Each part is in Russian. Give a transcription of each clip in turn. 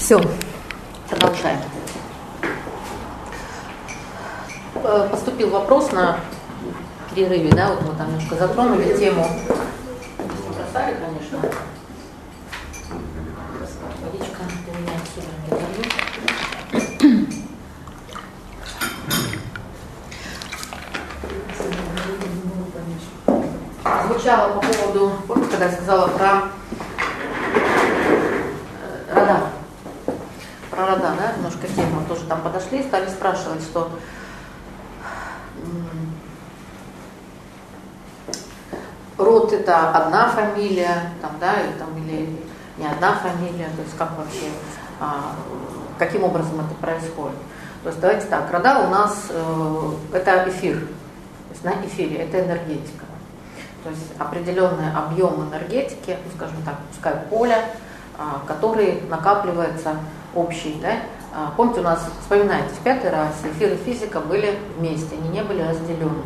Все, продолжаем. Поступил вопрос на перерыве, да, вот мы там немножко затронули тему. Бросали, конечно. Водичка для меня отсюда не даю. Звучало по поводу, помните, когда я сказала про радар? Про радар, да, немножко тему тоже там подошли, стали спрашивать, что род это одна фамилия, там, да, или не одна фамилия, то есть как вообще, каким образом это происходит. То есть давайте так, рода у нас это эфир, то есть на эфире это энергетика. То есть определенный объем энергетики, ну, скажем так, пускай поля, который накапливается общий, да. Помните, у нас, вспоминайте, в пятой расе эфир и физика были вместе, они не были разделены.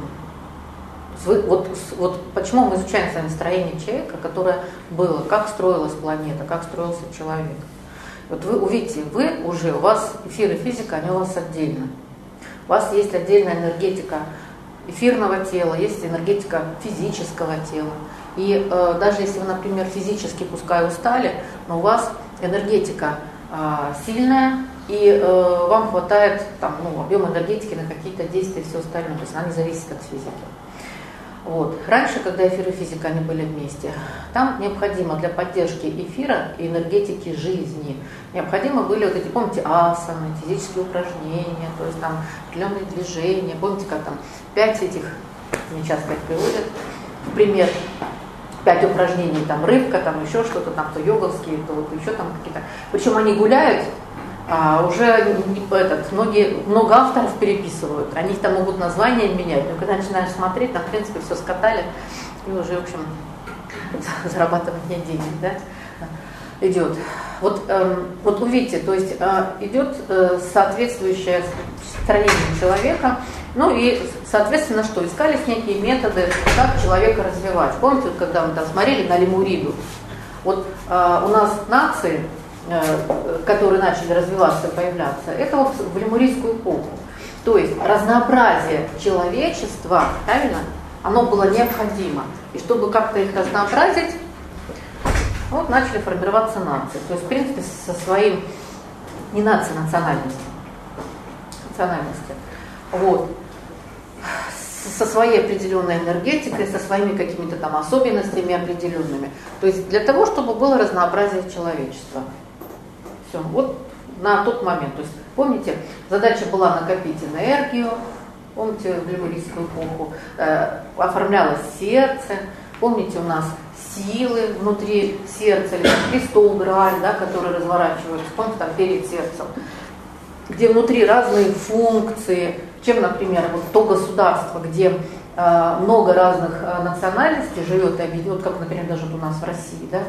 Вот почему мы изучаем с вами строение человека, которое было, как строилась планета, как строился человек. Вот вы увидите, у вас эфир и физика, они у вас отдельно. У вас есть отдельная энергетика эфирного тела, есть энергетика физического тела. И даже если вы, например, физически, пускай устали, но у вас энергетика сильная, и вам хватает объем энергетики на какие-то действия и все остальное. То есть она не зависит от физики. Вот. Раньше, когда эфир и физика они были вместе, там необходимо для поддержки эфира и энергетики жизни, необходимы были вот эти, помните, асаны, физические упражнения, то есть там определенные движения, помните, как там 5 этих, мне часто их приводят, в пример, 5 упражнений, там рыбка, там еще что-то, там то йоговские, то вот еще там какие-то, причем они гуляют, уже много авторов переписывают, они там могут названия менять, но когда начинаешь смотреть, там в принципе все скатали, и уже, в общем, зарабатывать нет денег, да, идет. Вот увидите, то есть идет соответствующее строение человека, ну и, соответственно, что? Искались некие методы, как человека развивать. Помните, вот, когда мы там смотрели на Лемуриду, вот у нас нации, которые начали развиваться и появляться, это вот в лемурийскую эпоху. То есть разнообразие человечества, правильно, оно было необходимо. И чтобы как-то их разнообразить, вот начали формироваться нации. То есть, в принципе, со своим, не нации, национальности. Вот. Со своей определенной энергетикой, со своими какими-то там особенностями определенными. То есть для того, чтобы было разнообразие человечества. Все, вот на тот момент. То есть, помните, задача была накопить энергию, помните, в лемурийскую эпоху, оформлялось сердце, помните, у нас силы внутри сердца, или престол Грааль, да, который разворачивается, помните, там перед сердцем, где внутри разные функции, чем, например, вот то государство, где много разных национальностей живет и объединено, вот как, например, даже вот у нас в России, да,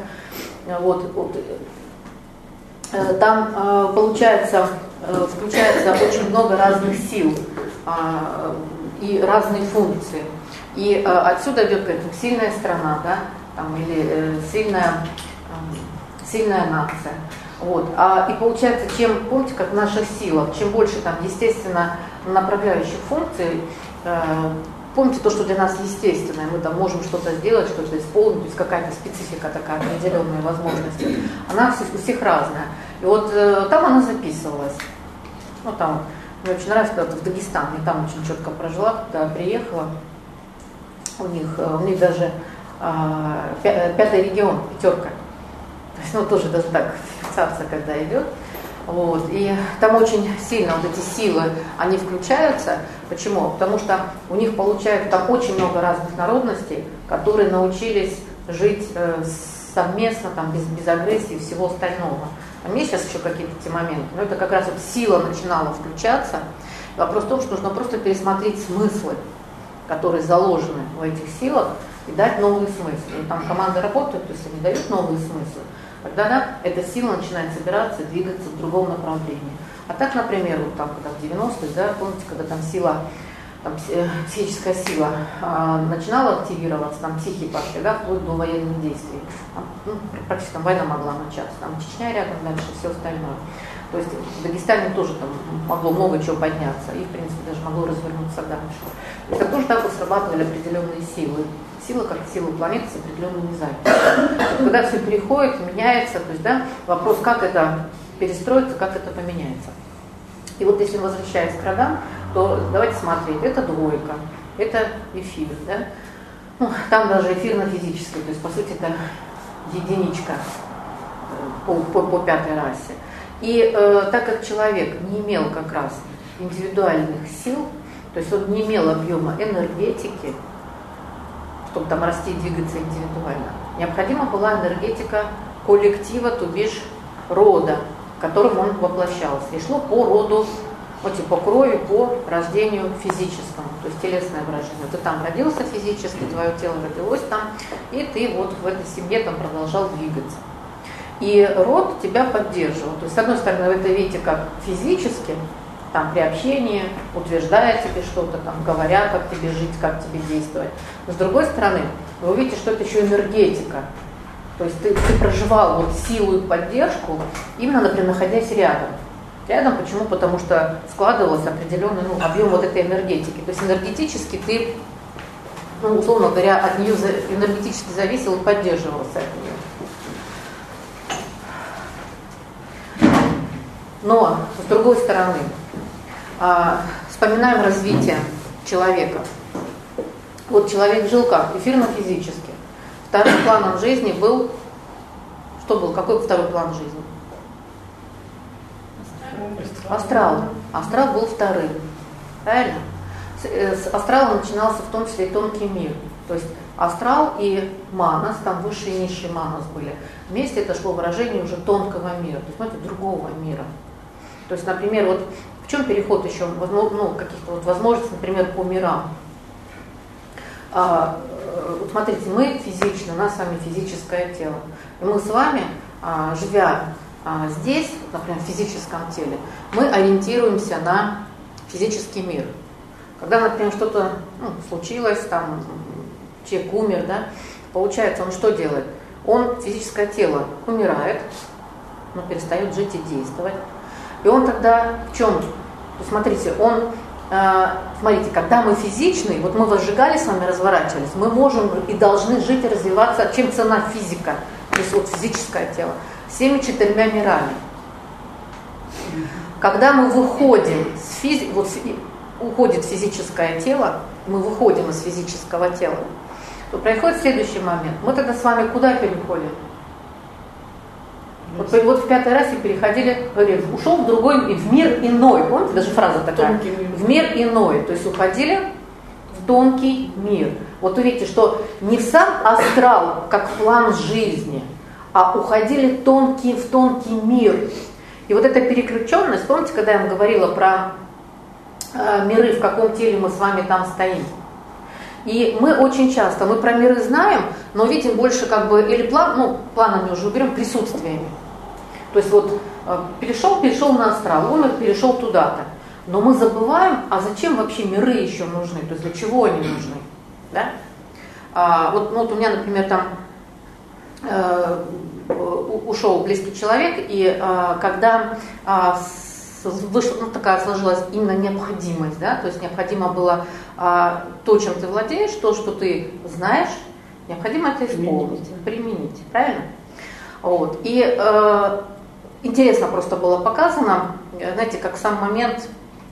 там получается, включается очень много разных сил и разные функции. И отсюда идет сильная страна, да, там, или сильная нация. Вот. И получается, помните, как в наших силах, чем больше там, естественно, направляющих функций, помните то, что для нас естественное, мы там можем что-то сделать, что-то исполнить, то есть какая-то специфика такая, определенные возможности, она у всех разная. И вот там она записывалась. Ну там, мне очень нравится, когда в Дагестан, я там очень четко прожила, когда приехала, у них даже 5-й регион, 5. То есть, тоже даже так, фиксация, когда идет. Вот. И там очень сильно вот эти силы, они включаются. Почему? Потому что у них получается там очень много разных народностей, которые научились жить совместно, там, без агрессии и всего остального. А мне сейчас еще какие-то эти моменты, но это как раз вот сила начинала включаться. Вопрос в том, что нужно просто пересмотреть смыслы, которые заложены в этих силах, и дать новые смыслы. И там команда работает, то есть они дают новые смыслы. Тогда эта сила начинает собираться и двигаться в другом направлении. А так, например, вот там, когда в 90-х, да, помните, когда там сила там, психическая сила начинала активироваться, там психи пошли, да, вплоть до военных действий. Там, ну, практически там война могла начаться, там Чечня рядом, дальше все остальное. То есть в Дагестане тоже там могло много чего подняться, и в принципе даже могло развернуться дальше. То есть это тоже так вот срабатывали определенные силы. Сила как сила планеты с определенными записями. Когда все переходит, меняется, то есть, да, вопрос, как это перестроится, как это поменяется. И вот если возвращаясь к родам, то давайте смотреть, это двойка, это эфир, да? Ну, там даже эфирно-физический, то есть по сути это единичка по пятой расе. И так как человек не имел как раз индивидуальных сил, то есть он не имел объема энергетики, чтобы там расти и двигаться индивидуально, необходима была энергетика коллектива, то бишь рода, которым он воплощался. И шло по роду, вот и по крови, по рождению физическому, то есть телесное выражение. Ты там родился физически, твое тело родилось там, и ты вот в этой семье там продолжал двигаться. И род тебя поддерживал. То есть, с одной стороны, вы это видите как физически, там при общении, утверждая тебе что-то, там, говоря, как тебе жить, как тебе действовать. Но с другой стороны, вы увидите, что это еще энергетика. То есть ты проживал вот силу и поддержку, именно, например, находясь рядом. Рядом почему? Потому что складывался определенный объем вот этой энергетики. То есть энергетически ты, условно говоря, от нее энергетически зависел и поддерживался от нее. Но, с другой стороны, вспоминаем развитие человека. Вот человек жил как? Эфирно-физически. Вторым планом жизни был, что был? Какой второй план жизни? Астрал. Астрал был вторым. Правильно? С астрала начинался в том числе и тонкий мир. То есть астрал и манас, там высший и низший манас были. Вместе это шло выражение уже тонкого мира, то есть, знаете, другого мира. То есть, например, вот в чем переход еще, каких-то вот возможностей, например, по мирам. Вот смотрите, мы физично, у нас с вами физическое тело. И мы с вами, живя здесь, например, в физическом теле, мы ориентируемся на физический мир. Когда, например, что-то случилось, там, человек умер, да, получается, он что делает? Он, физическое тело, умирает, но перестает жить и действовать. И он тогда в чем? Смотрите, смотрите, когда мы физичны, вот мы возжигали с вами, разворачивались, мы можем и должны жить и развиваться. Чем цена физика? То есть вот физическое тело. Всеми 4 мирами. Когда мы выходим уходит физическое тело, мы выходим из физического тела, то происходит следующий момент. Мы тогда с вами куда переходим? Вот в пятой расе переходили, ушел в другой, в мир иной. Помните, даже фраза такая? В мир иной. То есть уходили в тонкий мир. Вот увидите, что не в сам астрал, как план жизни, а уходили в тонкий мир. И вот эта переключенность, помните, когда я вам говорила про миры, в каком теле мы с вами там стоим? И мы очень часто, мы про миры знаем, но видим больше как бы, или планами уже уберем, присутствиями. То есть вот перешел на астрал, умер, перешел туда-то. Но мы забываем, а зачем вообще миры еще нужны, то есть для чего они нужны. Да? Вот у меня, например, там ушел близкий человек, и когда такая сложилась именно необходимость, да, то есть необходимо было то, чем ты владеешь, то, что ты знаешь, необходимо это исполнить, применить, правильно? Вот. И интересно просто было показано, знаете, как сам момент,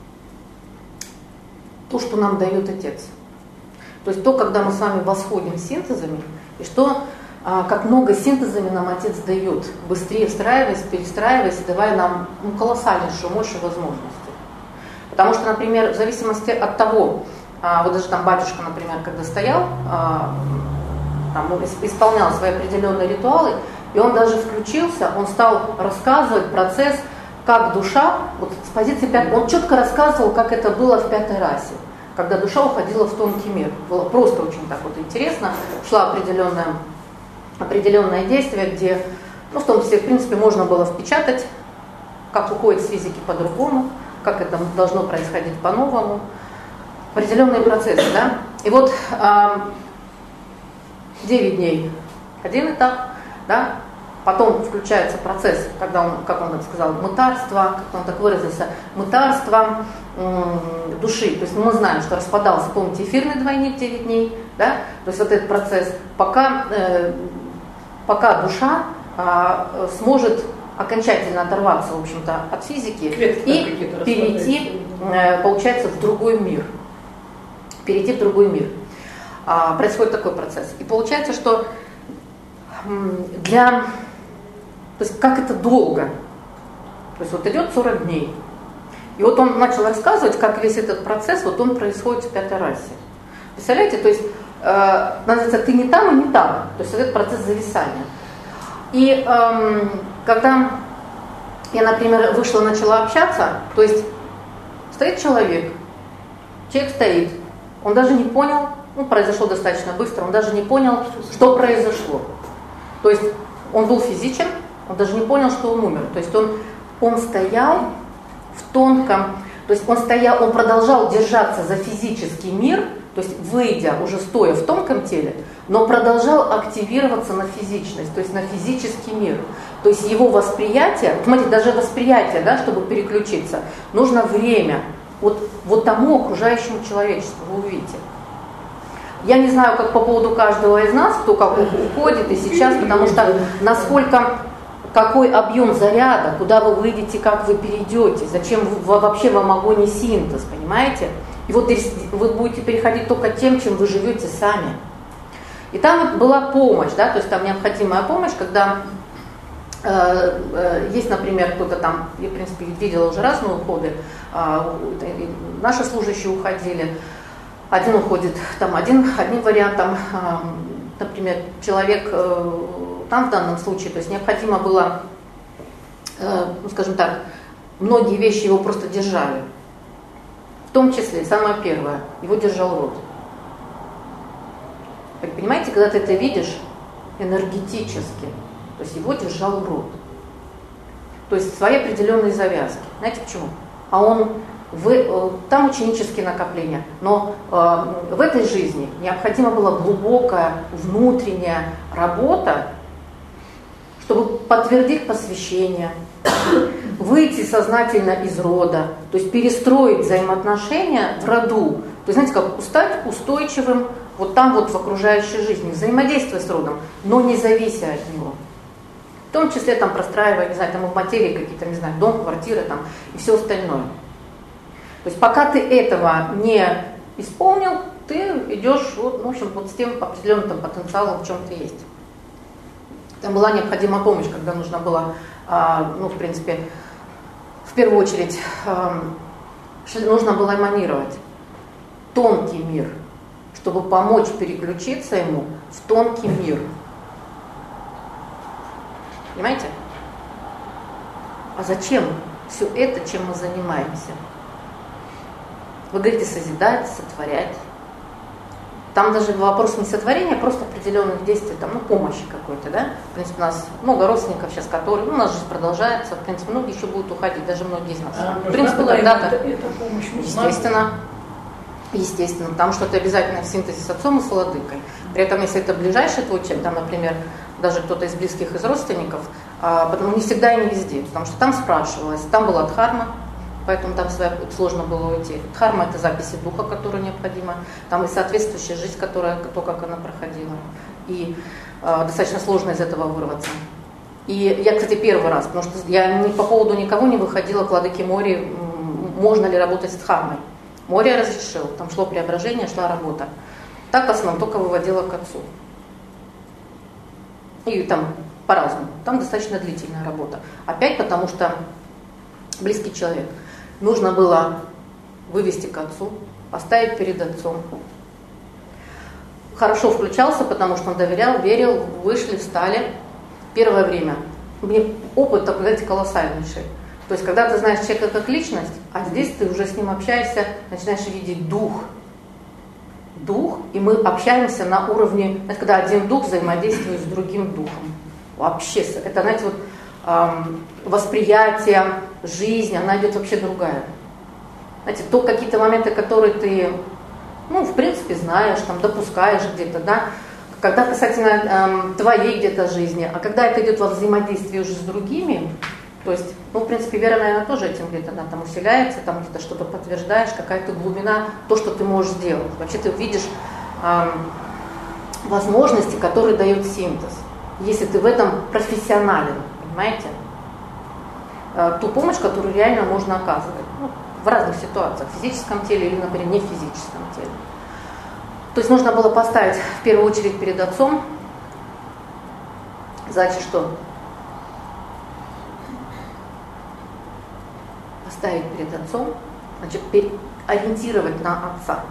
то, что нам дает Отец. То есть то, когда мы с вами восходим синтезами, и что, как много синтезами нам Отец дает, быстрее встраиваясь, перестраиваясь, давая нам колоссальнейшую мощь и возможности. Потому что, например, в зависимости от того, вот даже там батюшка, например, когда стоял, там, исполнял свои определенные ритуалы, и он даже включился, он стал рассказывать процесс, как душа, вот с позиции пятой, он четко рассказывал, как это было в пятой расе, когда душа уходила в тонкий мир. Было просто очень так вот интересно, шла определенное действие, где, в том числе, в принципе, можно было впечатать, как уходит с физики по-другому, как это должно происходить по-новому. определенные процессы, да? И вот 9 дней один этап, да? Потом включается процесс, когда он, как он так сказал, мытарство, как он так выразился, мытарство души. То есть мы знаем, что распадался, помните, эфирный двойник 9 дней, да? То есть вот этот процесс, пока душа сможет окончательно оторваться, в общем-то, от физики и перейти, получается, в другой мир. Перейти в другой мир. Происходит такой процесс. И получается, что то есть как это долго. То есть вот идет 40 дней. И вот он начал рассказывать, как весь этот процесс, вот он происходит в 5-й расе. Представляете, то есть, называется, ты не там и не там. То есть этот процесс зависания. И когда я, например, вышла, начала общаться, то есть стоит человек стоит, он даже не понял, произошло достаточно быстро, он даже не понял, что произошло. То есть он был физичен, он даже не понял, что он умер. То есть он стоял в тонком, то есть он продолжал держаться за физический мир, то есть выйдя, уже стоя в тонком теле, но продолжал активироваться на физичность, то есть на физический мир. То есть его восприятие, смотрите, даже восприятие, да, чтобы переключиться, нужно время. Вот тому окружающему человечеству, вы увидите. Я не знаю, как по поводу каждого из нас, кто как уходит и сейчас, потому что какой объем заряда, куда вы выйдете, как вы перейдете, зачем вообще вам огонь и синтез, понимаете? И вот вы будете переходить только тем, чем вы живете сами. И там была помощь, да, то есть там необходимая помощь, когда есть, например, кто-то там, я, в принципе, видела уже разные уходы, наши служащие уходили, один уходит, там один вариант, там, например, человек, там в данном случае, то есть необходимо было, скажем так, многие вещи его просто держали. В том числе, самое первое, его держал род. Понимаете, когда ты это видишь энергетически, то есть его держал род. То есть свои определенные завязки. Знаете почему? Там ученические накопления, но в этой жизни необходима была глубокая внутренняя работа, чтобы подтвердить посвящение, выйти сознательно из рода, то есть перестроить взаимоотношения в роду. То есть, знаете, как стать устойчивым вот там вот в окружающей жизни, взаимодействуя с родом, но не завися от него. В том числе там простраивая, не знаю, там в материи какие-то, не знаю, дом, квартиры там и все остальное. То есть пока ты этого не исполнил, ты идешь вот, в общем, вот с тем определенным там потенциалом, в чем ты есть. Там была необходима помощь, когда нужно было, в принципе, в первую очередь, нужно было эманировать тонкий мир, чтобы помочь переключиться ему в тонкий мир. Понимаете? А зачем все это, чем мы занимаемся? Вы говорите созидать, сотворять. Там даже вопрос не сотворения, а просто определенных действий, там, помощи какой-то, да? В принципе, у нас много родственников сейчас, которые, у нас жизнь продолжается, в принципе, многие еще будут уходить, даже многие из нас. В принципе, когда-то, естественно, потому что это обязательно в синтезе с отцом и с владыкой. При этом, если это ближайший твой человек, там, например, даже кто-то из близких, из родственников, потому не всегда и не везде, потому что там спрашивалось, там была дхарма, поэтому там сложно было уйти. Дхарма – это записи духа, которые необходимы, там и соответствующая жизнь, то, как она проходила. И достаточно сложно из этого вырваться. И я, кстати, первый раз, потому что я по поводу никого не выходила к владыке Мори, можно ли работать с дхармой. Мори разрешил, там шло преображение, шла работа. Так в основном только выводила к отцу. И там по-разному. Там достаточно длительная работа. Опять потому что близкий человек. Нужно было вывести к отцу, поставить перед отцом. Хорошо включался, потому что он доверял, верил, вышли, встали. Первое время. Мне опыт такой, знаете, колоссальнейший. То есть, когда ты знаешь человека как личность, а здесь ты уже с ним общаешься, начинаешь видеть дух. Дух, и мы общаемся на уровне, знаете, когда один дух взаимодействует с другим духом. Вообще, это, знаете, вот восприятие, жизнь, она идет вообще другая. Знаете, то какие-то моменты, которые ты ну, в принципе, знаешь, там, допускаешь где-то, да, когда касательно твоей где-то жизни, а когда это идет во взаимодействии уже с другими, то есть, ну, в принципе, вера, наверное, тоже этим где-то, да, там усиляется, там где-то что-то подтверждаешь, какая-то глубина, то, что ты можешь сделать. Вообще ты видишь возможности, которые дают синтез, если ты в этом профессионален, понимаете? Ту помощь, которую реально можно оказывать, ну, в разных ситуациях, в физическом теле или, например, не в физическом теле. То есть нужно было поставить в первую очередь перед отцом задача что? Поставить перед отцом, значит, ориентировать на отца.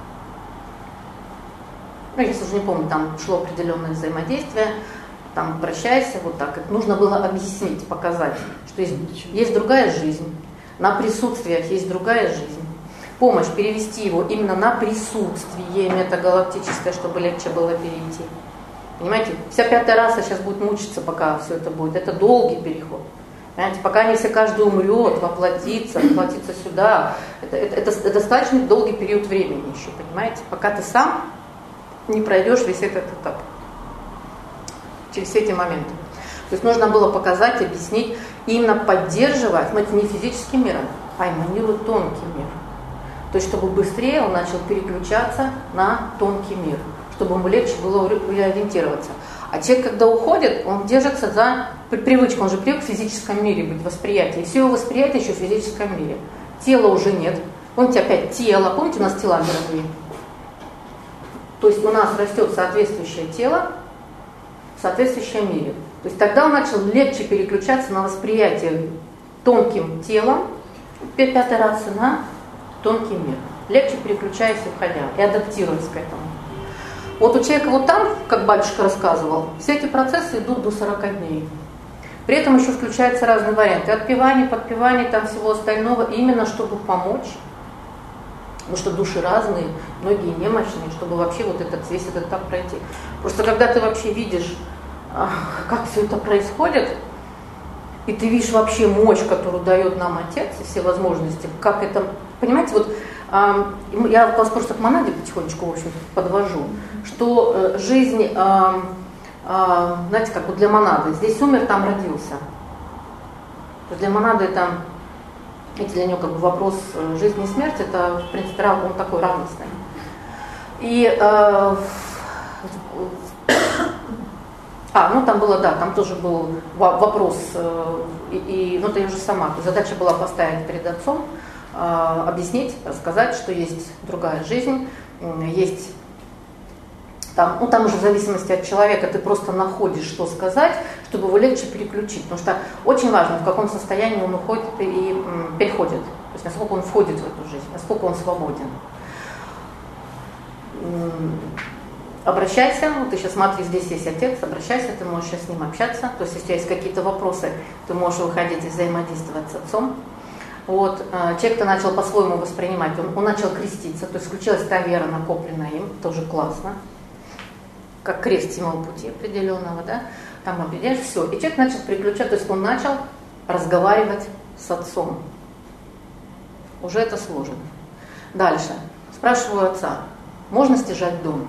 Ну, если уже не помню, там шло определенное взаимодействие, там обращайся, вот так. Это нужно было объяснить, показать, что есть другая жизнь, на присутствиях есть другая жизнь. Помощь, перевести его именно на присутствие метагалактическое, чтобы легче было перейти. Понимаете, вся пятая раса сейчас будет мучиться, пока все это будет. Это долгий переход. Понимаете, пока не все каждый умрет, воплотится сюда. Это достаточно долгий период времени еще, понимаете? Пока ты сам не пройдешь весь этот этап. Через все эти моменты. То есть нужно было показать, объяснить, именно поддерживать, смотрите, не физическим миром, а эманирует тонкий мир. То есть, чтобы быстрее он начал переключаться на тонкий мир, чтобы ему легче было ориентироваться. А человек, когда уходит, он держится за привычку, он же привык в физическом мире быть, восприятие. И все его восприятие еще в физическом мире. Тела уже нет. Помните, опять тело. Помните, у нас тела мировые? То есть у нас растет соответствующее тело в соответствующем мире. То есть тогда он начал легче переключаться на восприятие тонким телом, пятой расы, на тонкий мир. Легче переключаясь и входя, и адаптируясь к этому. Вот у человека вот там, как батюшка рассказывал, все эти процессы идут до 40 дней. При этом еще включаются разные варианты. Отпевание, подпевание, там всего остального, именно чтобы помочь. Потому что души разные, многие немощные, чтобы вообще вот весь этот этап пройти. Просто когда ты вообще видишь, как все это происходит, и ты видишь вообще мощь, которую дает нам Отец, и все возможности, как это... Понимаете, вот я вас просто к монаде потихонечку, в общем, подвожу, что жизнь, знаете, как вот для монады, здесь умер, там родился. Для монады это, видите, для нее как бы вопрос жизни и смерти, это, в принципе, он такой равностный. И, ну там было, да, там тоже был вопрос, ну это я уже сама, задача была поставить перед отцом, объяснить, рассказать, что есть другая жизнь, есть там, ну там уже в зависимости от человека ты просто находишь, что сказать, чтобы его легче переключить, потому что очень важно, в каком состоянии он уходит и переходит, то есть насколько он входит в эту жизнь, насколько он свободен. Обращайся, вот ты сейчас смотри, здесь есть отец, обращайся, ты можешь сейчас с ним общаться, то есть если у тебя есть какие-то вопросы, ты можешь выходить и взаимодействовать с отцом. Вот, человек-то начал по-своему воспринимать, он начал креститься, то есть включилась та вера, накопленная им, тоже классно, как крест символ пути определенного, да, там определяешь, все, и человек начал переключать, то есть он начал разговаривать с отцом. Уже это сложно. Дальше, спрашиваю отца, можно стяжать дом?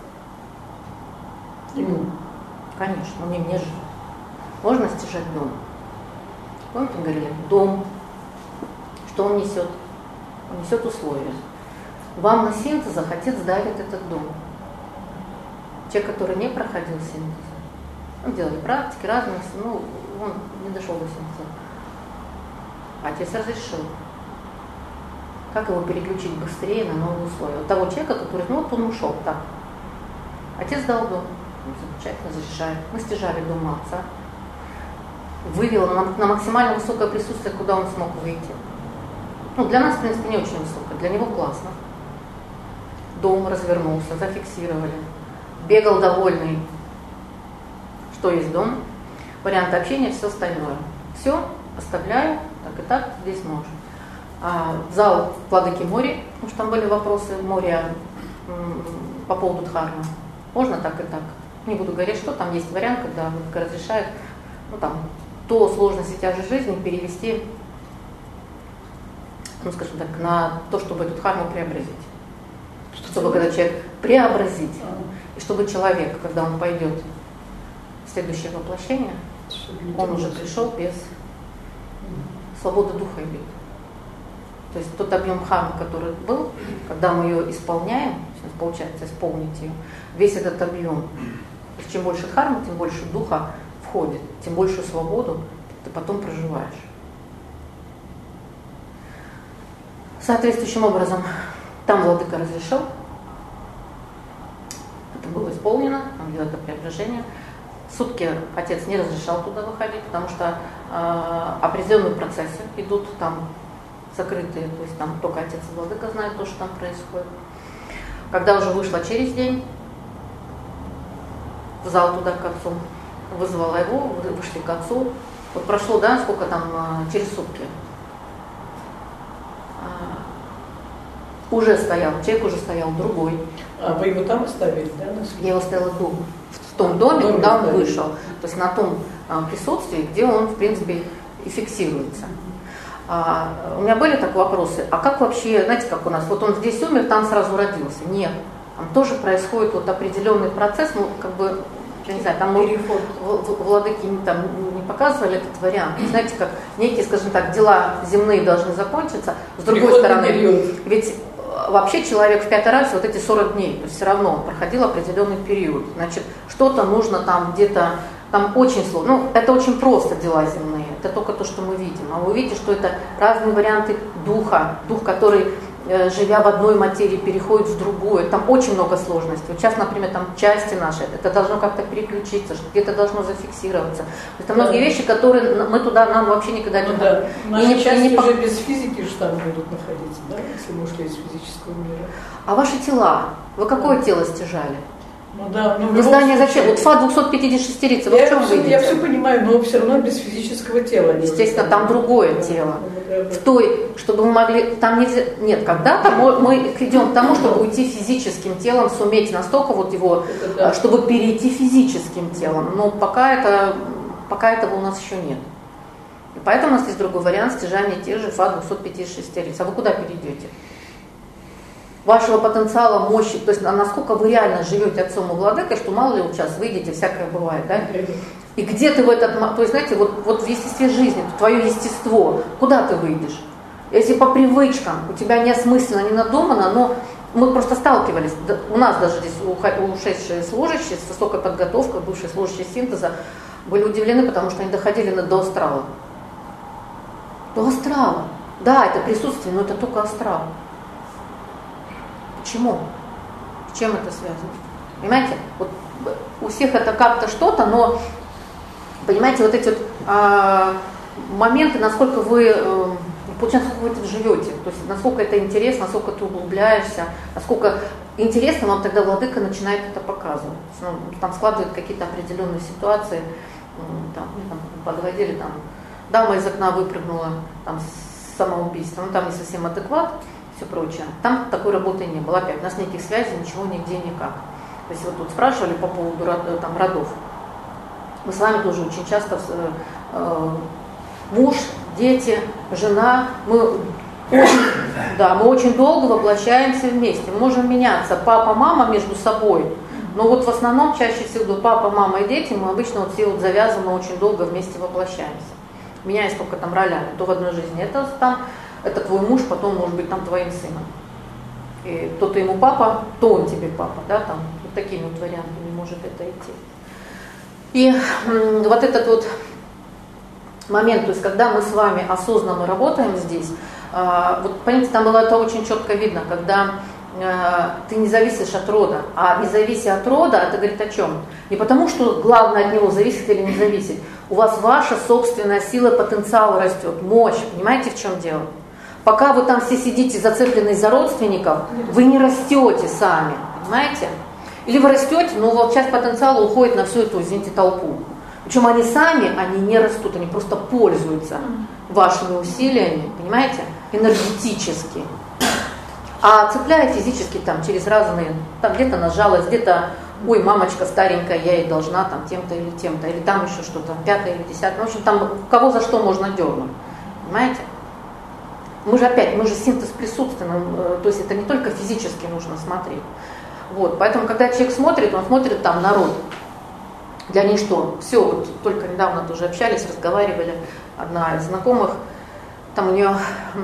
Ну, конечно, мне же. Можно стяжать дом? Помните, мы говорили, дом. Что он несет? Он несет условия. Вам на синтезах отец дарит этот дом. Человек, который не проходил синтез, он делал практики разные, но он не дошел до синтеза. Отец разрешил. Как его переключить быстрее на новые условия? Вот того человека, который, вот он ушел, так. Отец дал дом. Замечательно, разрешает. Мы стяжали дом отца. Вывел на максимально высокое присутствие, куда он смог выйти. Ну, для нас, в принципе, не очень высоко, для него классно. Дом развернулся, зафиксировали. Бегал довольный. Что есть дом? Варианты общения, все остальное. Все, оставляю, так и так, здесь можешь. В зал Владыки Мори, потому что там были вопросы Мория по поводу дхармы. Можно так и так. Не буду говорить, что там есть вариант, когда разрешают, ну там, то сложности тяжесть жизни перевести, ну скажем так, на то, чтобы эту дхарму преобразить. чтобы когда человек преобразить, и чтобы человек, когда он пойдет в следующее воплощение, он уже пришел без свободы духа идет. То есть тот объем дхармы, который был, когда мы ее исполняем, сейчас получается исполнить ее, весь этот объем, чем больше дхармы, тем больше духа входит, тем большую свободу ты потом проживаешь. Соответствующим образом, там владыка разрешил, это было исполнено, там было это преображение. Сутки отец не разрешал туда выходить, потому что определенные процессы идут там закрытые, то есть там только отец и владыка знают то, что там происходит. Когда уже вышла через день в зал туда к отцу, вызвала его, вышли к отцу. Вот прошло, да, сколько там, через сутки. Уже стоял, человек уже стоял другой. А вы его там оставили, да? Я его оставила дома. В том доме, куда он вышел. То есть на том присутствии, где он, в принципе, и фиксируется. У меня были так вопросы, а как вообще, знаете, как у нас, вот он здесь умер, там сразу родился? Нет. Там тоже происходит вот определенный процесс, ну, как бы, я не знаю, там владыки там не показывали этот вариант. Знаете, как некие, скажем так, дела земные должны закончиться. С другой стороны, ведь вообще человек в 5 раз вот эти 40 дней, то есть все равно он проходил определенный период. Значит, что-то нужно там где-то, там очень сложно. Ну, это очень просто дела земные, это только то, что мы видим. А вы увидите, что это разные варианты духа, дух, который, живя в одной материи, переходит в другую. Там очень много сложностей. Вот сейчас, например, там части наши, это должно как-то переключиться, где-то должно зафиксироваться. Это многие вещи, которые мы туда нам вообще никогда не да. Наши части уже без физики же там будут находиться, да, если мы ушли из физического мира. А ваши тела? Вы какое тело стяжали? Ну да, ну, издание зачем? Вот ФА 256, вы в чем видите? Я все понимаю, но все равно без физического тела. Естественно, там другое тело. В той, чтобы мы могли, там нельзя, нет, когда-то мы идем к тому, чтобы уйти физическим телом, суметь настолько вот его, да, чтобы перейти физическим телом. Но пока этого у нас еще нет. И поэтому у нас есть другой вариант стяжания тех же ФА 256. А вы куда перейдете? Вашего потенциала, мощи, то есть насколько вы реально живете отцом и владыкой, что мало ли вот сейчас выйдете, всякое бывает, да? И где ты в этот, то есть, знаете, вот в естестве жизни, твое естество, куда ты выйдешь? Если по привычкам, у тебя неосмысленно, не надумано, но мы просто сталкивались, у нас даже здесь ушедшие служащие с высокой подготовкой, бывшие служащие синтеза, были удивлены, потому что они доходили до астрала. До астрала. Да, это присутствие, но это только астрал. Почему? С чем это связано? Понимаете, вот у всех это как-то что-то, но, понимаете, вот эти вот моменты, насколько вы, получается, насколько вы это живете, то есть насколько это интересно, насколько ты углубляешься, насколько интересно вам тогда владыка начинает это показывать. Ну, там складывают какие-то определенные ситуации, там подводили, там, дама из окна выпрыгнула, там, с самоубийством, ну, там не совсем адекват, все прочее. Там такой работы не было. Опять, у нас никаких связей, ничего, нигде, никак. То есть вот тут спрашивали по поводу там, родов. Мы с вами тоже очень часто, муж, дети, жена, мы очень долго воплощаемся вместе. Мы можем меняться, папа, мама между собой. Но вот в основном чаще всего папа, мама и дети, мы обычно вот все вот завязаны очень долго вместе воплощаемся. Меняясь только там ролями. То в одной жизни это твой муж, потом может быть там твоим сыном. И то ты ему папа, то он тебе папа, да, там вот такими вот вариантами может это идти. И вот этот вот момент, то есть когда мы с вами осознанно работаем здесь, вот понимаете, там было это очень четко видно, когда ты не зависишь от рода, а не зависит от рода, это говорит о чем? Не потому, что главное от него зависит или не зависит. У вас ваша собственная сила, потенциал растет, мощь, понимаете, в чем дело? Пока вы там все сидите зацепленные за родственников, вы не растете сами, понимаете? Или вы растете, но вот часть потенциала уходит на всю эту, извините, толпу. Причем они сами, они не растут, они просто пользуются вашими усилиями, понимаете, энергетически. А цепляя физически там через разные, там где-то на жалость, где-то, ой, мамочка старенькая, я ей должна там тем-то или тем-то, или там еще что-то, 5-е или 10-е, в общем, там кого за что можно дернуть, понимаете? мы же синтез присутственным, то есть это не только физически нужно смотреть. Вот, поэтому, когда человек смотрит, он смотрит там народ. Для них что? Все, вот только недавно тоже общались, разговаривали, одна из знакомых, там у нее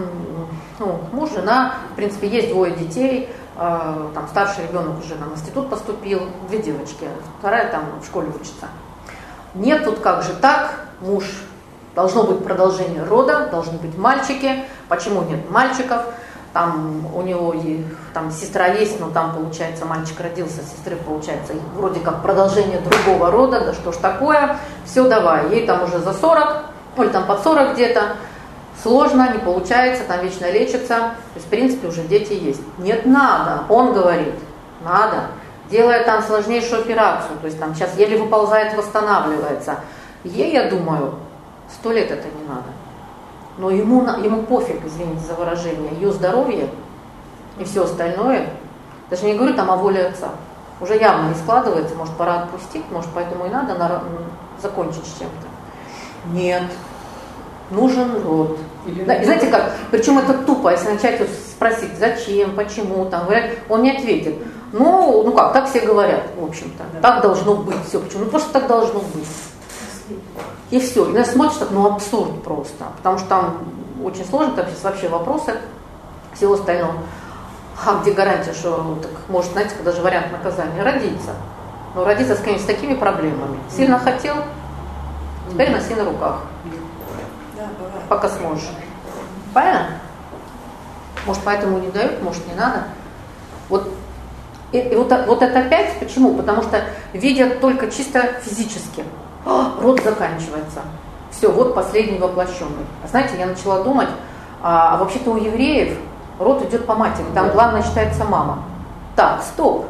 муж, жена, в принципе, есть 2 детей, там старший ребенок уже в институт поступил, 2 девочки, вторая там в школе учится. Нет, тут как же так, муж, должно быть продолжение рода, должны быть мальчики, почему нет мальчиков? Там у него там сестра есть, но там, получается, мальчик родился, сестры, получается, вроде как продолжение другого рода, да что ж такое, все, давай, ей там уже за 40, или там под 40 где-то, сложно, не получается, там вечно лечится, то есть, в принципе, уже дети есть. Нет, надо, он говорит, надо, делая там сложнейшую операцию, то есть там сейчас еле выползает, восстанавливается. Ей, я думаю, 100 лет это не надо. Но ему пофиг, извините за выражение, ее здоровье и все остальное. Даже не говорю там о воле отца. Уже явно не складывается, может, пора отпустить, может, поэтому и надо закончить с чем-то. Нет, нужен род. Да, и знаете как, причем это тупо, если начать вот спросить, зачем, почему, там, он не ответит. Ну как, так все говорят, в общем-то. Так должно быть, все. Почему? Ну просто так должно быть. И все. И нас смотришь так, абсурд просто. Потому что там очень сложно, там сейчас вообще вопросы всего остального. А где гарантия, что, так, может, знаете, даже вариант наказания, родиться. Но родиться, конечно, с такими проблемами. Сильно хотел, теперь носи на руках. Пока сможешь. Правильно? Может, поэтому не дают, может, не надо. Вот это опять, почему? Потому что видят только чисто физически. Род заканчивается. Все, вот последний воплощенный. Знаете, я начала думать, а вообще-то у евреев род идет по матери, там главное считается мама. Так, стоп.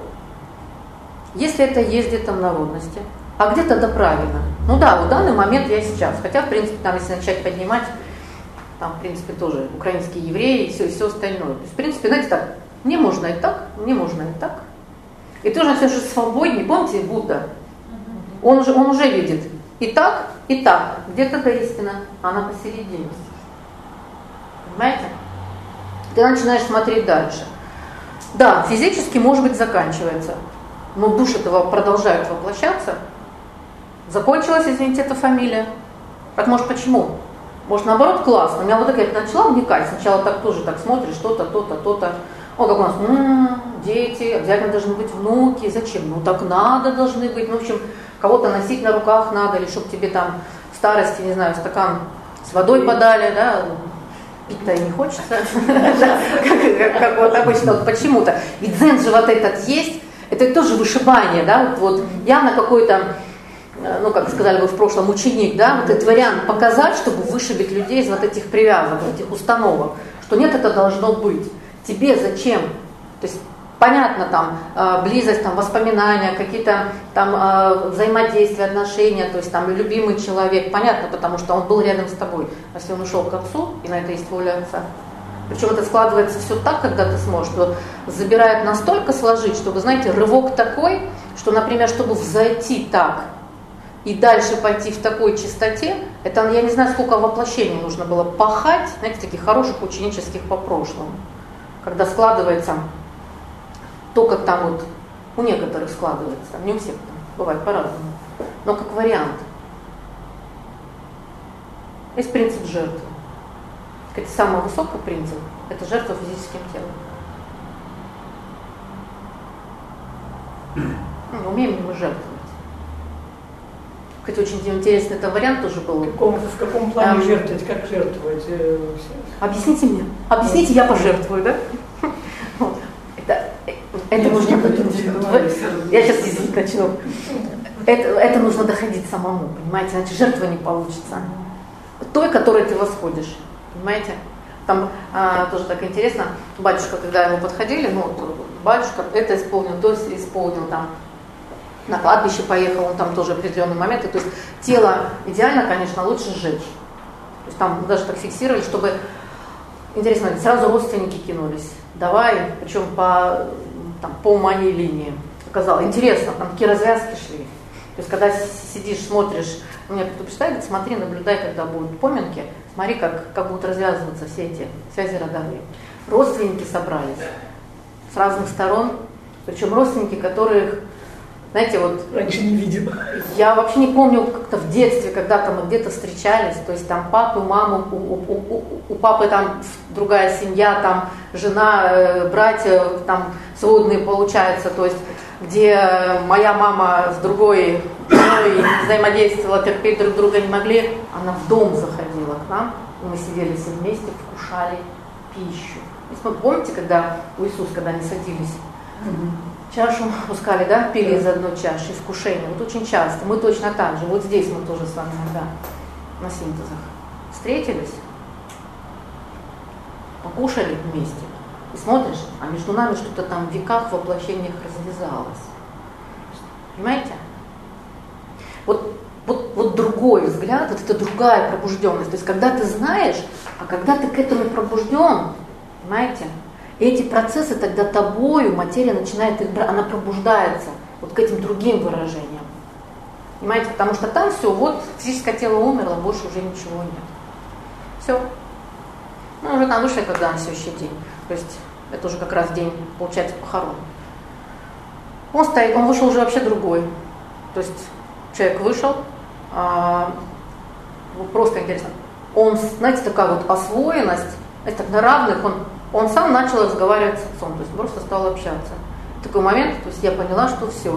Если это есть где-то в народности, а где-то да правильно. Ну да, в данный момент я сейчас. Хотя, в принципе, там, если начать поднимать, там, в принципе, тоже украинские евреи и все остальное. То есть, в принципе, знаете, так, мне можно и так, мне можно и так. И тоже все же свободнее. Помните Будда? Он уже видит и так, где-то та истина, она посередине. Понимаете? Ты начинаешь смотреть дальше. Да, физически, может быть, заканчивается, но души этого продолжают воплощаться. Закончилась, извините, эта фамилия. Так может почему? Может, наоборот, классно. У меня вот так я начала вникать. Сначала так тоже так смотришь, то-то, то-то, то-то. О, как у нас, дети, обязательно должны быть внуки. Зачем? Ну так надо, должны быть. Ну, в общем, кого-то носить на руках надо, или чтобы тебе там в старости, не знаю, стакан с водой подали, да, пить-то и не хочется, как вот обычно, почему-то. Ведь дзен же вот этот есть, это тоже вышибание, да, вот явно какой-то, ну, как сказали бы в прошлом, ученик, да, вот этот вариант показать, чтобы вышибить людей из вот этих привязок, этих установок, что нет, это должно быть. Тебе зачем? То есть понятно, там, близость, там, воспоминания, какие-то там взаимодействия, отношения, то есть там любимый человек, понятно, потому что он был рядом с тобой. Если он ушел к отцу, и на это есть воля отца. Причем это складывается все так, когда ты сможешь, что забирает настолько сложить, чтобы, знаете, рывок такой, что, например, чтобы взойти так и дальше пойти в такой чистоте, это, я не знаю, сколько воплощений нужно было пахать, знаете, таких хороших ученических по прошлому, когда складывается то, как там вот у некоторых складывается, не у всех, там, бывает по-разному, но как вариант. Есть принцип жертвы. Это самый высокий принцип, это жертва физическим телом. Умеем ли мы жертвовать? Кстати, очень интересный это вариант тоже был. В каком плане жертвовать, как жертвовать? Объясните мне. Объясните, я пожертвую, да? Это нужно... Я сейчас извините начну. Это нужно доходить самому, понимаете? Иначе жертва не получится. Той, которой ты восходишь, понимаете? Там тоже так интересно, батюшка, когда ему подходили, батюшка это исполнил, то есть исполнил, там, на кладбище поехал, он там тоже определенные моменты, то есть тело идеально, конечно, лучше сжечь. То есть там даже так фиксировали, чтобы, интересно, сразу родственники кинулись, давай, причем по моей линии. Оказалось, интересно, там такие развязки шли. То есть, когда сидишь, смотришь, мне кто-то представляет, смотри, наблюдай, когда будут поминки, Смотри, как будут развязываться все эти связи родовые. Родственники собрались с разных сторон, причем родственники, которых, знаете, вот... Раньше не видела. Я вообще не помню, как-то в детстве, когда-то мы где-то встречались, то есть там папу, маму, у папы там другая семья, там жена, братья, там сводные получается, то есть где моя мама с другой женой взаимодействовала, терпеть друг друга не могли, она в дом заходила к нам, и мы сидели все вместе, вкушали пищу. Вы помните, когда у Иисуса, когда они садились, чашу пускали, да, пили из одной чаши, вкушение. Вот очень часто, мы точно так же, вот здесь мы тоже с вами иногда на синтезах встретились, покушали вместе, и смотришь, а между нами что-то там в веках, в воплощениях развязалось. Понимаете? Вот другой взгляд, вот это другая пробужденность. То есть когда ты знаешь, а когда ты к этому пробужден, понимаете? Эти процессы тогда тобою, материя начинает, она пробуждается вот к этим другим выражениям. Понимаете, потому что там все, вот физическое тело умерло, больше уже ничего нет. Все. Ну, уже там вышли, когда на следующий день. То есть это уже как раз день, получается, похорон. Он стоит, он вышел уже вообще другой. То есть человек вышел, просто интересно, он, знаете, такая вот освоенность, это на равных, он сам начал разговаривать с отцом, то есть просто стал общаться. В такой момент, то есть я поняла, что все.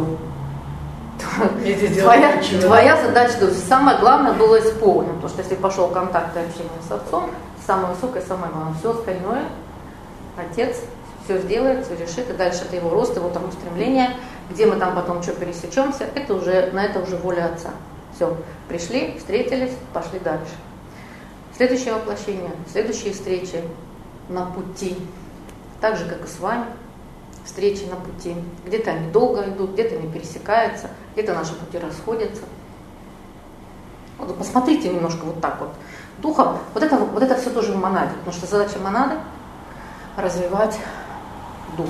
Твоя задача, то есть самое главное было исполнено, потому что если пошел контакт и общение с отцом, самое высокое, самое главное, все остальное, отец все сделает, все решит, и дальше это его рост, его там устремление, где мы там потом что пересечемся, это уже, на это уже воля отца. Все, пришли, встретились, пошли дальше. Следующее воплощение, следующие встречи на пути, так же, как и с вами, встречи на пути. Где-то они долго идут, где-то они пересекаются, где-то наши пути расходятся. Вот посмотрите немножко вот так вот. Духом, вот это все тоже в монаде, потому что задача монады – развивать дух.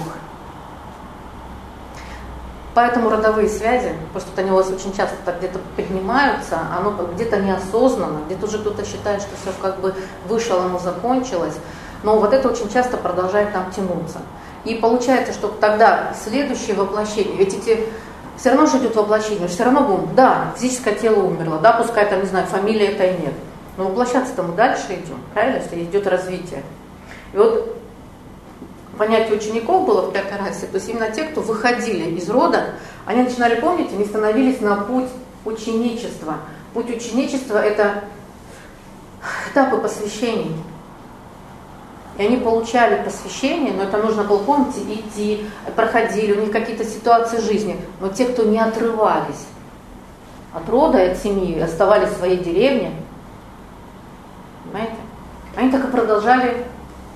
Поэтому родовые связи, просто они у вас очень часто так где-то поднимаются, оно где-то неосознанно, где-то уже кто-то считает, что все как бы вышло, оно закончилось, но вот это очень часто продолжает там тянуться. И получается, что тогда следующее воплощение, ведь эти все равно же идет воплощение, все равно будем, да, физическое тело умерло, да, пускай там, не знаю, фамилия это и нет, но воплощаться-то мы дальше идем, правильно, если идет развитие. И вот понятие учеников было в пятой расе, то есть именно те, кто выходили из рода, они начинали, помните, они становились на путь ученичества. Путь ученичества – это этапы посвящений. И они получали посвящение, но это нужно было, помните, идти, проходили, у них какие-то ситуации жизни. Но те, кто не отрывались от рода и от семьи, оставались в своей деревне, понимаете, они так и продолжали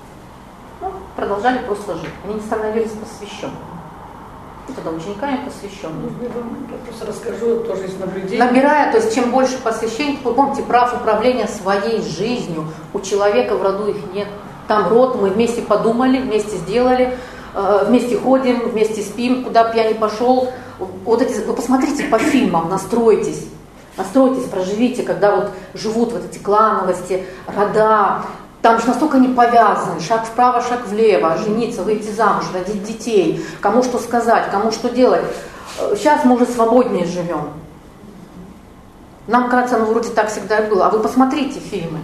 просто жить. Они не становились посвященными. И тогда учениками посвященными. Я просто расскажу, тоже из наблюдений. Набирая, то есть чем больше посвящений, вы помните, прав управления своей жизнью. У человека в роду их нет. Там род, мы вместе подумали, вместе сделали, вместе ходим, вместе спим, куда бы я ни пошел. Вот эти, вы посмотрите по фильмам, настройтесь, проживите, когда вот живут вот эти клановости, рода. Там же настолько не повязаны, шаг вправо, шаг влево, жениться, выйти замуж, родить детей, кому что сказать, кому что делать. Сейчас мы уже свободнее живем. Нам кажется, ну вроде так всегда и было. А вы посмотрите фильмы.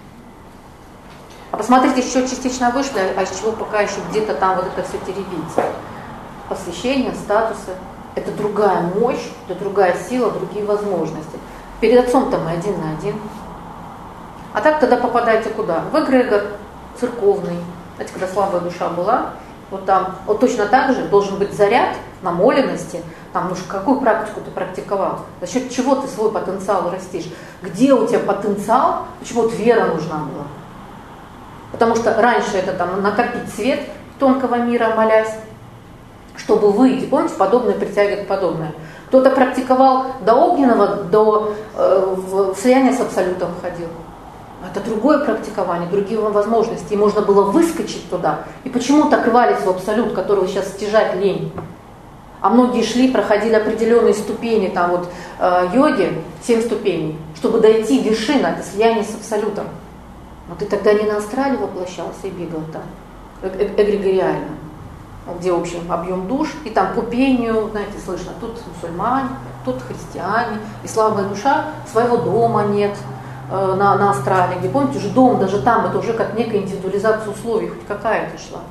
А посмотрите, еще частично вышли, а из чего пока еще где-то там вот это все теребится. Посвящение, статусы. Это другая мощь, это другая сила, другие возможности. Перед отцом-то мы один на один. А так тогда попадаете куда? В эгрегор церковный. Знаете, когда слабая душа была, вот там вот точно так же должен быть заряд намоленности. Там, ну какую практику ты практиковал? За счет чего ты свой потенциал растишь? Где у тебя потенциал? Почему вот вера нужна была? Потому что раньше это там накопить свет тонкого мира, молясь, чтобы выйти. Помните, подобное притягивает подобное. Кто-то практиковал до огненного, до слияния с абсолютом ходил. Это другое практикование, другие возможности. И можно было выскочить туда. И почему так рвались в абсолют, которого сейчас стяжать лень? А многие шли, проходили определенные ступени, там вот йоги, 7 ступеней, чтобы дойти вершина, это слияние с абсолютом. Но ты тогда не на астрале воплощался и бегал там, эгрегориально, где, в общем, объем душ, и там по пению, знаете, слышно, тут мусульмане, тут христиане, и слабая душа, своего дома нет на астрале, где, помните, уже дом, даже там, это уже как некая индивидуализация условий, хоть какая-то шла.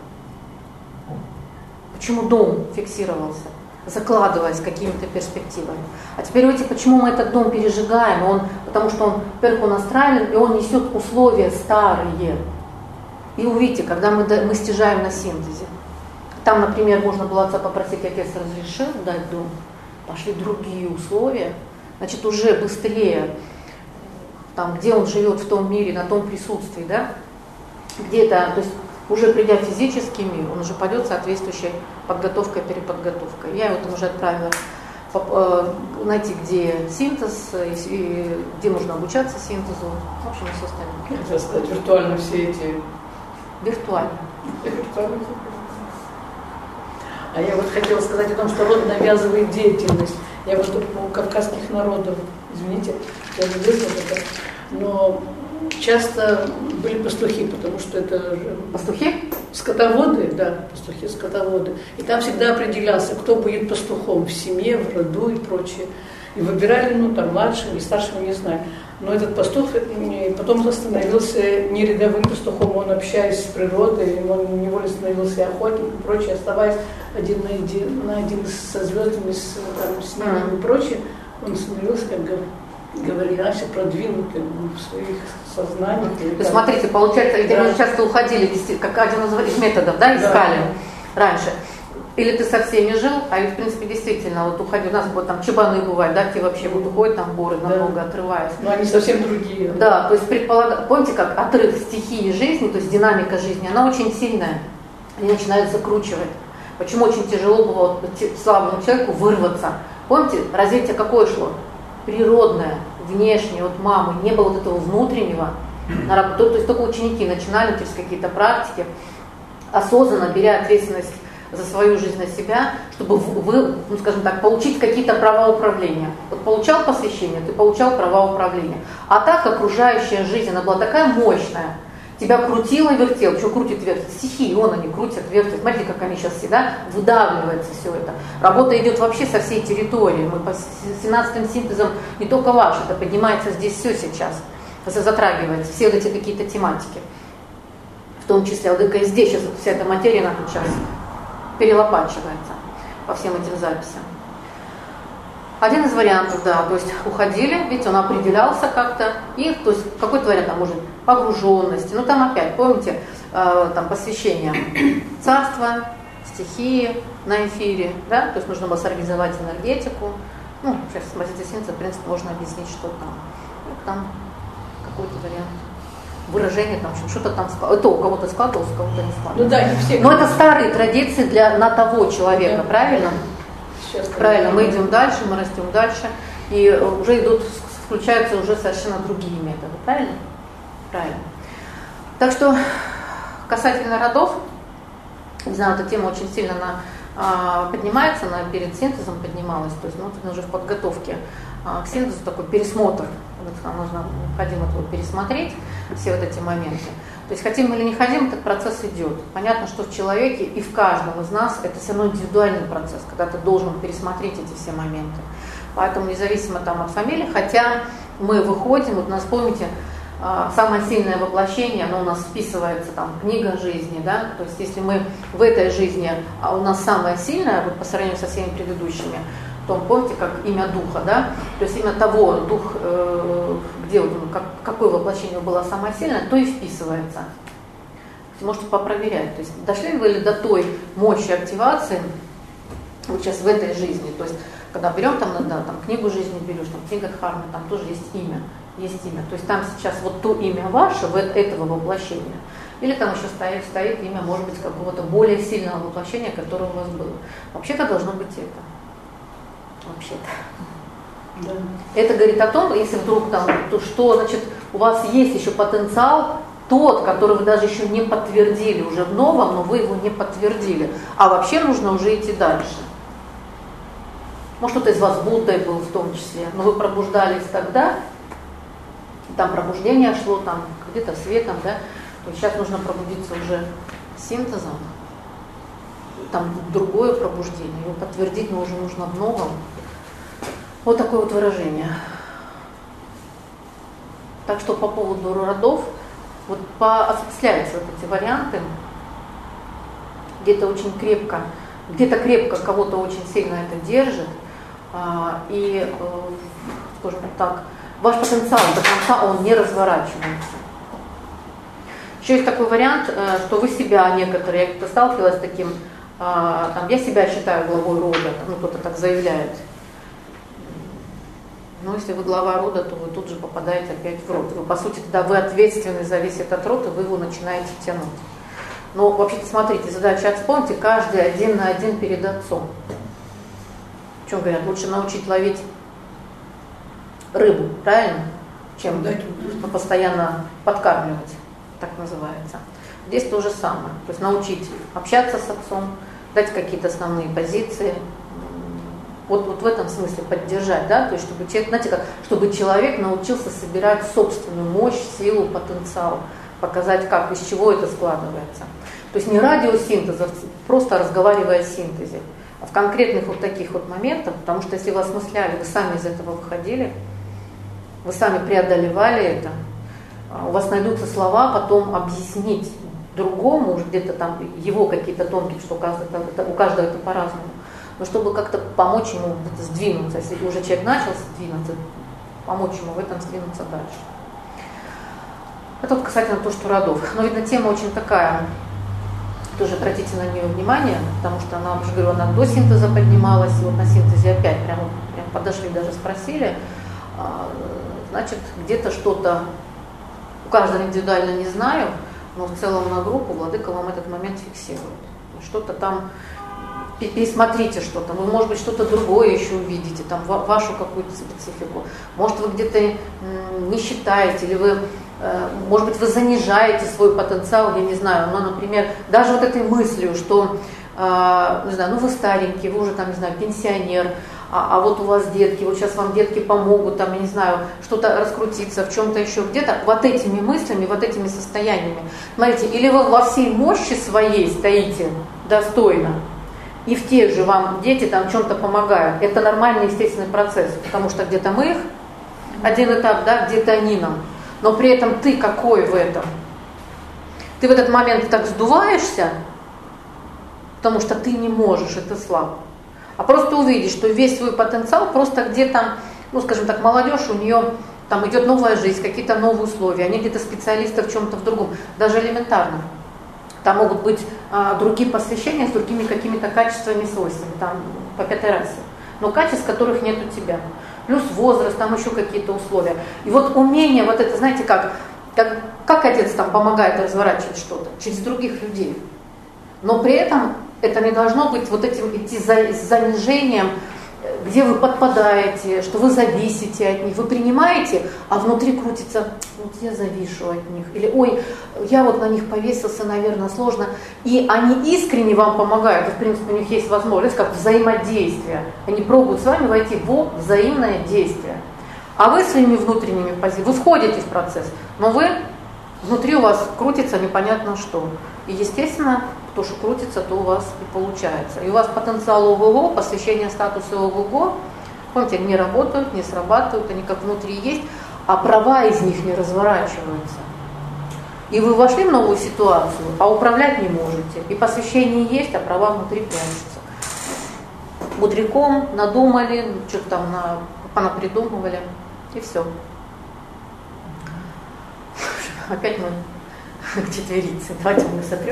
Почему дом фиксировался, закладываясь какими-то перспективами? А теперь видите, почему мы этот дом пережигаем? Потому что он, во-первых, он астрален, и он несет условия старые. И увидите, когда мы стяжаем на синтезе, там, например, можно было отца попросить, отец разрешил дать дом, пошли другие условия, значит, уже быстрее, там, где он живет в том мире, на том присутствии, да, где-то, то есть уже придя в физический мир, он уже пойдет соответствующей подготовкой, переподготовкой. Я его там уже отправила найти, где синтез, и где нужно обучаться синтезу, в общем, и все остальное. Хотела сказать, виртуально все эти... Виртуально. А я вот хотела сказать о том, что род навязывает деятельность. Я вот у кавказских народов, извините, я не вызвала это, но часто были пастухи, потому что это... Пастухи? Скотоводы, да, пастухи-скотоводы. И там всегда определялся, кто будет пастухом в семье, в роду и прочее. И выбирали, там, младшим и старшим, не знаю. Но этот пастух потом становился не рядовым пастухом, он, общаясь с природой, он невольно становился охотником и прочее, оставаясь один на один со звездами, с ними и прочее, он становился, как говорили, продвинутым в своих сознаниях. Смотрите, получается, ведь они часто уходили, как один из методов, да, искали раньше. Или ты со всеми жил, а ведь, в принципе, действительно, вот уходи, у нас вот там чабаны бывают, да, те вообще вот уходят там в горы, намного отрываясь. Но они совсем другие. Да, то есть помните, как отрыв стихии жизни, то есть динамика жизни, она очень сильная, они начинают закручивать. Почему очень тяжело было слабому человеку вырваться? Помните, развитие какое шло? Природное, внешнее, от мамы, не было вот этого внутреннего. То есть только ученики начинали через какие-то практики, осознанно беря ответственность за свою жизнь на себя, чтобы скажем так, получить какие-то права управления. Вот получал посвящение, ты получал права управления. А так окружающая жизнь, она была такая мощная, тебя крутило и вертело. Почему крутит, вертит? Стихии, они крутят, вертят. Смотрите, как они сейчас всегда выдавливается все это. Работа идет вообще со всей территории. Мы по 17-м синтезам не только ваш, это поднимается здесь все сейчас. Затрагивается, все вот эти какие-то тематики. В том числе, вот только здесь сейчас вся эта материя, она сейчас перелопачивается по всем этим записям. Один из вариантов, да, то есть уходили, ведь он определялся как-то, и то есть какой-то вариант, там, может, погруженности, там опять, помните, там посвящение царства, стихии на эфире, да, то есть нужно было сорганизовать энергетику, сейчас с позиции синтеза, в принципе, можно объяснить, что там какой-то вариант. Выражение, там, что-то там складывалось. Это у кого-то складывалось, у кого-то не складывалось. Да, не все. Но это старые традиции на того человека, правильно? Сейчас, правильно, мы идем дальше, мы растем дальше, и уже включаются уже совершенно другие методы, правильно? Правильно. Так что касательно родов, не знаю, эта тема очень сильно поднимается, она перед синтезом поднималась, то есть это уже в подготовке к синтезу такой пересмотр. Нам необходимо пересмотреть все вот эти моменты. То есть хотим мы или не хотим, этот процесс идет. Понятно, что в человеке и в каждом из нас это все равно индивидуальный процесс, когда ты должен пересмотреть эти все моменты. Поэтому независимо от фамилии, хотя мы выходим, у нас, помните, самое сильное воплощение, оно у нас вписывается, книга жизни, да, то есть если мы в этой жизни, а у нас самое сильное, по сравнению со всеми предыдущими, то помните, как имя духа, да, то есть имя того, дух, где какое воплощение было самое сильное, то и вписывается. Можете попроверять, то есть дошли ли вы до той мощи активации, вот сейчас в этой жизни, то есть когда берем книгу жизни берешь, книга Дхармы, там тоже есть имя, то есть там сейчас вот то имя ваше, этого воплощения, или там еще стоит имя, может быть, какого-то более сильного воплощения, которое у вас было. Вообще-то должно быть это. Вообще-то. Да. Это говорит о том, если вдруг то что, значит, у вас есть еще потенциал, тот, который вы даже еще не подтвердили уже в новом, но вы его не подтвердили. А вообще нужно уже идти дальше. Может, кто-то из вас Буддой был в том числе, но вы пробуждались тогда, там пробуждение шло, где-то светом, да, то сейчас нужно пробудиться уже синтезом, там другое пробуждение, его подтвердить уже нужно в новом. Вот такое вот выражение. Так что по поводу родов, вот осуществляются вот эти варианты, где-то очень крепко, где-то крепко кого-то очень сильно это держит, и, скажем так, ваш потенциал до конца он не разворачивается. Еще есть такой вариант, что вы себя некоторые, я как-то сталкивалась с таким, там, я себя считаю главой рода, ну кто-то так заявляет. Но если вы глава рода, то вы тут же попадаете опять в род. Вы, по сути, тогда вы ответственны за весь этот род, и вы его начинаете тянуть. Но вообще-то, смотрите, задача, вспомните, каждый один на один перед отцом. В чем говорят? Лучше научить ловить рыбу, правильно? Чем постоянно подкармливать, так называется. Здесь то же самое. То есть научить общаться с отцом, дать какие-то основные позиции. Вот в этом смысле поддержать, да, то есть чтобы человек, знаете как, чтобы человек научился собирать собственную мощь, силу, потенциал, показать как, из чего это складывается. То есть не радиосинтеза, просто разговаривая о синтезе, а в конкретных вот таких вот моментах, потому что если вы осмысляли, вы сами из этого выходили, вы сами преодолевали это, у вас найдутся слова потом объяснить другому, уже где-то там его какие-то тонкие, что у каждого это по-разному. Но чтобы как-то помочь ему сдвинуться, если уже человек начал сдвинуться, помочь ему в этом сдвинуться дальше. Это вот касательно того, что родов. Но, видно, тема очень такая, тоже обратите на нее внимание, потому что она, уже говорю, она до синтеза поднималась, и вот на синтезе опять прям подошли, даже спросили. Значит, где-то что-то, у каждого индивидуально не знаю, но в целом на группу владыка вам этот момент фиксирует. Что-то там, пересмотрите что-то, вы, может быть, что-то другое еще увидите, там вашу какую-то специфику. Может, вы где-то не считаете, или вы, может быть, вы занижаете свой потенциал, я не знаю, но, например, даже вот этой мыслью, что, не знаю, ну вы старенький, вы уже там, не знаю, пенсионер, а вот у вас детки, вот сейчас вам детки помогут, там, я не знаю, что-то раскрутиться, в чем-то еще где-то, вот этими мыслями, вот этими состояниями. Смотрите, или вы во всей мощи своей стоите достойно, и в тех же вам дети там чем-то помогают. Это нормальный, естественный процесс, потому что где-то мы их, один этап, да, где-то они нам. Но при этом ты какой в этом? Ты в этот момент так сдуваешься, потому что ты не можешь, это слабо. А просто увидишь, что весь свой потенциал просто где-то, ну скажем так, молодежь, у нее там идет новая жизнь, какие-то новые условия, они где-то специалисты в чем-то в другом, даже элементарно. Там могут быть другие посвящения с другими какими-то качествами, свойствами, там по 5-й расе, но качеств, которых нет у тебя. Плюс возраст, там еще какие-то условия. И вот умение, вот это, знаете, как отец там помогает разворачивать что-то? Через других людей. Но при этом это не должно быть вот этим идти с занижением, где вы подпадаете, что вы зависите от них. Вы принимаете, а внутри крутится, вот я завишу от них. Или, ой, я вот на них повесился, наверное, сложно. И они искренне вам помогают. И, в принципе, у них есть возможность, как взаимодействие. Они пробуют с вами войти в взаимное действие. А вы своими внутренними позициями, вы входите в процесс, но вы, внутри у вас крутится непонятно что. И, естественно, то, что крутится, то у вас и получается. И у вас потенциал ОГО, посвящение статуса ОГО, помните, не работают, не срабатывают, они как внутри есть, а права из них не разворачиваются. И вы вошли в новую ситуацию, а управлять не можете. И посвящение есть, а права внутри прячутся. Мудряком надумали, что-то там понапридумывали, и все. Опять мы к четверице. Давайте мы сотрем.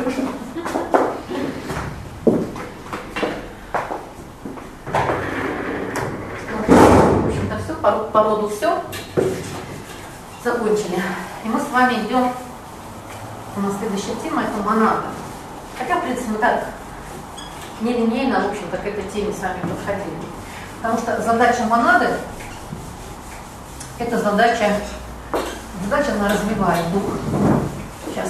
В общем-то все, по роду все. Закончили. И мы с вами идем, у нас следующая тема, это монада. Хотя, в принципе, мы так нелинейно, в общем-то, к этой теме с вами подходили. Потому что задача монады – это задача, она развивает дух. Сейчас.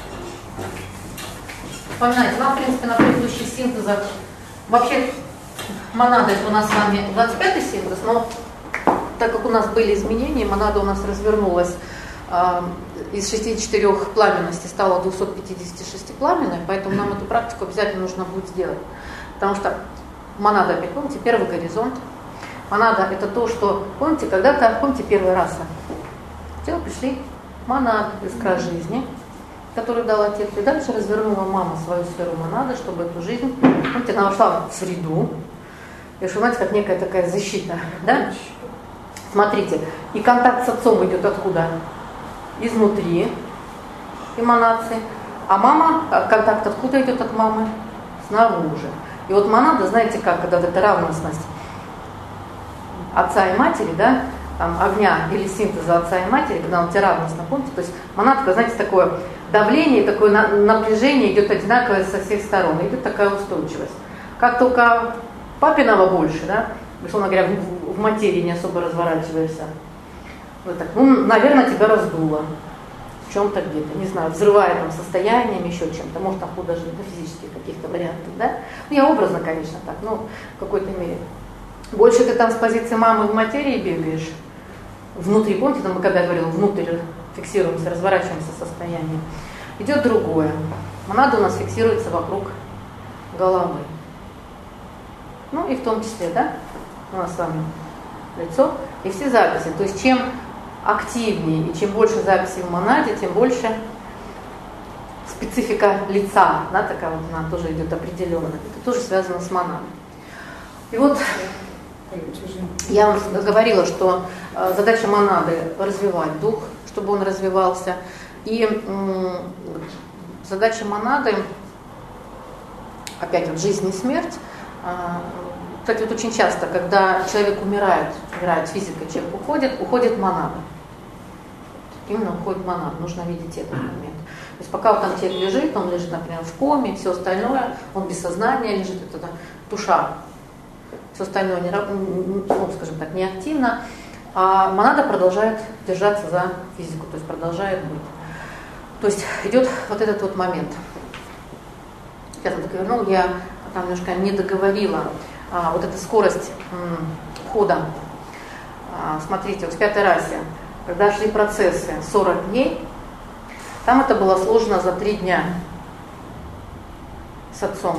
Вспоминайте, вам, в принципе, на предыдущих синтезах, вообще монада это у нас с вами 25-й синтез, но так как у нас были изменения, монада у нас развернулась из 64 пламенности стало 256 пламенной, поэтому нам эту практику обязательно нужно будет сделать. Потому что монада, опять помните, первый горизонт. Монада — это то, что, помните, когда-то, помните, первый раз в тело пришли монады, искра жизни, которую дал отец, и дальше развернула мама свою сферу монады, чтобы эту жизнь, помните, она вошла в среду, и что, знаете, как некая такая защита, да? Смотрите, и контакт с отцом идет откуда? Изнутри эманации, а мама, контакт откуда идет от мамы? Снаружи. И вот монада, знаете как, когда вот эта равностность отца и матери, да, там, огня или синтеза отца и матери, когда он равностно, помните, то есть монадка, знаете, такое давление, такое напряжение идет одинаковое со всех сторон, идет такая устойчивость. Как только папиного больше, да, условно говоря, в материи не особо разворачиваешься, вот так, ну, наверное, тебя раздуло в чем-то где-то, не знаю, взрывая там состоянием, еще чем-то, может, там даже до физических каких-то вариантов, да, ну, я образно, конечно, так, но в какой-то мере. Больше ты там с позиции мамы в материи бегаешь, внутри, помните, там, когда я говорила, внутрь фиксируемся, разворачиваемся состояние, идет другое. Монада у нас фиксируется вокруг головы. Ну и в том числе, да, у нас с вами лицо и все записи. То есть чем активнее и чем больше записей в монаде, тем больше специфика лица, да, такая вот она тоже идет определенная. Это тоже связано с монадой. И вот я вам говорила, что задача монады развивать дух, чтобы он развивался. И задача монады, опять вот жизнь и смерть. Кстати, вот очень часто, когда человек умирает физика, человек уходит монада. Именно уходит монада, нужно видеть этот момент. То есть пока вот там человек лежит, он лежит, например, в коме, все остальное, он без сознания лежит, это душа. Все остальное, ну, скажем так, неактивно, а монада продолжает держаться за физику, то есть продолжает быть. То есть идет вот этот вот момент. Сейчас я довернула, я там немножко не договорила. Вот эта скорость хода. Смотрите, вот в пятой расе, когда шли процессы 40 дней, там это было сложено за 3 дня с отцом.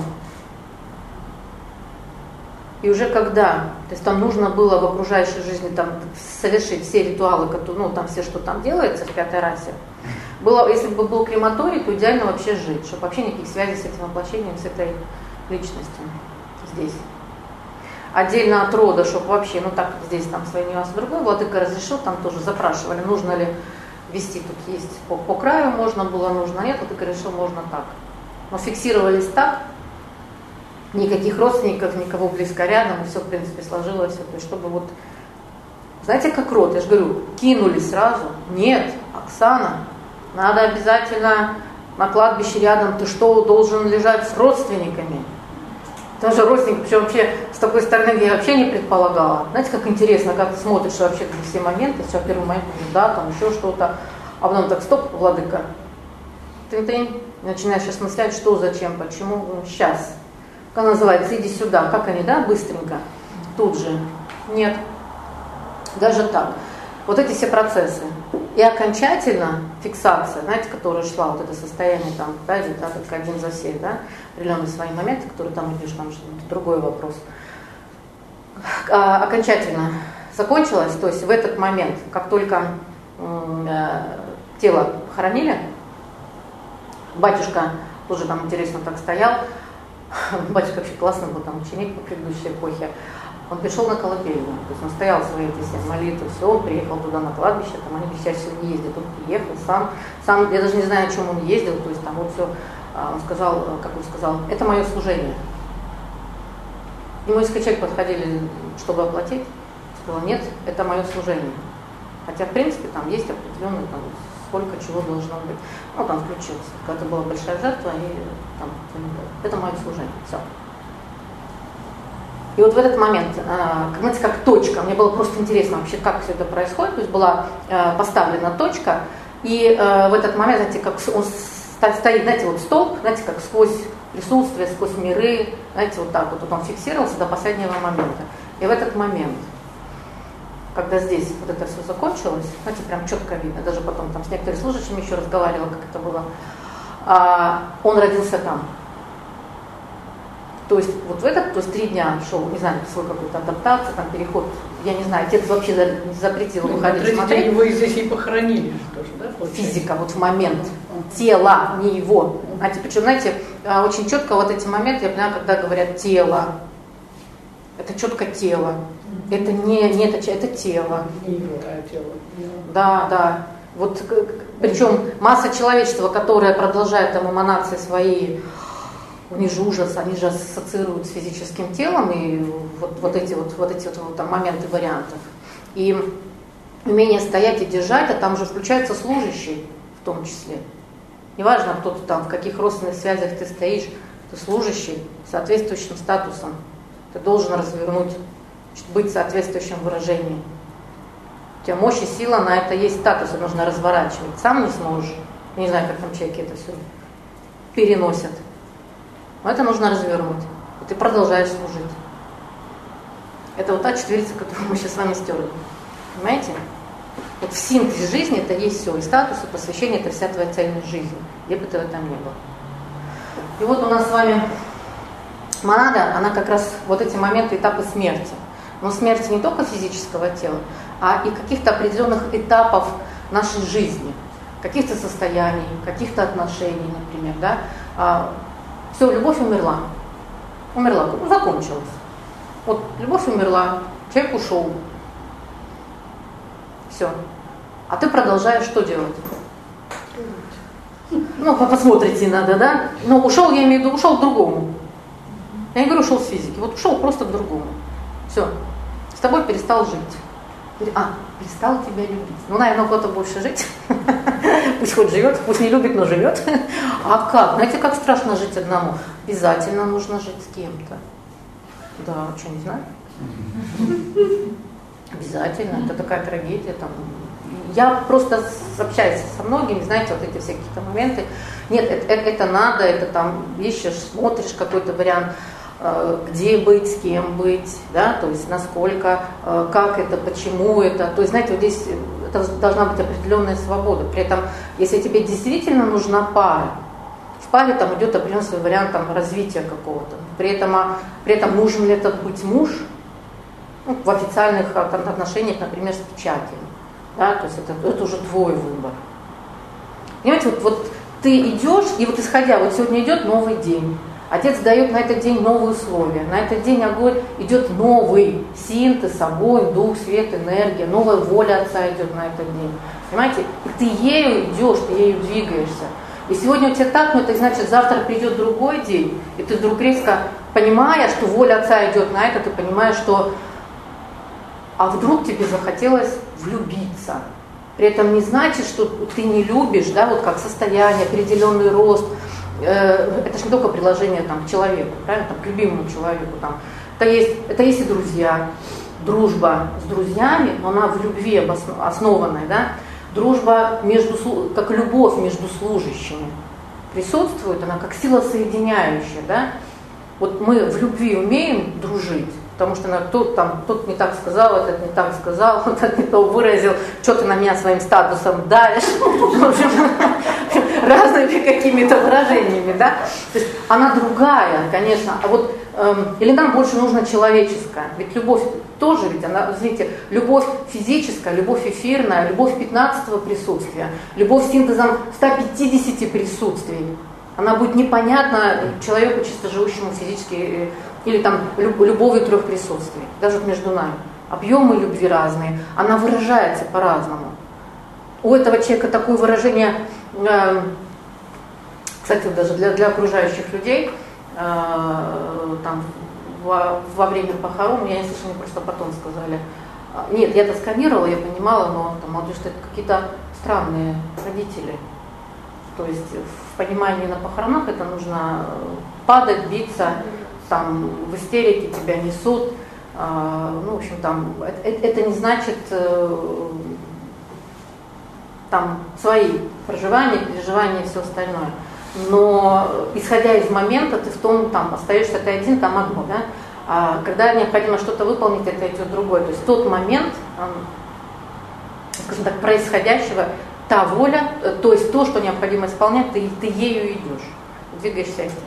И уже когда, то есть там нужно было в окружающей жизни там совершить все ритуалы, которые, ну там все, что там делается в пятой расе, было, если бы был крематорий, то идеально вообще жить, чтобы вообще никаких связей с этим воплощением, с этой личностью здесь. Отдельно от рода, чтобы вообще, ну так, здесь там свои нюансы другой, владыка разрешил, там тоже запрашивали, нужно ли вести, тут есть по краю можно было, нужно нет, владыка решил, можно так. Но фиксировались так, никаких родственников, никого близко рядом, и все, в принципе, сложилось, то есть, чтобы вот, знаете, как род, я же говорю, кинулись сразу, нет, Оксана, надо обязательно на кладбище рядом, ты что, должен лежать с родственниками? Даже родственник, причем вообще с такой стороны я вообще не предполагала. Знаете, как интересно, как ты смотришь вообще на все моменты, все, первый момент, да, там еще что-то, а потом так, стоп, владыка, ты начинаешь осмыслять, что, зачем, почему, ну, сейчас. Как называется, иди сюда, как они, да, быстренько, тут же. Нет, даже так. Вот эти все процессы. И окончательно фиксация, знаете, которая шла, вот это состояние там, да, как один за всех, да, определенные свои моменты, которые там идешь, там другой вопрос. Окончательно закончилось, то есть в этот момент, как только тело хоронили, батюшка тоже там интересно так стоял, батюшка вообще классный был, там ученик по предыдущей эпохе, он пришел на колыбельную, то есть он стоял свои эти все молитвы, все, он приехал туда на кладбище, там они чаще всего не ездят, он приехал сам, я даже не знаю, о чем он ездил, то есть там вот все, он сказал, как он сказал, это мое служение. Ему несколько человек подходили, чтобы оплатить, сказал, нет, это мое служение. Хотя, в принципе, там есть определенный, там, сколько чего должно быть. Ну, там включился, когда была большая жертва, и там, это мое служение, все. И вот в этот момент, знаете, как точка, мне было просто интересно вообще, как все это происходит, то есть была поставлена точка, и в этот момент, знаете, как он стоит, знаете, вот столб, знаете, как сквозь присутствие, сквозь миры, знаете, вот так вот он фиксировался до последнего момента. И в этот момент когда здесь вот это все закончилось, знаете, прям четко видно, даже потом там с некоторыми служащими еще разговаривала, как это было, он родился там. То есть вот в этот, то есть 3 дня шел, не знаю, свой какой-то адаптация, там переход, я не знаю, отец вообще запретил выходить смотреть. Его здесь и похоронили тоже, да? Получается? Физика, вот в момент тела, не его. Причем, знаете, очень четко вот эти моменты, я понимаю, когда говорят тело, это четко тело, это не это тело. Не его, а тело. Да. Вот, причем масса человечества, которая продолжает там эманации свои, у них же ужас, они же ассоциируют с физическим телом, и вот эти там моменты вариантов. И умение стоять и держать, а там уже включается служащий в том числе. Неважно, кто ты там, в каких родственных связях ты стоишь, ты служащий с соответствующим статусом. Ты должен развернуть, быть в соответствующем выражении. У тебя мощь и сила, на это есть статус, и нужно разворачивать. Сам не сможешь. Я не знаю, как там человеки это все переносят. Но это нужно развернуть. И ты продолжаешь служить. Это вот та четверица, которую мы сейчас с вами стерли. Понимаете? Вот в синтезе жизни это есть все. И статус, и посвящение, это вся твоя цельность жизни. Где бы ты в этом ни был. И вот у нас с вами монада, она как раз вот эти моменты, этапы смерти. Но смерти не только физического тела, а и каких-то определенных этапов нашей жизни. Каких-то состояний, каких-то отношений, например. Да? Все, любовь умерла. Закончилась. Вот любовь умерла, человек ушел. Все. А ты продолжаешь что делать? Ну, посмотрите надо, да? Но ушел, я имею в виду, ушел к другому. Я не говорю, ушел с физики. Вот ушел просто к другому. Все. С тобой перестал жить. Перестал тебя любить. Ну, наверное, кто-то больше жить. Пусть хоть живет, пусть не любит, но живет. А как? Знаете, как страшно жить одному? Обязательно нужно жить с кем-то. Да, что, не знаю? Обязательно. Это такая трагедия. Там. Я просто общаюсь со многими, знаете, вот эти все какие-то моменты. Нет, это надо, это там ищешь, смотришь какой-то вариант, где быть, с кем быть, да, то есть насколько, как это, почему это. То есть, знаете, вот здесь это должна быть определенная свобода. При этом, если тебе действительно нужна пара, в паре там идет определенный свой вариант там, развития какого-то. При этом нужен ли это быть муж, ну, в официальных отношениях, например, с печатью. Да, то есть это уже твой выбор. Понимаете, вот ты идешь, и вот исходя, вот сегодня идет новый день. Отец дает на этот день новые условия. На этот день огонь идет новый синтез, огонь, дух, свет, энергия, новая воля Отца идет на этот день. Понимаете? И ты ею идешь, ты ею двигаешься. И сегодня у тебя так, но это значит, завтра придет другой день, и ты вдруг резко, понимая, что воля Отца идет на это, ты понимаешь, что а вдруг тебе захотелось влюбиться. При этом не значит, что ты не любишь, да, вот как состояние, определенный рост. Это же не только приложение там, к человеку, правильно, там, к любимому человеку. Там. Это есть и друзья, дружба с друзьями, но она в любви основанная, да. Дружба как любовь между служащими присутствует, она как сила соединяющая, да. Вот мы в любви умеем дружить, потому что тот не так сказал, этот не так сказал, этот не то выразил, что ты на меня своим статусом давишь, в общем, разными какими-то выражениями, да. То есть она другая, конечно, а вот или нам больше нужно человеческая, ведь любовь тоже, ведь она, знаете, любовь физическая, любовь эфирная, любовь 15-го присутствия, любовь синтезом 150 присутствий. Она будет непонятна человеку, чисто живущему физически, или там любовью 3 присутствий, даже между нами. Объемы любви разные, она выражается по-разному. У этого человека такое выражение, кстати, даже для окружающих людей, там, во время похорон, я не слышала, мне просто потом сказали, нет, я это сканировала, я понимала, но там, молодежь, что это какие-то странные родители. То есть в понимании на похоронах это нужно падать, биться, там в истерике тебя несут. Ну, в общем, там это не значит там свои проживания, переживания и все остальное. Но исходя из момента, ты в том там остаешься ты один, там одно, да? когда необходимо что-то выполнить, это идет другое. То есть тот момент, скажем так, происходящего, та воля, то есть то, что необходимо исполнять, ты ею идешь, двигаешься этим.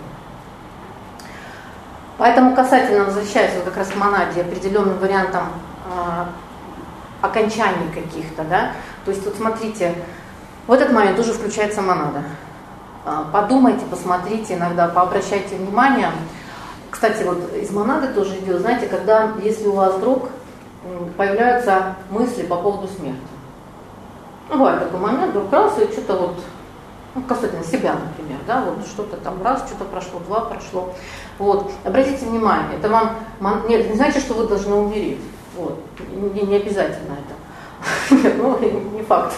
Поэтому касательно, возвращаясь вот как раз к монаде, определенным вариантам окончаний каких-то, да, то есть вот смотрите, в этот момент уже включается монада. Подумайте, посмотрите, иногда пообращайте внимание. Кстати, вот из монады тоже идет, знаете, когда, если у вас вдруг появляются мысли по поводу смерти. Бывает такой момент, вдруг раз, и что-то вот, касательно себя, например, да, вот что-то там раз, что-то прошло, два прошло. Вот, обратите внимание, это вам не значит, что вы должны умереть. Вот, не обязательно это. Нет, ну, не факт.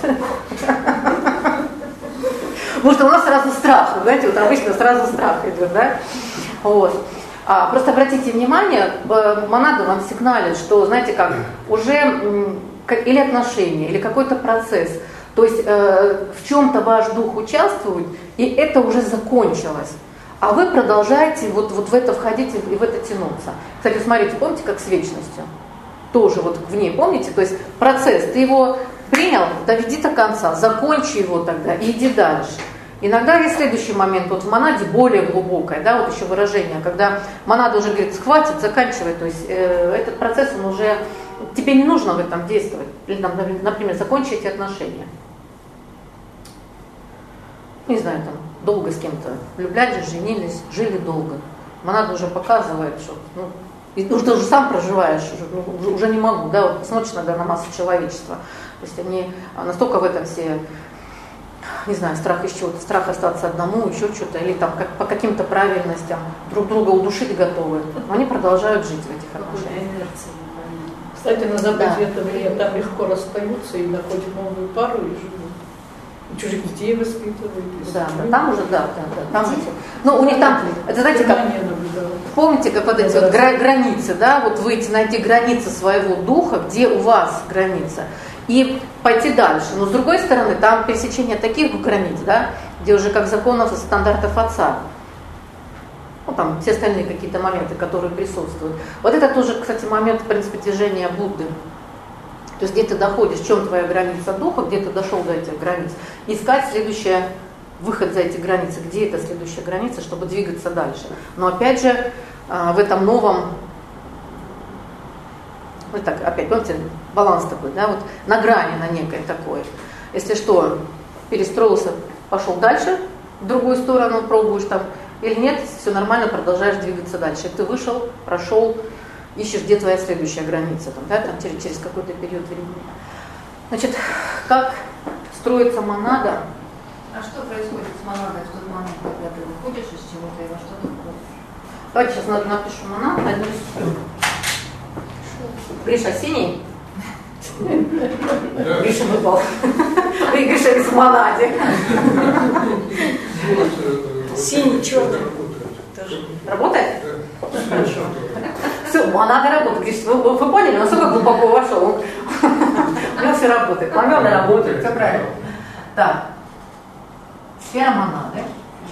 Потому что у нас сразу страх, знаете, вот обычно сразу страх идет, да? Вот. Просто обратите внимание, монада вам сигналит, что, знаете как, уже или отношения, или какой-то процесс, то есть в чем-то ваш дух участвует, и это уже закончилось. А вы продолжаете вот в это входить и в это тянуться. Кстати, смотрите, помните, как с вечностью? Тоже вот в ней, помните? То есть процесс, ты его принял, доведи до конца, закончи его тогда и иди дальше. Иногда есть следующий момент, вот в монаде более глубокое, да, вот еще выражение, когда монада уже говорит, хватит, заканчивай, то есть этот процесс, он уже, тебе не нужно в этом действовать, или, например, закончи эти отношения. Не знаю, там, долго с кем-то влюблялись, женились, жили долго. Монада уже показывает, что, и ты уже сам проживаешь, уже не могу, да, вот посмотришь иногда на массу человечества. То есть они настолько в этом все, не знаю, страх из чего-то, страх остаться одному, еще что-то, или там по каким-то правильностям друг друга удушить готовы. Но они продолжают жить в этих отношениях. Кстати, на Западе этого там легко расстаются и находят новую пару и живут. Чужих детей воспитывают. Да, там уже, да, там эти. Ну, у них там, это знаете как, помните, как вот эти вот границы, да, вот выйти, найти границы своего духа, где у вас граница, и пойти дальше. Но с другой стороны, там пересечение таких границ, да, где уже как законов и стандартов отца. Ну, там все остальные какие-то моменты, которые присутствуют. Вот это тоже, кстати, момент, в принципе, движения Будды. То есть где ты доходишь, в чем твоя граница духа, где ты дошел до этих границ, искать следующий выход за эти границы, где эта следующая граница, чтобы двигаться дальше. Но опять же, в этом новом, вот так, опять, помните, баланс такой, да, вот на грани, на некой такой. Если что, перестроился, пошел дальше, в другую сторону пробуешь там, или нет, все нормально, продолжаешь двигаться дальше. Ты вышел, прошел, ищешь, где твоя следующая граница, там, да, там, через какой-то период времени. Значит, как строится монада? А что происходит с монадой в тот момент, когда ты выходишь из чего-то и во что ты входишь? Давайте сейчас напишу монаду, одну секунду. Гриша синий? Гриша выпал. И Гриша из монаде. Синий, черный. Работает? Хорошо. Все, монада работает. Гриша, вы поняли, насколько глубоко вошел? У него все работает. Монада работает, все правильно. Так. Сфера монады.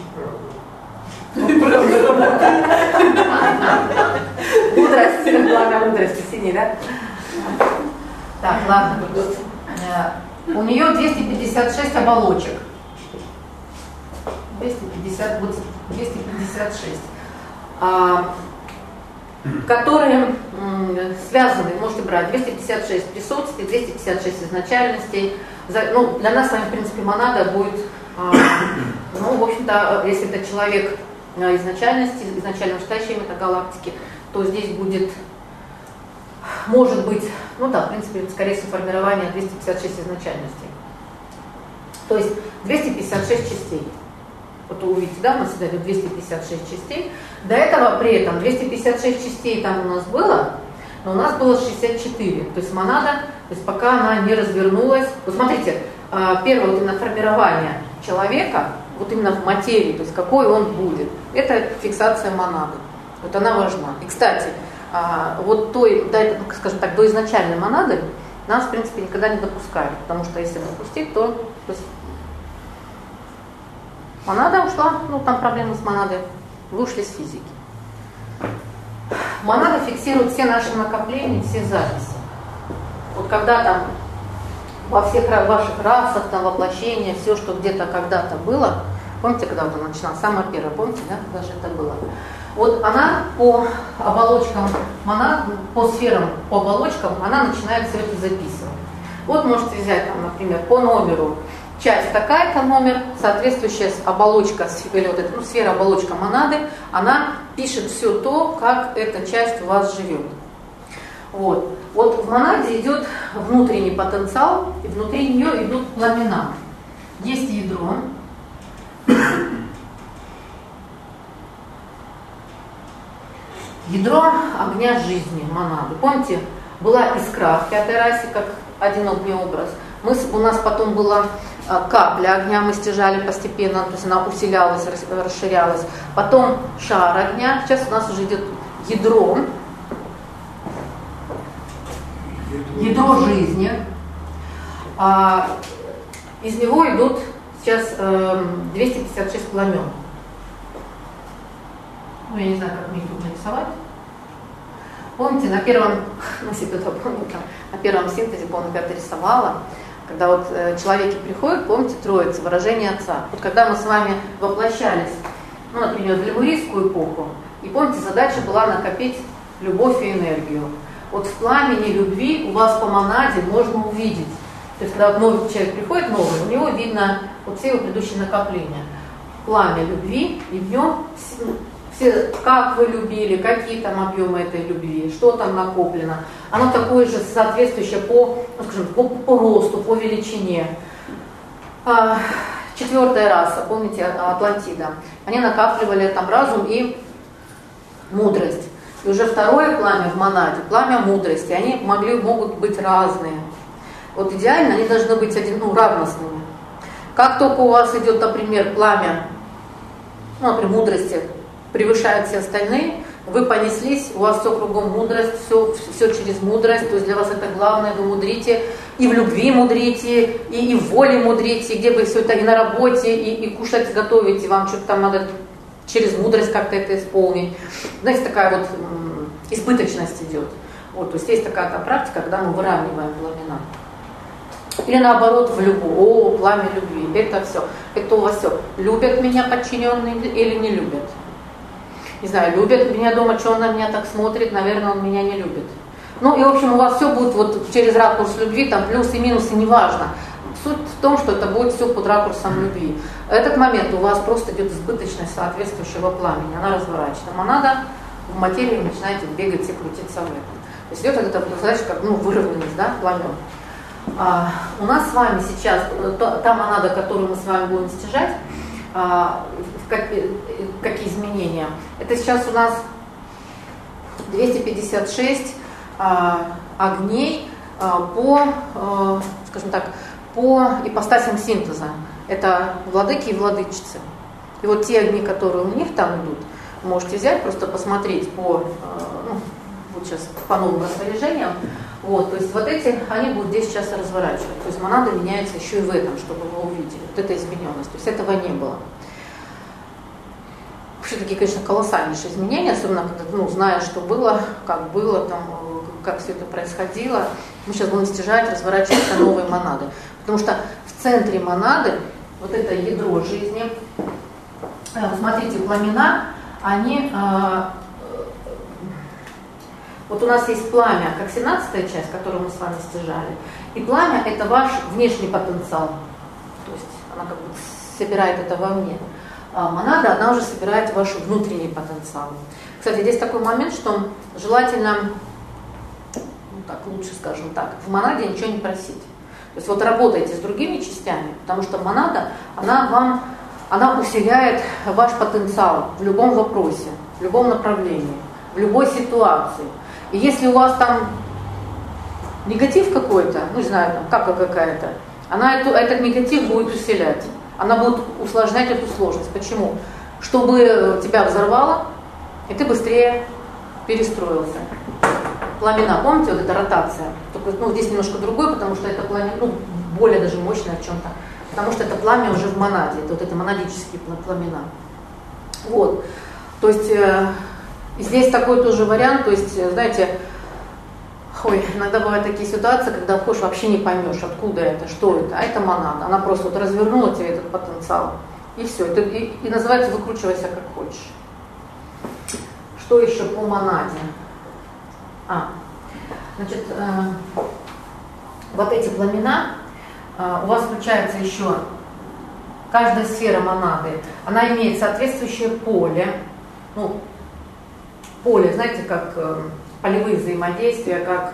Мудрость, пламя мудрости, синий, да? Так, ладно. У нее 256 оболочек. 256. Которые связаны, можете брать 256 присутствий, 256 изначальностей. Ну, для нас с вами, в принципе, монада будет, ну, в общем-то, если это человек изначальности, изначально считающий метагалактики, то здесь будет, может быть, ну да, в принципе, скорее всего, формирование 256 изначальностей. То есть 256 частей. Вот вы увидите, да, у нас всегда идет 256 частей. До этого при этом 256 частей там у нас было, но у нас было 64. То есть монада, то есть пока она не развернулась. Вот смотрите, первое вот именно формирование человека, вот именно в материи, то есть какой он будет, это фиксация монады. Вот она важна. И, кстати, вот той, скажем так, до изначальной монады нас, в принципе, никогда не допускают, потому что если допустить, то есть монада ушла, ну там проблемы с монадой, вы ушли с физики. монада фиксирует все наши накопления, все записи. Вот когда там во всех ваших расах, там воплощения, все, что где-то когда-то было, помните, когда вот она начинала, самое первое, помните, да, когда же это было? Вот она по оболочкам монад, по сферам, по оболочкам, она начинает все это записывать. Вот можете взять, там, например, по номеру часть такая-то номер, соответствующая оболочка, или вот эта, сфера оболочка монады, она пишет все то, как эта часть у вас живет. Вот. Вот в монаде идет внутренний потенциал, и внутри нее идут пламена. Есть ядро. Ядро огня жизни, монады. Помните, была искра в пятой расе, как одинокий образ. У нас потом была капля огня, мы стяжали постепенно, то есть она усилялась, расширялась. Потом шар огня, сейчас у нас уже идет ядро жизни. Из него идут сейчас 256 пламен. Я не знаю, как мне тут нарисовать. Помните, на первом, на первом синтезе, помню, я это рисовала, когда вот человеки приходят, помните, Троица, выражение Отца. Вот когда мы с вами воплощались, например, в лемурийскую эпоху, и помните, задача была накопить любовь и энергию. Вот в пламени любви у вас по монаде можно увидеть. То есть, когда новый человек приходит, новый, у него видно вот все его предыдущие накопления. Пламя любви, и в нем все, как вы любили, какие там объемы этой любви, что там накоплено. Оно такое же соответствующее по росту, по величине. Четвертая раса, помните, Атлантида. Они накапливали там разум и мудрость. И уже второе пламя в монаде, пламя мудрости, они могут быть разные. Вот идеально они должны быть равностными. Как только у вас идет, например, пламя, например, мудрости превышает все остальные, вы понеслись, у вас все кругом мудрость, все через мудрость, то есть для вас это главное, вы мудрите, и в любви мудрите, и в воле мудрите, где вы все это и на работе, и кушать готовите, вам что-то там надо через мудрость как-то это исполнить. Знаете, такая вот избыточность идет. Вот, то есть есть такая практика, когда мы выравниваем пламена. Или наоборот в любовь, пламя любви. Это все. Это у вас все. Любят меня подчиненные или не любят? Не знаю, любят меня дома, что он на меня так смотрит, наверное, он меня не любит. И в общем у вас все будет вот через ракурс любви, там плюсы и минусы, неважно. Суть в том, что это будет все под ракурсом любви. В этот момент у вас просто идет избыточность соответствующего пламени, она разворачивается. Монада в материи вы начинаете бегать и крутиться в этом. То есть идет это, знаешь, как выровненность, да, пламен. У нас с вами сейчас, та монада, которую мы с вами будем стяжать, какие изменения? Это сейчас у нас 256 огней по, скажем так, по ипостасям синтеза. Это владыки и владычицы. И вот те огни, которые у них там идут, можете взять, просто посмотреть вот сейчас по новым распоряжениям. Вот, то есть вот эти, они будут здесь сейчас разворачивать. То есть монада меняется еще и в этом, чтобы вы увидели. Вот эта измененность. То есть этого не было. Вообще такие, конечно, колоссальнейшие изменения, особенно когда, зная, что было, там, как все это происходило. Мы сейчас будем стяжать, разворачиваться новые монады. Потому что в центре монады, вот это ядро жизни, смотрите, пламена, они... Вот у нас есть пламя, как 17-я часть, которую мы с вами стяжали. И пламя – это ваш внешний потенциал. То есть она как бы собирает это вовне. А монада, она уже собирает ваш внутренний потенциал. Кстати, здесь такой момент, что желательно, лучше скажем так, в монаде ничего не просить. То есть вот работайте с другими частями, потому что монада, она усиляет ваш потенциал в любом вопросе, в любом направлении, в любой ситуации. И если у вас там негатив какой-то, не знаю, там капля какая-то, она этот негатив будет усилять. Она будет усложнять эту сложность. Почему? Чтобы тебя взорвало, и ты быстрее перестроился. Пламена, помните, вот эта ротация? Только, здесь немножко другой, потому что это пламя, более даже мощное в чем-то. Потому что это пламя уже в монаде, это вот это монадические пламена. Вот. То есть... И здесь такой тоже вариант, то есть, знаете, иногда бывают такие ситуации, когда входишь, вообще не поймешь, откуда это, что это, а это монада. Она просто вот развернула тебе этот потенциал, и все. Это, и называется «выкручивайся как хочешь». Что еще по монаде? Значит, вот эти пламена, у вас включается еще каждая сфера монады, она имеет соответствующее поле, поле, знаете, как полевые взаимодействия, как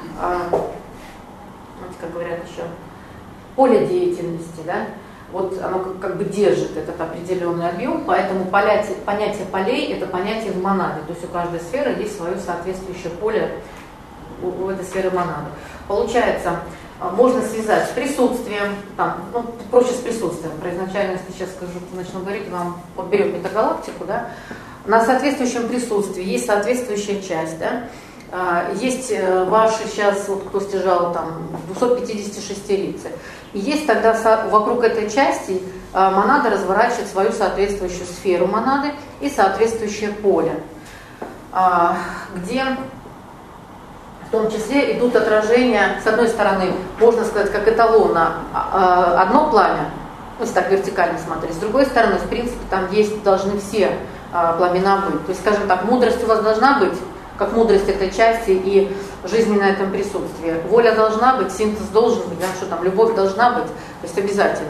говорят еще, поле деятельности, да? Вот оно как бы держит этот определенный объем, поэтому понятие полей – это понятие в монаде. То есть у каждой сферы есть свое соответствующее поле у этой сферы монады. Получается, можно связать с присутствием, проще с присутствием, про изначальность сейчас начну говорить, вам вот берем метагалактику, да, на соответствующем присутствии есть соответствующая часть, да, есть ваши сейчас, вот кто стяжал там 256 лица, и есть тогда вокруг этой части монада разворачивает свою соответствующую сферу монады и соответствующее поле, где в том числе идут отражения, с одной стороны, можно сказать, как эталона одно пламя, если так вертикально смотреть, с другой стороны, в принципе, там должны все пламена быть. То есть, скажем так, мудрость у вас должна быть, как мудрость этой части и жизнь на этом присутствии. Воля должна быть, синтез должен быть, да, что там, любовь должна быть, то есть обязательно.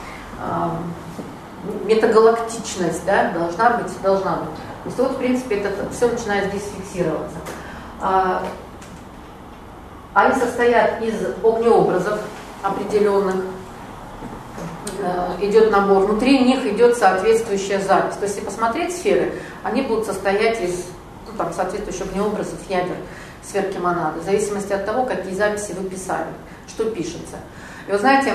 Метагалактичность, да, должна быть. То есть вот, в принципе, это все начинает здесь фиксироваться. Они состоят из огнеобразов определенных, идет набор, внутри них идет соответствующая запись. То есть, если посмотреть сферы, они будут состоять из соответствующих огнеобразов ядер сферки монады, в зависимости от того, какие записи вы писали, что пишется. И вы знаете,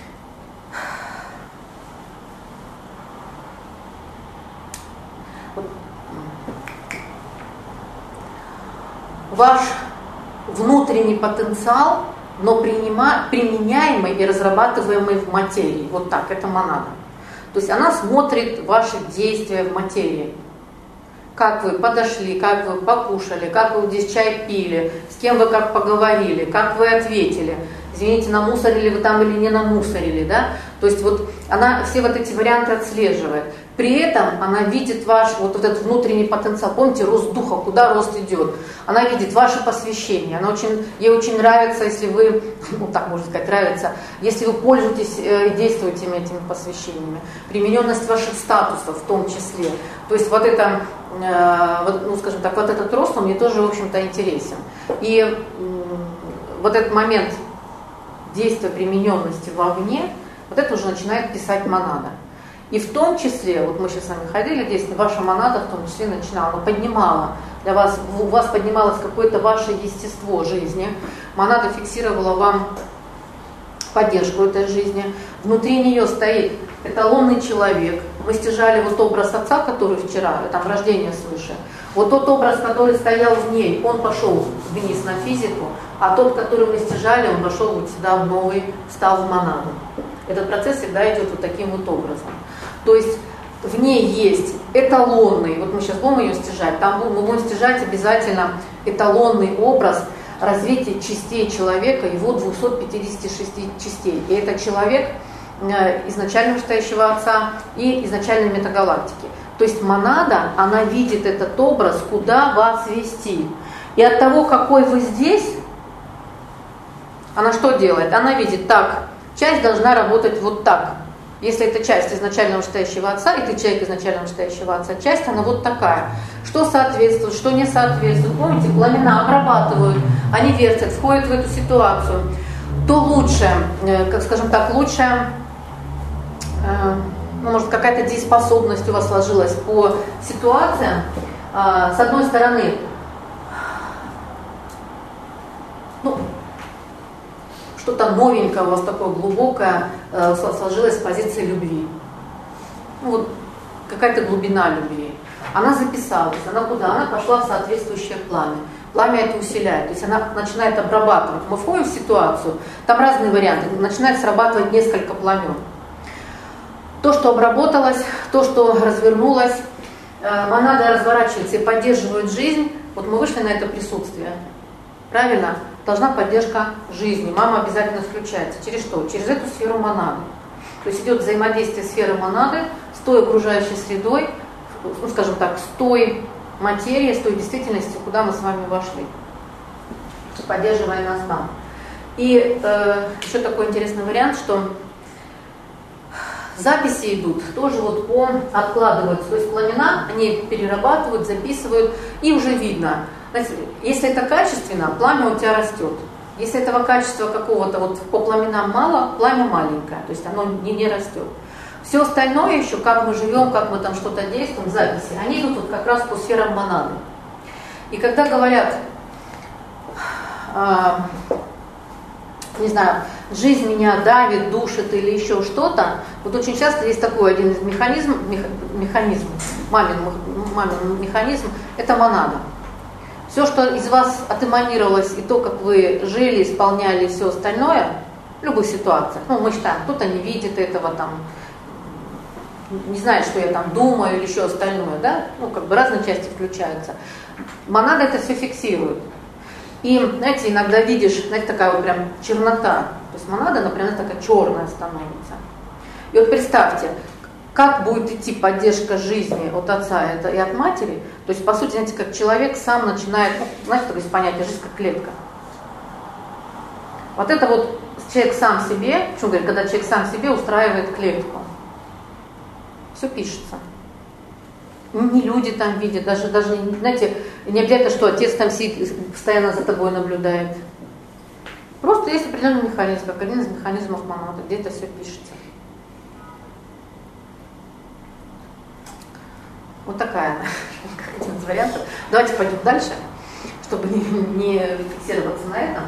ваш внутренний потенциал, но применяемый и разрабатываемый в материи. Вот так, это монада. То есть она смотрит ваши действия в материи. Как вы подошли, как вы покушали, как вы здесь чай пили, с кем вы как поговорили, как вы ответили. Извините, намусорили вы там или не намусорили, да? То есть вот она все вот эти варианты отслеживает. При этом она видит ваш вот этот внутренний потенциал. Помните, рост духа, куда рост идет? Она видит ваше посвящение. Ей очень нравится, если вы, так можно сказать, нравится, если вы пользуетесь и действуете этими посвящениями. Примененность ваших статусов в том числе. То есть вот это, скажем так, вот этот рост, он мне тоже, в общем-то, интересен. И вот этот момент действия примененности вовне, вот это уже начинает писать монада. И в том числе, вот мы сейчас с вами ходили здесь, ваша монада в том числе начинала, она поднимала для вас, у вас поднималось какое-то ваше естество жизни, монада фиксировала вам поддержку этой жизни, внутри нее стоит эталонный человек, мы стяжали вот образ отца, который вчера, там рождение свыше, вот тот образ, который стоял в ней, он пошел вниз на физику, а тот, который мы стяжали, он пошел вот сюда в новый, стал в монаду. Этот процесс всегда идет вот таким вот образом. То есть в ней есть эталонный, вот мы сейчас будем ее стяжать, там мы будем стяжать обязательно эталонный образ развития частей человека, его 256 частей. И это человек изначально вышестоящего отца и изначальной метагалактики. То есть монада, она видит этот образ, куда вас вести. И от того, какой вы здесь, она что делает? Она видит, так, часть должна работать вот так. Если это часть изначально вышестоящего отца, и ты человек изначально вышестоящего отца, часть, она вот такая. Что соответствует, что не соответствует. Помните, пламена обрабатывают, они вертят, входят в эту ситуацию. То лучше, как скажем так, лучше, может, какая-то дееспособность у вас сложилась по ситуациям. С одной стороны, что-то новенькое у вас такое глубокое сложилось с позиции любви. Вот какая-то глубина любви. Она записалась, она куда? Она пошла в соответствующее пламя. Пламя это усиляет, то есть она начинает обрабатывать. Мы входим в ситуацию, там разные варианты, начинает срабатывать несколько пламен. То, что обработалось, то, что развернулось, монада разворачивается и поддерживает жизнь, вот мы вышли на это присутствие, правильно? Должна поддержка жизни, мама обязательно включается. Через что? Через эту сферу монады. То есть идет взаимодействие сферы монады с той окружающей средой, ну, скажем так, с той материей, с той действительностью, куда мы с вами вошли, поддерживая нас там. И еще такой интересный вариант, что записи идут тоже вот откладываются, то есть пламена, они перерабатывают, записывают, и уже видно. Знаете, если это качественно, пламя у тебя растет. Если этого качества какого-то вот по пламенам мало, пламя маленькое, то есть оно не растет. Все остальное еще, как мы живем, как мы там что-то действуем, записи, они идут вот как раз по сферам монады. И когда говорят, не знаю, жизнь меня давит, душит или еще что-то, вот очень часто есть такой один из механизмов, мамин механизм, это монада. Все, что из вас отэманировалось, и то, как вы жили, исполняли все остальное, в любых ситуациях, ну, мы считаем, кто-то не видит этого, там, не знает, что я там думаю или еще остальное, да, ну, как бы разные части включаются. Монада это все фиксирует. И, знаете, иногда видишь, знаете, такая вот прям чернота, то есть монада, например, такая черная становится. И вот представьте, как будет идти поддержка жизни от отца и от матери, то есть, по сути, знаете, как человек сам начинает, ну, знаете, такое понятие, жизнь как клетка. Вот это вот человек сам себе, почему говорят, когда человек сам себе устраивает клетку, все пишется. Не люди там видят, даже, знаете, не обязательно, что отец там сидит, постоянно за тобой наблюдает. Просто есть определенный механизм, как один из механизмов монады, где это все пишется. Вот такая один из вариантов. Давайте пойдем дальше, чтобы не фиксироваться на этом.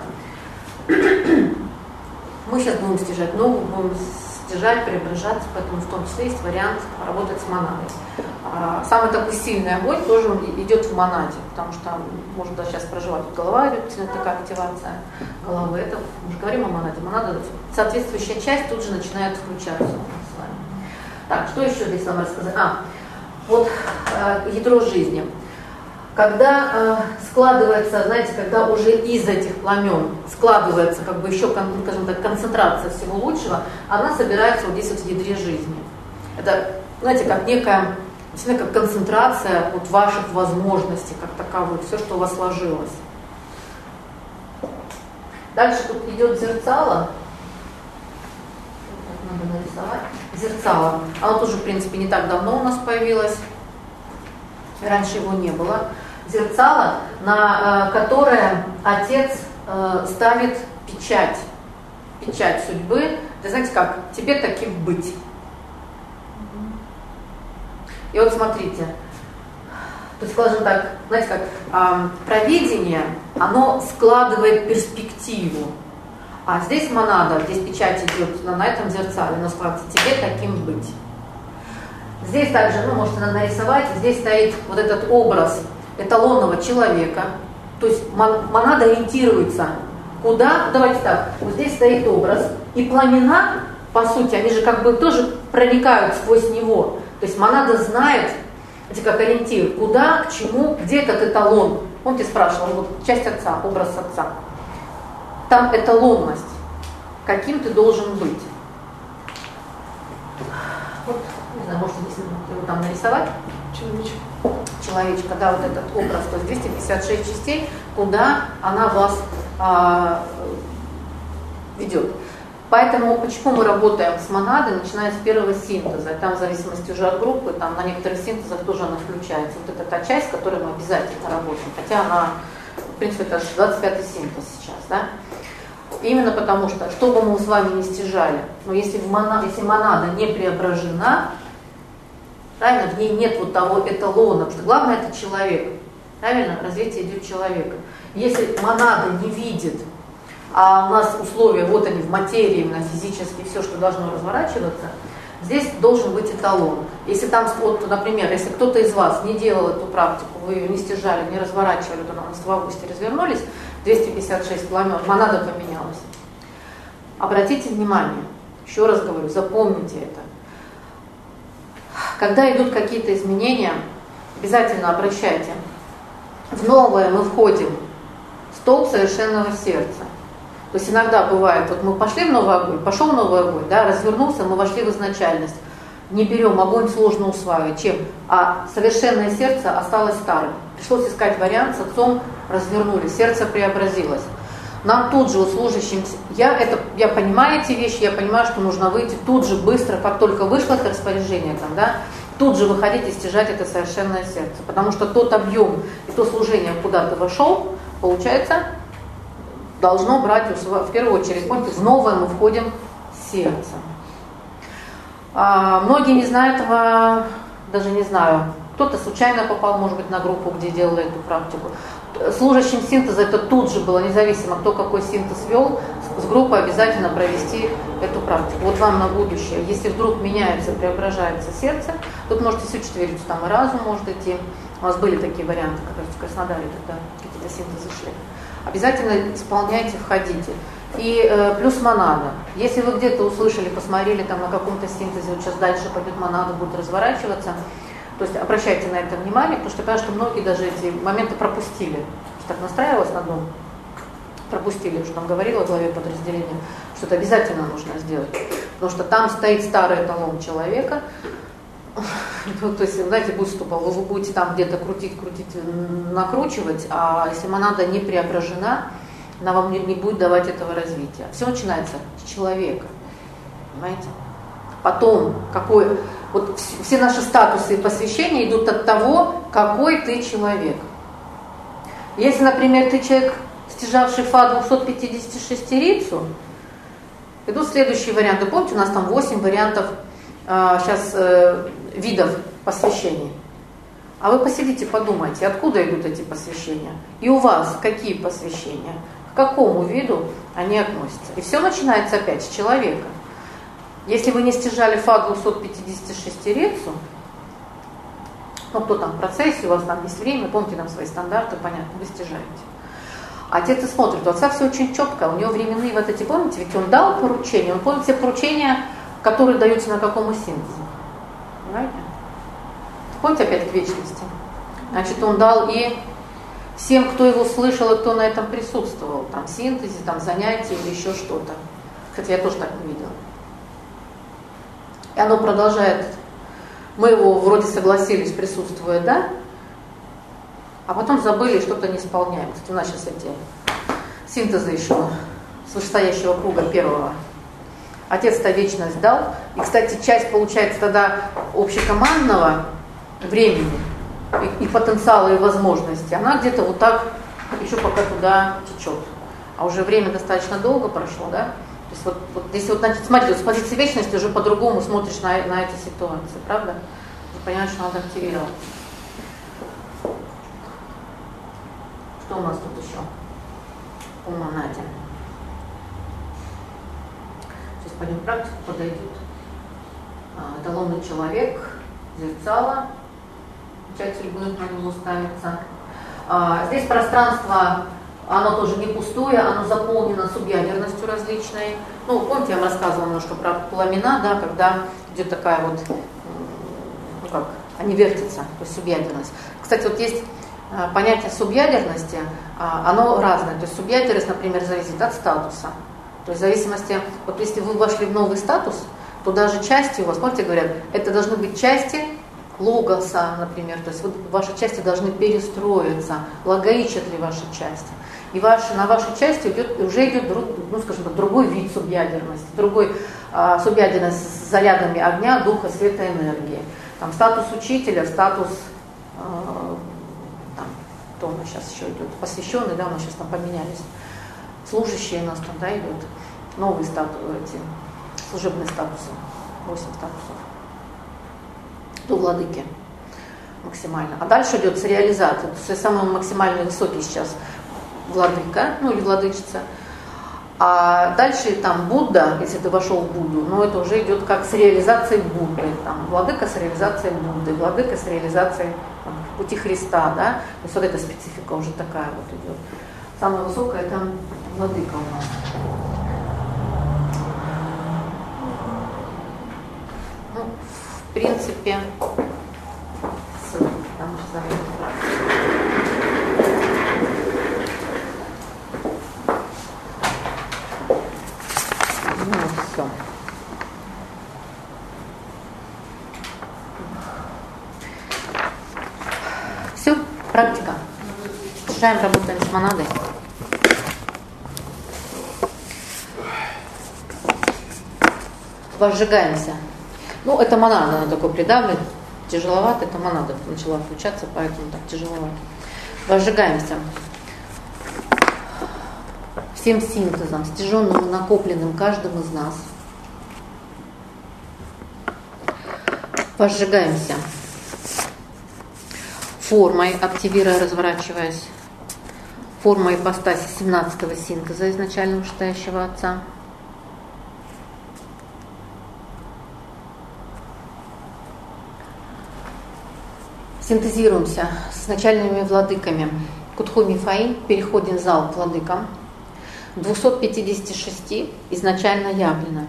Мы сейчас будем стяжать ногу, будем стяжать, преображаться, поэтому в том числе есть вариант работать с монадой. Самый такой сильный огонь тоже идет в монаде, потому что, может, даже сейчас проживать, голова идет, такая активация головы. Это, мы же говорим о монаде. Монада, соответствующая часть тут же начинает включаться с вами. Так, что еще здесь вам рассказать? Вот ядро жизни. Когда складывается, знаете, когда уже из этих пламен складывается как бы еще, скажем так, концентрация всего лучшего, она собирается вот здесь вот в ядре жизни. Это, знаете, как некая, как концентрация вот ваших возможностей как таковых, все, что у вас сложилось. Дальше тут идет зерцало. Надо нарисовать. Зерцало. Оно тоже, в принципе, не так давно у нас появилось. Раньше его не было. Зерцало, на которое отец ставит печать. Печать судьбы. Да, знаете как? Тебе таким быть. И вот смотрите. То есть, скажем так, знаете как, провидение, оно складывает перспективу. А здесь монада, здесь печать идет на этом зерцале, но складывается тебе таким быть. Здесь также, можете нарисовать, здесь стоит вот этот образ эталонного человека. То есть монада ориентируется куда, давайте так, вот здесь стоит образ, и пламена, по сути, они же как бы тоже проникают сквозь него. То есть монада знает, как ориентир, куда, к чему, где этот эталон. Помните, спрашивал, вот часть отца, образ отца. Там эталонность, каким ты должен быть. Вот, не знаю, можете его там нарисовать. Человечка, да, вот этот образ, то есть 256 частей, куда она вас ведет. Поэтому почему мы работаем с монадой, начиная с первого синтеза, там в зависимости уже от группы, там на некоторых синтезах тоже она включается. Вот это та часть, с которой мы обязательно работаем, хотя она, в принципе, это 25-й синтез сейчас, да. Именно потому что, что бы мы с вами не стяжали, но если монада не преображена, правильно, в ней нет вот того эталона, потому что главное это человек, правильно, развитие идет человека. Если монада не видит, а у нас условия, вот они в материи, именно физически, все, что должно разворачиваться, здесь должен быть эталон. Если там, вот, например, если кто-то из вас не делал эту практику, вы ее не стяжали, не разворачивали, то у нас в августе развернулись, 256 пламен, монада поменялась. Обратите внимание, еще раз говорю, запомните это. Когда идут какие-то изменения, обязательно обращайте. В новое мы входим в столб совершенного сердца. То есть иногда бывает, вот мы пошли в новый огонь, пошел в новый огонь, да, развернулся, мы вошли в изначальность. Не берем, огонь сложно усваивать. Чем? А совершенное сердце осталось старым. Пришлось искать вариант, с отцом развернули, сердце преобразилось. Нам тут же, у служащим, я понимаю эти вещи, я понимаю, что нужно выйти тут же, быстро, как только вышло это распоряжение, там, да, тут же выходить и стяжать это совершенное сердце. Потому что тот объем и то служение, куда ты вошел, получается, должно брать в первую очередь. Помните, в новое мы входим сердцем. Многие не знают этого, даже не знаю, кто-то случайно попал, может быть, на группу, где делали эту практику. Служащим синтеза это тут же было, независимо, кто какой синтез вел, с группой обязательно провести эту практику. Вот вам на будущее, если вдруг меняется, преображается сердце, тут можете все четвериться, там и разум может идти. У нас были такие варианты, как в Краснодаре, когда какие-то синтезы шли. Обязательно исполняйте, входите. И плюс монада. Если вы где-то услышали, посмотрели там на каком-то синтезе, вот сейчас дальше пойдет монада, будет разворачиваться, то есть обращайте на это внимание, потому что я понимаю, что многие даже эти моменты пропустили. Так настраивалась на дом, пропустили, что там говорила в главе подразделения, что это обязательно нужно сделать. Потому что там стоит старый эталон человека. То есть, знаете, будет ступор, вы будете там где-то крутить, накручивать, а если монада не преображена, она вам не будет давать этого развития. Все начинается с человека, понимаете? Потом, вот все наши статусы и посвящения идут от того, какой ты человек. Если, например, ты человек, стяжавший Фа 256-рицу, идут следующие варианты. Помните, у нас там 8 вариантов сейчас видов посвящений. А вы посидите, подумайте, откуда идут эти посвящения. И у вас какие посвящения, к какому виду они относятся. И все начинается опять с человека. Если вы не стяжали Фа 256-рицу, кто там в процессе, у вас там есть время, помните там свои стандарты, понятно, вы стяжаете. Отец и смотрит, у отца все очень четко, у него временные вот эти, помните, ведь он дал поручения, он помнит все поручения, которые даются на какому синтезе. Понимаете? Помните опять к вечности? Значит, он дал и всем, кто его слышал, и кто на этом присутствовал, там, в синтезе, там, занятии или еще что-то. Хотя я тоже так не видела. И оно продолжает. Мы его вроде согласились, присутствуя, да? А потом забыли, что-то не исполняем. Кстати, у нас сейчас эти синтезы еще с вышестоящего круга первого. Отец-то вечность дал. И, кстати, часть, получается, тогда общекомандного времени и потенциала, и возможности, она где-то вот так еще пока туда течет. А уже время достаточно долго прошло, да? То есть вот если вот, значит, смотрите, с позиции вечности уже по-другому смотришь на эти ситуации, правда? Ты понимаешь, что надо активировать. Что у нас тут еще по монаде? Сейчас пойдем в практику, подойдет. Эталонный человек, зерцало, учитель будет на него ставиться. Здесь пространство, оно тоже не пустое, оно заполнено субъядерностью различной. Ну, помните, я вам рассказывала немножко про пламена, да, когда идет такая вот, ну как, они вертятся, то есть субъядерность. Кстати, вот есть понятие субъядерности, оно разное. То есть субъядерность, например, зависит от статуса. То есть в зависимости, вот если вы вошли в новый статус, то даже части у вас, помните, говорят, это должны быть части логоса, например, то есть вот ваши части должны перестроиться, логоичат ли ваши части. И на вашей части уже идет, ну, скажем так, другой вид субъядерности, другой субъядерность с зарядами огня, духа, света, энергии. Там статус учителя, статус, там, кто у нас сейчас еще идет, посвященный, да, у нас сейчас там поменялись. Служащие у нас там, да, идут, новые статусы, эти служебные статусы, 8 статусов. До владыки максимально. А дальше идет с реализацией. То есть самый максимально высокий сейчас владыка, ну или владычица. А дальше там Будда, если ты вошел в Будду, ну это уже идет как с реализацией Будды. Там, владыка с реализацией Будды, владыка с реализацией там, пути Христа, да. То есть вот эта специфика уже такая вот идет. Самая высокая это владыка у нас. Ну, в принципе, там самим. Ну, все. Все, практика. Продолжаем, работаем с монадой. Возжигаемся. Ну, это монада, она такой придавлен, тяжеловато, это монада начала включаться, поэтому так тяжеловато. Возжигаемся. Всем синтезом, стяженным и накопленным каждым из нас. Возжигаемся. Формой, активируя, разворачиваясь. Форма ипостаси 17-го синтеза изначально вышестоящего Отца. Синтезируемся с начальными владыками Кутху Мифаи, переходим в зал к владыкам. 256 изначально явлено.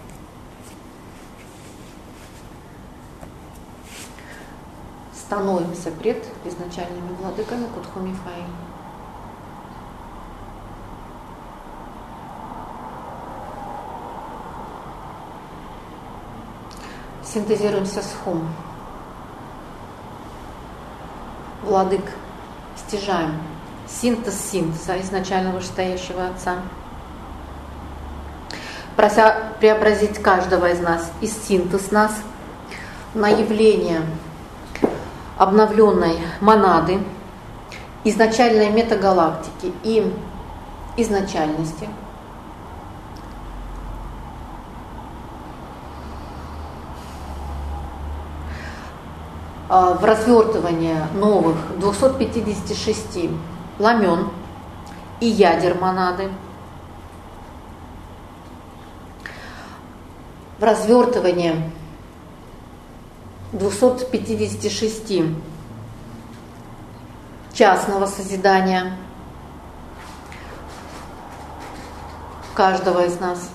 Становимся пред изначальными владыками Кутху Мифаи. Синтезируемся с Хум. Владык, стяжаем синтез синтеза изначально вышестоящего Отца, прося преобразить каждого из нас из синтез нас на явление обновленной монады, изначальной метагалактики и изначальности, в развертывание новых 256 пламен и ядер монады, в развертывание 256 частного созидания каждого из нас.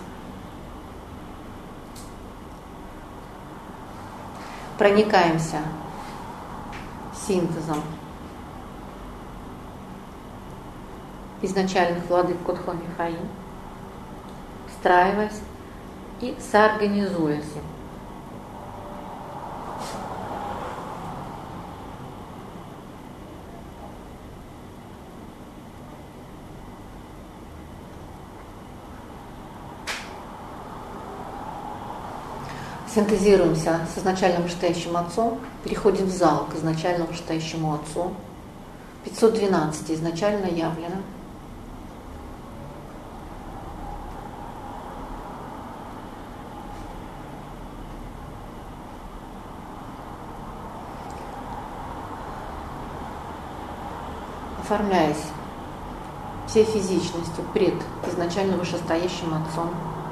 Проникаемся синтезом изначальных владык Кутху Мифаи, встраиваясь и соорганизуясь. Синтезируемся с изначальным вышестоящим Отцом, переходим в зал к изначальному вышестоящему Отцу. 512 изначально явлено. Оформляясь всей физичностью пред изначально вышестоящим Отцом.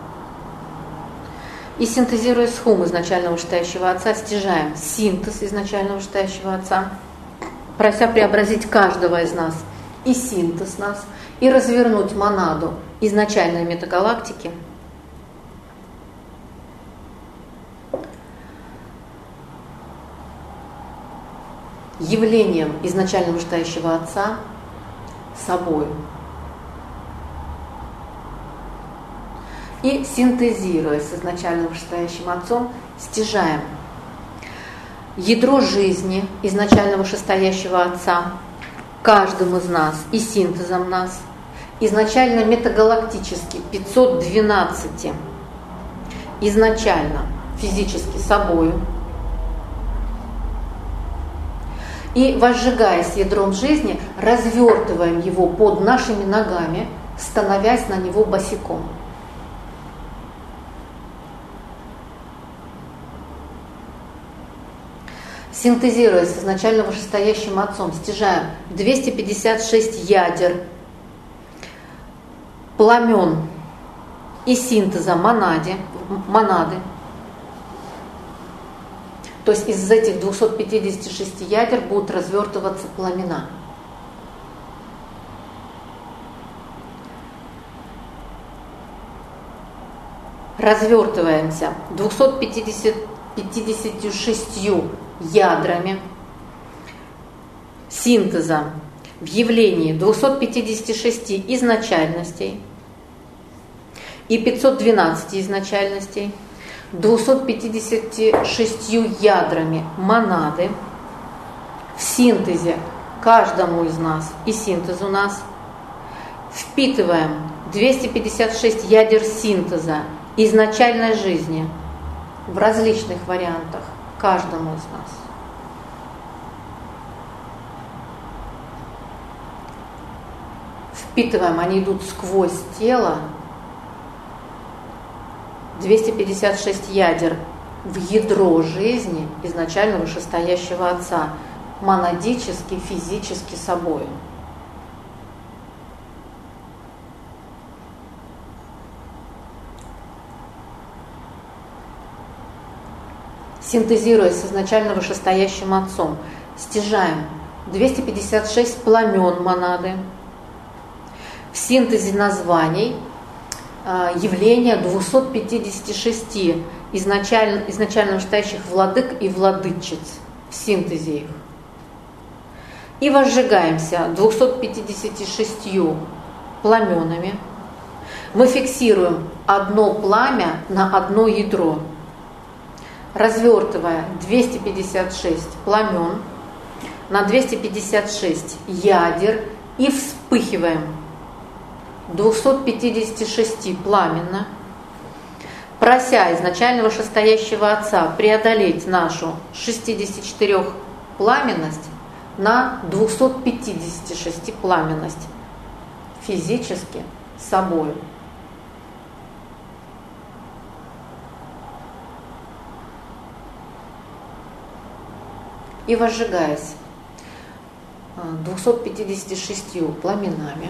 И синтезируя с Хум изначально вышестоящего Отца, стяжаем синтез изначально вышестоящего Отца, прося преобразить каждого из нас и синтез нас, и развернуть монаду изначальной метагалактики явлением изначально вышестоящего Отца собой. И синтезируя с изначально вышестоящим Отцом, стяжаем ядро жизни изначально вышестоящего Отца каждым из нас и синтезом нас, изначально метагалактически 512 изначально физически собою, и, возжигаясь ядром жизни, развертываем его под нашими ногами, становясь на него босиком. Синтезируя с изначально вышестоящим Отцом, стяжаем 256 ядер, пламен и синтеза монады. То есть из этих 256 ядер будут развертываться пламена. Развертываемся 256 ядрами синтеза в явлении 256 изначальностей и 512 изначальностей, 256 ядрами монады, в синтезе каждому из нас и синтезу нас, впитываем 256 ядер синтеза изначальной жизни в различных вариантах каждому из нас. Впитываем, они идут сквозь тело, 256 ядер в ядро жизни изначально вышестоящего Отца, монадически, физически собой. Синтезируясь с изначально вышестоящим Отцом, стяжаем 256 пламен монады, в синтезе названий явления 256 изначально вышестоящих владык и владычиц, в синтезе их. И возжигаемся 256 пламенами. Мы фиксируем одно пламя на одно ядро, развертывая 256 пламен на 256 ядер и вспыхиваем 256 пламенно, прося изначально вышестоящего Отца преодолеть нашу 64 пламенность на 256 пламенность физически собою. И возжигаясь 256 пламенами,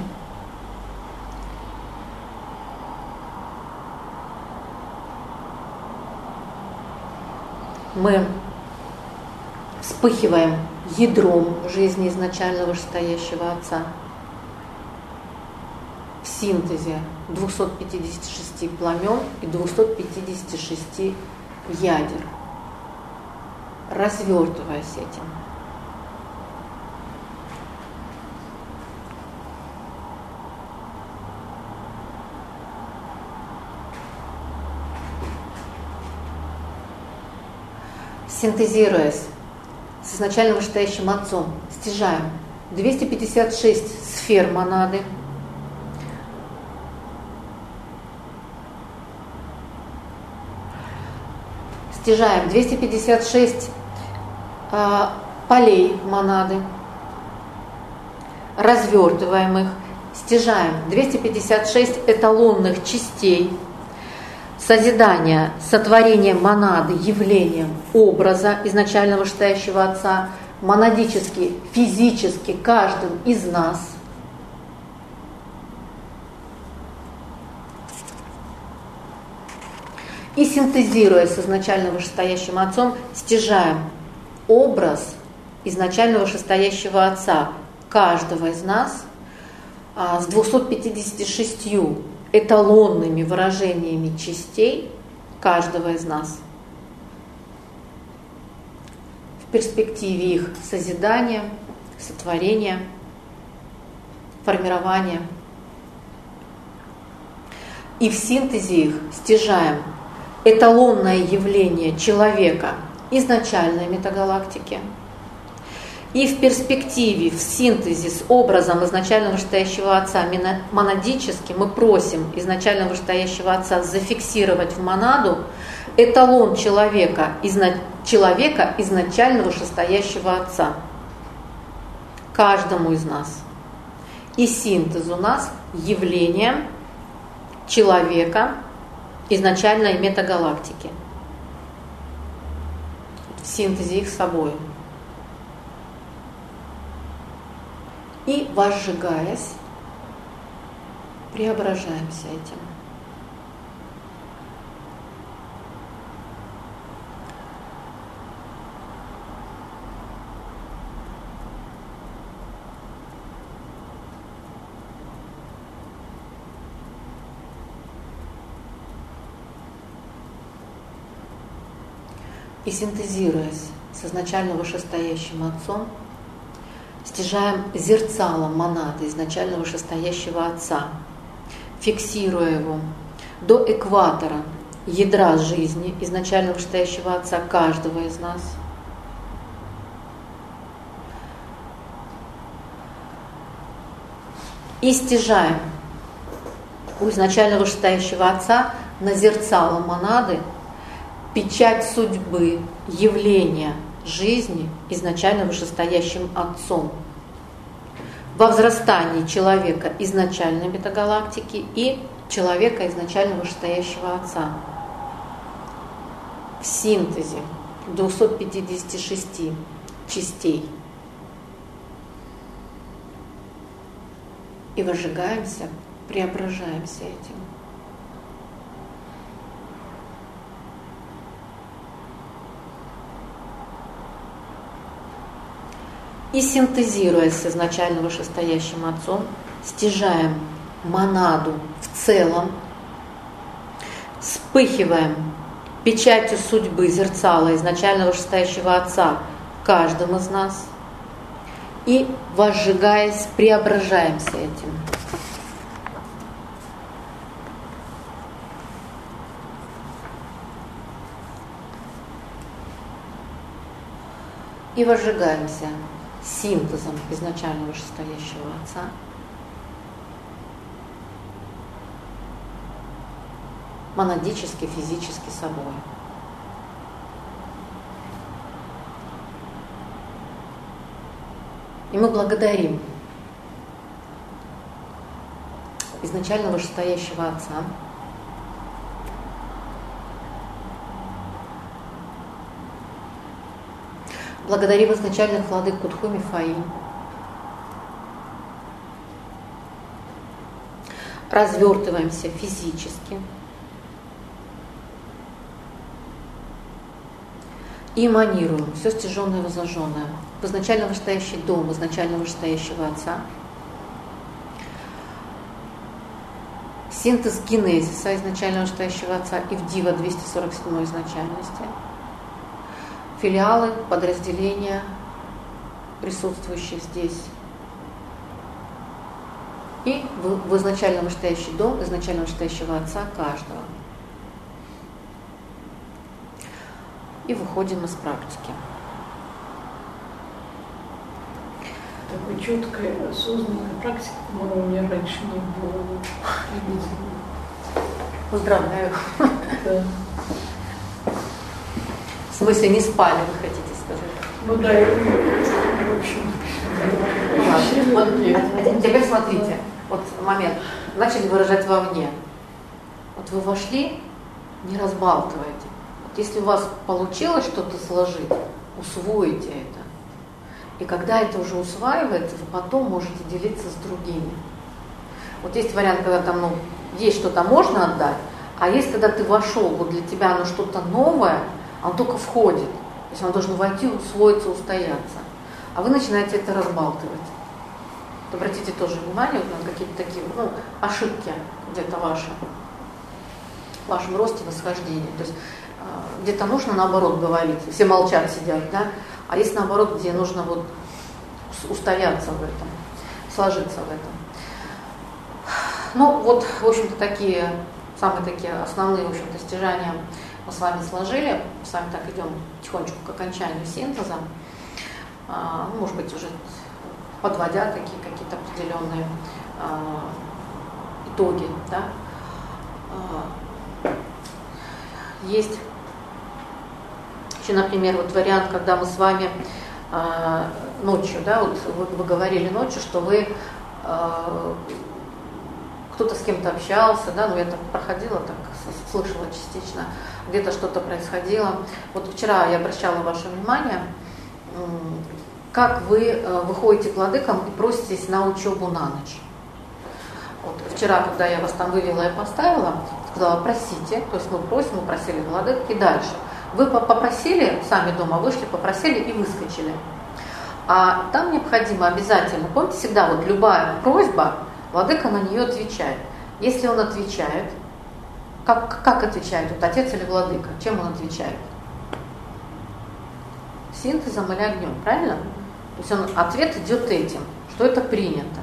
мы вспыхиваем ядром жизни изначально вышестоящего Отца в синтезе 256 пламен и 256 ядер, развертываясь этим. Синтезируясь с изначально вышестоящим Отцом, стяжаем 256 сфер монады, стяжаем 256 полей монады, развертываем их, стяжаем 256 эталонных частей созидания, сотворения монады явлением образа изначально вышестоящего Отца, монадически, физически каждым из нас. И синтезируя с изначально вышестоящим Отцом, стяжаем образ изначально вышестоящего Отца каждого из нас с 256 эталонными выражениями частей каждого из нас в перспективе их созидания, сотворения, формирования. И в синтезе их стяжаем эталонное явление человека изначальной метагалактики. И в перспективе, в синтезе с образом изначально вышестоящего Отца монадически мы просим изначально вышестоящего Отца зафиксировать в монаду эталон человека изначально вышестоящего Отца каждому из нас. И синтез у нас явление человека изначальной метагалактики. В синтезе их с собой. И, возжигаясь, преображаемся этим. И синтезируясь с изначально вышестоящим Отцом, стяжаем зерцалом монады изначально вышестоящего Отца, фиксируя его до экватора ядра жизни изначально вышестоящего Отца каждого из нас. И стяжаем у изначально вышестоящего Отца на зерцало монады печать судьбы, явления жизни изначально вышестоящим Отцом во взрастании человека изначальной метагалактики и человека изначально вышестоящего Отца в синтезе 256 частей. И возжигаемся, преображаемся этим. И синтезируясь с изначально вышестоящим Отцом, стяжаем монаду в целом, вспыхиваем печатью судьбы зерцала изначально вышестоящего Отца в каждом из нас и, возжигаясь, преображаемся этим. И возжигаемся синтезом изначально вышестоящего Отца монадически, физически собой. И мы благодарим изначально вышестоящего Отца благодарим изначальных владык Кутху Мифаи, развертываемся физически и эманируем все стяженное и возложенное в изначально вышестоящий дом, изначально вышестоящего Отца. Синтез генезиса изначально вышестоящего Отца и в Дива 247 изначальности. Филиалы, подразделения, присутствующие здесь. И в изначально вышестоящий дом, изначально вышестоящего Отца каждого. И выходим из практики. Такой четкой, осознанной практики, по-моему, у меня раньше не было. Поздравляю. Да. В смысле, не спали, вы хотите сказать? Ну да, в общем. Вот, теперь смотрите, вот момент. Начали выражать вовне. Вот вы вошли, не разбалтывайте. Вот если у вас получилось что-то сложить, усвоите это. И когда это уже усваивается, вы потом можете делиться с другими. Вот есть вариант, когда там, есть что-то можно отдать, а есть, когда ты вошел, вот для тебя оно что-то новое, оно только входит. То есть оно должно войти, усвоиться, устояться. А вы начинаете это разбалтывать. Вот обратите тоже внимание вот на какие-то такие ошибки где-то ваши, в вашем росте, восхождении. То есть где-то нужно наоборот говорить, все молчат, сидят, да? А есть наоборот, где нужно вот устояться в этом, сложиться в этом. Ну вот, в общем-то, самые такие основные, в общем-то, стяжания мы с вами сложили. Мы с вами так идем потихонечку к окончанию синтеза. Может быть, уже подводя такие какие-то определенные итоги. Да? Есть еще, например, вот вариант, когда мы с вами ночью, да, вот вы говорили ночью, что вы кто-то с кем-то общался, да, я так проходила, так слышала частично, где-то что-то происходило. Вот вчера я обращала ваше внимание, как вы выходите к владыкам и проситесь на учебу на ночь. Вот вчера, когда я вас там вывела и поставила, сказала, просите, то есть мы просили владык и дальше. Вы попросили, сами дома вышли, попросили и выскочили. А там необходимо обязательно, помните, всегда вот любая просьба, владыка на нее отвечает. Если он отвечает, как отвечает? Вот отец или владыка? Чем он отвечает? Синтезом или огнем, правильно? То есть ответ идет этим, что это принято.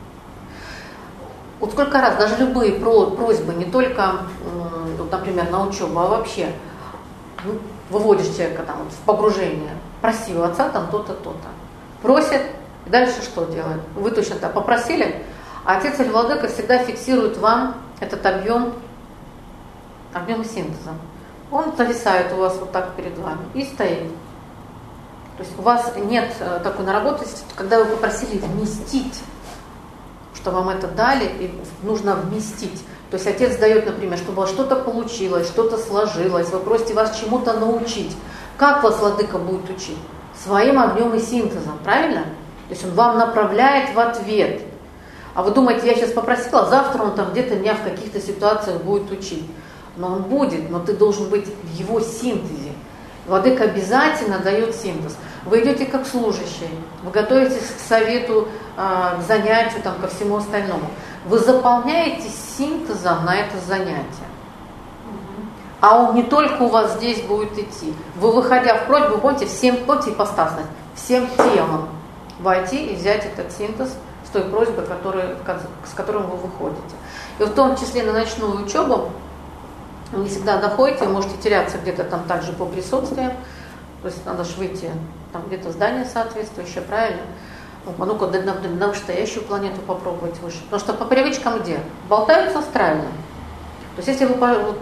Вот сколько раз, даже любые просьбы, не только, вот, например, на учебу, а вообще, выводишь человека там, в погружение, проси у отца там то-то, то-то. Просит, и дальше что делает? Вы точно так попросили, а отец или владыка всегда фиксирует вам этот объем синтеза. Он зависает у вас вот так перед вами и стоит. То есть у вас нет такой наработанности, когда вы попросили вместить, что вам это дали, и нужно вместить. То есть отец дает, например, чтобы у вас что-то получилось, что-то сложилось, вы просите вас чему-то научить. Как вас владыка будет учить? Своим огнем и синтезом, правильно? То есть он вам направляет в ответ. А вы думаете, я сейчас попросила, завтра он там где-то меня в каких-то ситуациях будет учить. Но он будет, но ты должен быть в его синтезе. Владыка обязательно дает синтез. Вы идете как служащий, вы готовитесь к совету, к занятию, там, ко всему остальному. Вы заполняете синтезом на это занятие. А он не только у вас здесь будет идти. Вы, выходя в просьбу, помните, помните ипостасность, всем телом войти и взять этот синтез с той просьбой, с которой вы выходите. И в том числе на ночную учебу вы не всегда доходите, вы можете теряться где-то там также по присутствиям. То есть надо же выйти там где-то здание соответствующее, правильно? Ну-ка, на вышестоящую планету попробовать выше. Потому что по привычкам где? Болтаются астрально. То есть если вы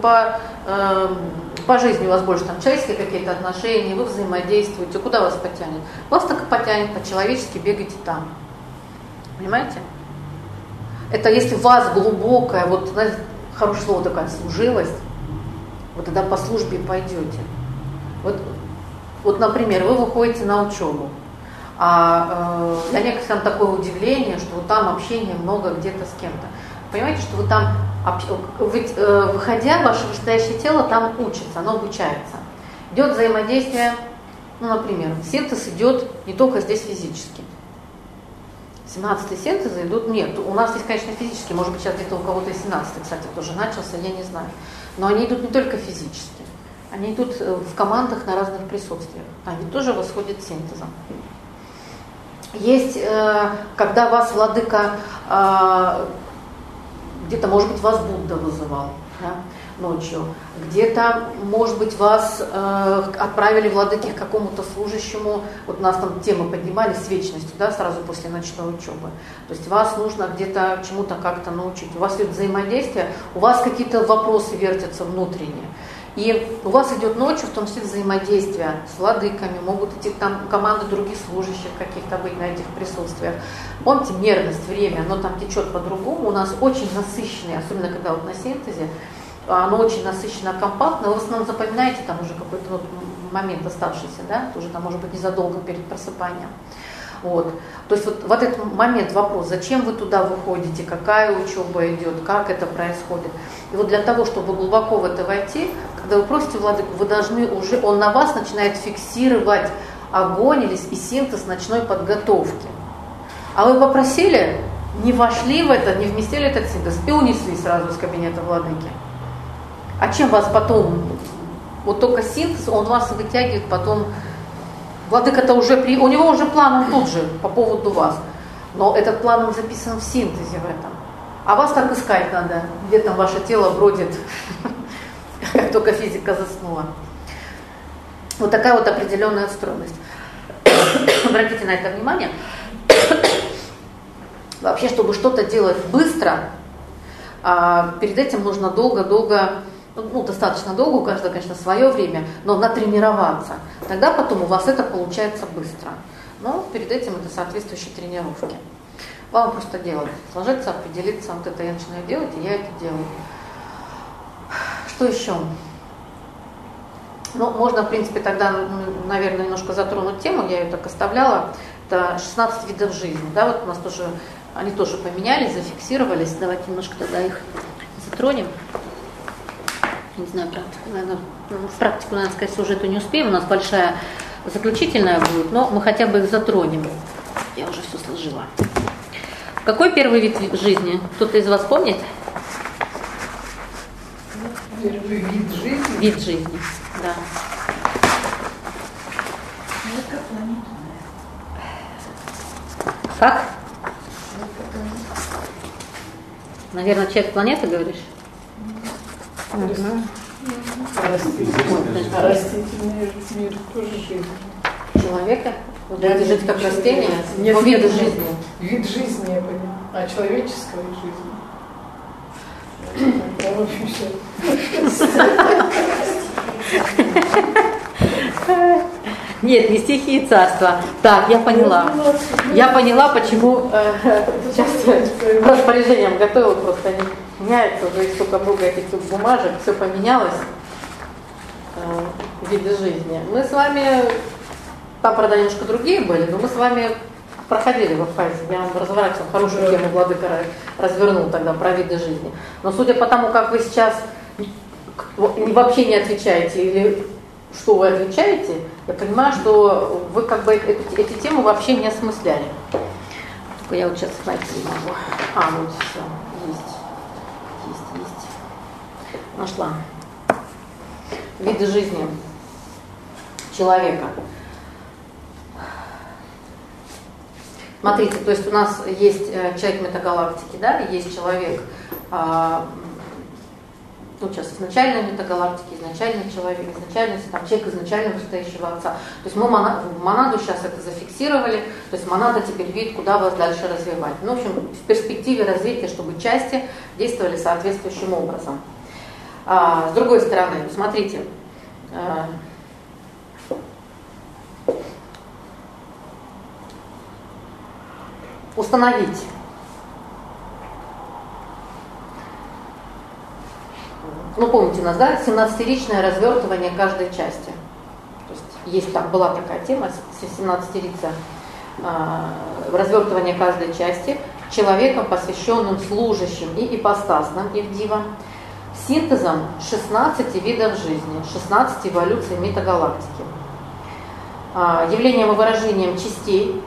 по жизни у вас больше там человеческие какие-то отношения, вы взаимодействуете, куда вас потянет? Вас так и потянет, по-человечески бегайте там. Понимаете? Это если у вас глубокая, вот, знаете, хорошее слово такое, служилость, вот тогда по службе пойдете. Вот, например, вы выходите на учебу, а для некоторых там такое удивление, что вот там общения много где-то с кем-то. Понимаете, что вы там, ведь выходя, ваше вышестоящее тело там учится, оно обучается. Идет взаимодействие, ну, например, синтез идет не только здесь физически. 17-й синтезы идут, нет, у нас здесь, конечно, физически, может быть, сейчас где-то у кого-то и 17-й, кстати, тоже начался, я не знаю. Но они идут не только физически, они идут в командах на разных присутствиях, они тоже восходят синтезом. Есть, когда вас владыка, где-то, может быть, вас Будда вызывал, да, ночью, где-то, может быть, вас отправили владыки к какому-то служащему, вот у нас там темы поднимались с вечностью, да, сразу после ночной учебы, то есть вас нужно где-то чему-то как-то научить, у вас идет взаимодействие, у вас какие-то вопросы вертятся внутренние, и у вас идет ночью, в том числе взаимодействие с владыками, могут идти там команды других служащих каких-то быть на этих присутствиях. Помните, нервность, время, оно там течет по-другому, у нас очень насыщенное, особенно когда вот на синтезе, оно очень насыщенно, компактно, вы в основном запоминаете там уже какой-то вот момент оставшийся, да, тоже там может быть незадолго перед просыпанием. Вот. То есть вот в этот момент вопрос, зачем вы туда выходите, какая учеба идет, как это происходит. И вот для того, чтобы глубоко в это войти, когда вы просите владыку, вы должны уже, он на вас начинает фиксировать огонь или и синтез ночной подготовки. А вы попросили, не вошли в это, не вместили этот синтез и унесли сразу из кабинета владыки. А чем вас потом, вот только синтез, он вас вытягивает потом. Владыка-то уже, у него уже план, он тут же по поводу вас. Но этот план он записан в синтезе в этом. А вас так искать надо, где там ваше тело бродит, как только физика заснула. Вот такая вот определенная отстроенность. Обратите на это внимание. Вообще, чтобы что-то делать быстро, перед этим нужно долго-долго, ну, достаточно долго, у каждого, конечно, свое время, но натренироваться. Тогда потом у вас это получается быстро. Но перед этим это соответствующие тренировки. Вам просто делать, сложиться, определиться, вот это я начинаю делать, и я это делаю. Что еще? Ну, можно, в принципе, тогда, наверное, немножко затронуть тему, я ее так оставляла. Это 16 видов жизни. Да, вот у нас тоже, они тоже поменялись, зафиксировались. Давайте немножко тогда их затронем. Не знаю, практику, наверное, в практику, надо сказать, уже это не успеем, у нас большая заключительная будет, но мы хотя бы их затронем. Я уже все сложила. Какой первый вид жизни? Кто-то из вас помнит? Первый вид жизни? Вид жизни, да. Как? Наверное, человек планеты, говоришь? Растительный мир тоже жизнь. Человека? Вы будете жить как растение? Нет, вида жизни. Вид жизни, я понимаю. А человеческой жизни. Это вообще все. Нет, не стихии царства. Так, я поняла. Я поняла, почему сейчас распоряжением готовила, просто они меняются, уже и столько много этих бумажек, все поменялось, виды жизни. Мы с вами, там, правда, немножко другие были, но мы с вами проходили в Абхазии. Я вам разворачивала хорошую тему, Владыка развернул тогда про виды жизни. Но судя по тому, как вы сейчас вообще не отвечаете или что вы отвечаете, я понимаю, что вы как бы эти темы вообще не осмысляли. Только я вот сейчас найти могу. Вот все. Есть. Нашла. Виды жизни человека. Смотрите, то есть у нас есть человек метагалактики, да, есть человек, сейчас изначальной метагалактики, изначальный человек, изначальность, там, человек изначально вышестоящего отца. То есть мы монаду сейчас это зафиксировали, то есть монада теперь видит, куда вас дальше развивать. Ну, в общем, в перспективе развития, чтобы части действовали соответствующим образом. С другой стороны, смотрите, установить. Ну, помните у нас, да, 17-ричное развертывание каждой части. То есть там была такая тема, 17-рица, развертывание каждой части человеком, посвященным служащим и ипостасным Ивдивам, синтезом 16 видов жизни, 16 эволюций метагалактики, явлением и выражением частей,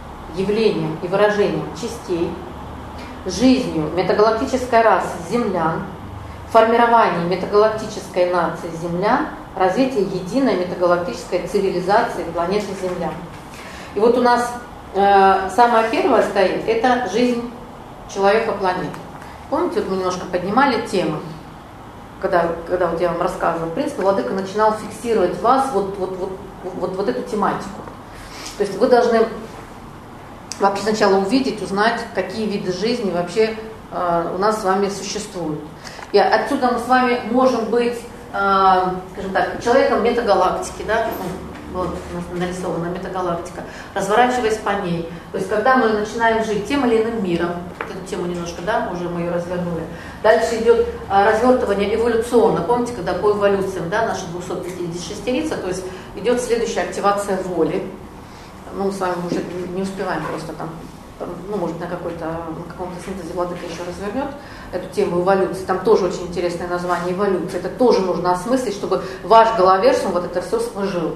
жизнью метагалактической расы землян, формирование метагалактической нации землян, развитие единой метагалактической цивилизации планеты Земля. И вот у нас самое первое стоит, это жизнь человека-планеты. Помните, вот мы немножко поднимали темы, когда вот я вам рассказывала, в принципе, Владыка начинал фиксировать в вас вот эту тематику. То есть вы должны вообще сначала увидеть, узнать, какие виды жизни вообще у нас с вами существуют. И отсюда мы с вами можем быть, скажем так, человеком метагалактики, да, вот нарисована метагалактика, разворачиваясь по ней. То есть когда мы начинаем жить тем или иным миром, эту тему немножко, да, уже мы ее развернули. Дальше идет развертывание эволюционно. Помните, когда по эволюциям, да, наша 256-рица, то есть идет следующая активация воли. Ну, мы с вами уже не успеваем просто там, ну, может, на каком-то синтезе Владыка еще развернет эту тему эволюции. Там тоже очень интересное название эволюции. Это тоже нужно осмыслить, чтобы ваш головерсум вот это все сложил.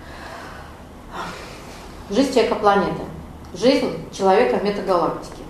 Жизнь человека-планеты. Жизнь человека в метагалактике.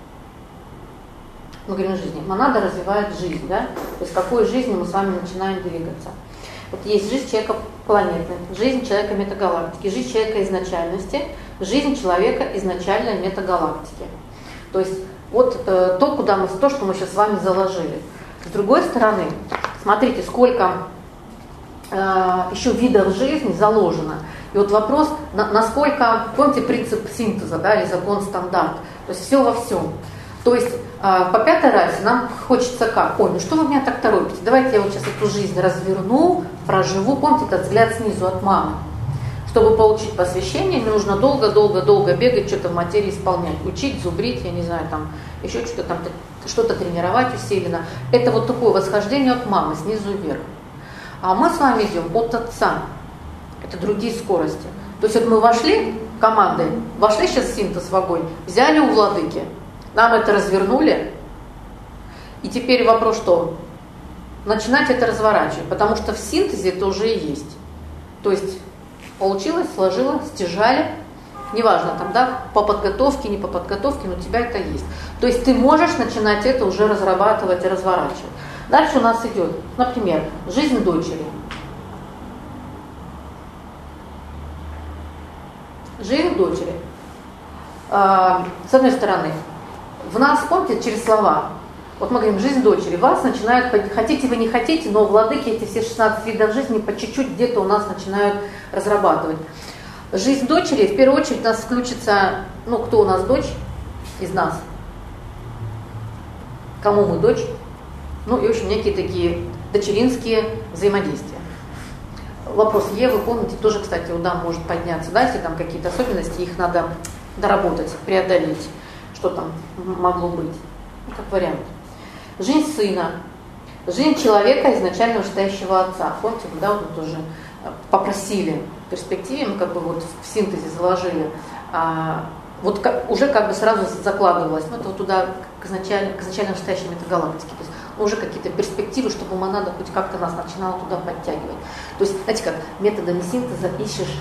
Мы говорим о жизни. Монада развивает жизнь, да? То есть какой жизнью мы с вами начинаем двигаться. Вот есть жизнь человека-планеты, жизнь человека-метагалактики, жизнь человека изначальности, жизнь человека изначальной метагалактики. То есть вот то, что мы сейчас с вами заложили. С другой стороны, смотрите, сколько еще видов жизни заложено. И вот вопрос, насколько, помните принцип синтеза, да, или закон стандарт, то есть все во всем. То есть по пятой расе нам хочется как? Ой, ну что вы меня так торопите? Давайте я вот сейчас эту жизнь разверну, проживу. Помните этот взгляд снизу от мамы? Чтобы получить посвящение, мне нужно долго бегать, что-то в материи исполнять, учить, зубрить, я не знаю, там еще что-то там, что-то тренировать усиленно. Это вот такое восхождение от мамы, снизу вверх. А мы с вами идем от отца. Это другие скорости. То есть вот мы вошли командой, вошли сейчас в синтез в огонь, взяли у Владыки, нам это развернули, и теперь вопрос что? Начинать это разворачивать, потому что в синтезе это уже и есть. То есть получилось, сложилось, стяжали, неважно там, да, по подготовке, не по подготовке, но у тебя это есть. То есть ты можешь начинать это уже разрабатывать и разворачивать. Дальше у нас идет, например, жизнь дочери. Жизнь дочери. с одной стороны, в нас, помните, через слова, вот мы говорим, жизнь дочери, вас начинают, хотите вы не хотите, но владыки эти все 16 видов жизни по чуть-чуть где-то у нас начинают разрабатывать. Жизнь дочери, в первую очередь, у нас включится, ну, кто у нас дочь из нас, кому мы дочь, ну, и, в общем, некие такие дочеринские взаимодействия. Вопрос Евы, помните, тоже, кстати, у дам может подняться, да, если там какие-то особенности, их надо доработать, преодолеть, что там могло быть, ну, как вариант. Жизнь сына, жизнь человека, изначально вышестоящего отца. Помните, да, вот мы тоже попросили в перспективе, мы как бы вот в синтезе заложили, вот как, уже как бы сразу закладывалось, ну, это вот туда к изначально вышестоящей метагалактике. То есть уже какие-то перспективы, чтобы монада хоть как-то нас начинала туда подтягивать. То есть, знаете как, методами синтеза ищешь,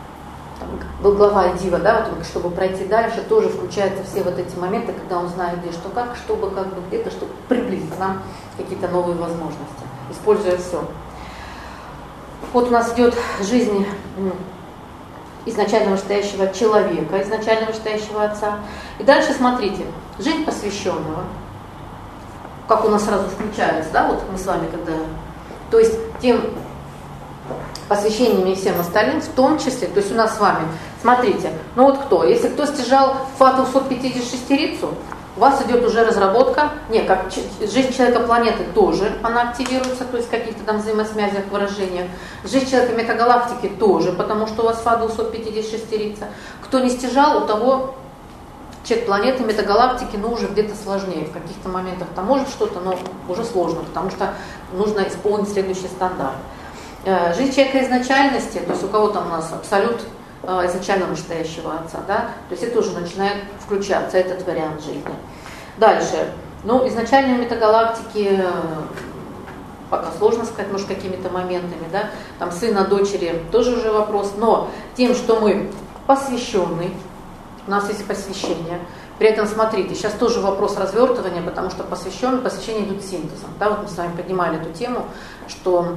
был глава Дива, да, вот, чтобы пройти дальше, тоже включаются все вот эти моменты, когда он знает где что как, чтобы как бы где-то, чтобы приблизить нам какие-то новые возможности, используя все. Вот у нас идет жизнь изначально вышестоящего человека, изначально вышестоящего отца. И дальше смотрите, жизнь посвященного, как у нас сразу включается, да, вот мы с вами когда, то есть тем посвящениями и всем остальным, в том числе, то есть у нас с вами, смотрите, ну вот кто, если кто стяжал фату 156-рицу, у вас идет уже разработка, как жизнь человека планеты тоже, она активируется, то есть в каких-то там взаимосвязях, выражениях. Жизнь человека метагалактики тоже, потому что у вас фата 256-рица. Кто не стяжал, у того человек планеты, метагалактики, ну уже где-то сложнее. В каких-то моментах там может что-то, но уже сложно, потому что нужно исполнить следующий стандарт. Жизнь человека изначальности, то есть у кого там у нас абсолют изначально вышестоящего отца, да, то есть это уже начинает включаться, этот вариант жизни. Дальше, ну, изначальные метагалактики, пока сложно сказать, может, какими-то моментами, да, там сына, дочери, тоже уже вопрос, но тем, что мы посвященный, у нас есть посвящение, при этом, смотрите, сейчас тоже вопрос развертывания, потому что посвящение идут синтезом, да, вот мы с вами поднимали эту тему, что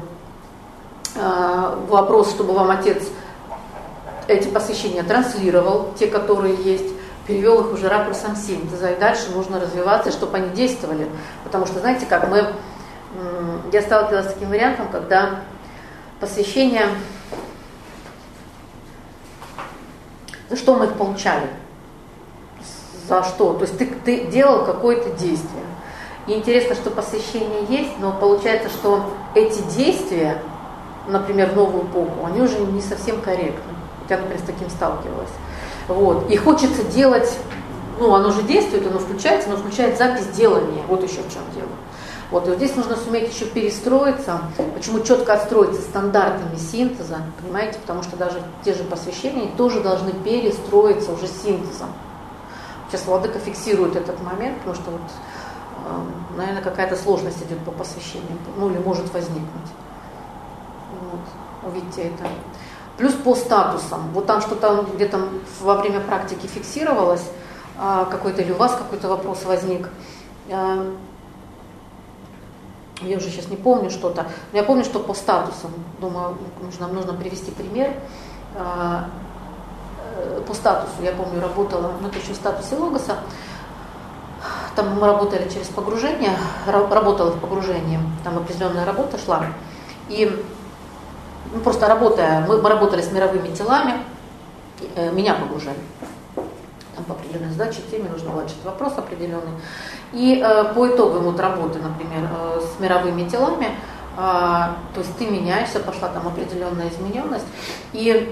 вопрос, чтобы вам отец эти посвящения транслировал, те, которые есть, перевел их уже ракурсом синтеза, и дальше нужно развиваться, чтобы они действовали. Потому что, знаете как, я сталкивалась с таким вариантом, когда посвящения, за что мы их получали? За что? То есть ты делал какое-то действие. И интересно, что посвящение есть, но получается, что эти действия, например, в новую эпоху, они уже не совсем корректны. Я, например, с таким сталкивалась. Вот. И хочется делать, ну, оно же действует, оно включает запись делания. Вот еще в чем дело. Вот. И вот здесь нужно суметь еще перестроиться. Почему четко отстроиться стандартами синтеза, понимаете? Потому что даже те же посвящения тоже должны перестроиться уже синтезом. Сейчас владыка фиксирует этот момент, потому что, вот, наверное, какая-то сложность идет по посвящениям, ну, или может возникнуть. Вот. Увидите это. Плюс по статусам. Вот там что-то где-то во время практики фиксировалось, какой-то или у вас какой-то вопрос возник. Я уже сейчас не помню что-то. Но я помню, что по статусам, думаю, нужно привести пример. По статусу, я помню, работала, ну это еще в статусе логоса. Там мы работали через погружение, работала в погружении, там определенная работа шла. И просто работая, мы работали с мировыми телами, меня погружали. Там по определенной задаче, теме нужно было решить вопрос определенный. И по итогам вот работы, например, с мировыми телами, то есть ты меняешься, пошла там определенная измененность, и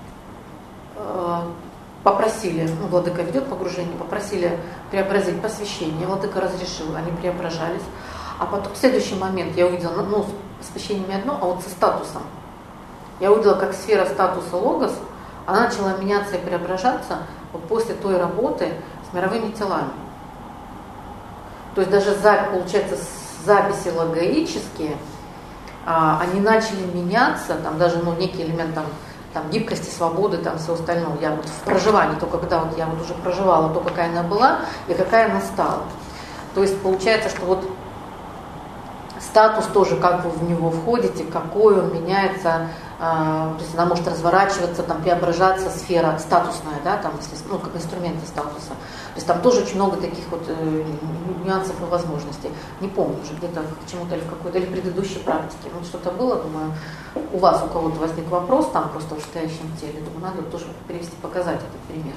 попросили, ну, владыка ведет погружение, попросили преобразить посвящение, владыка разрешил, они преображались. А потом в следующий момент я увидела, ну, с посвящениями одно, а вот со статусом. Я увидела, как сфера статуса логос, она начала меняться и преображаться вот после той работы с мировыми телами. То есть даже, получается, записи логоические, они начали меняться, там даже, ну, некий элемент там гибкости, свободы, там все остальное. Я вот в проживании, только когда вот я вот уже проживала то, какая она была и какая она стала. То есть получается, что вот статус тоже, как вы в него входите, какой он меняется То есть она может разворачиваться, там, преображаться, сфера статусная, да, там, если, ну, как инструменты статуса. То есть там тоже очень много таких вот нюансов и возможностей. Не помню уже, где-то к чему-то или в какой-то, или в предыдущей практике. Ну, что-то было, думаю, у вас, у кого-то возник вопрос там просто в настоящем теле. Думаю, надо тоже перевести, показать этот пример.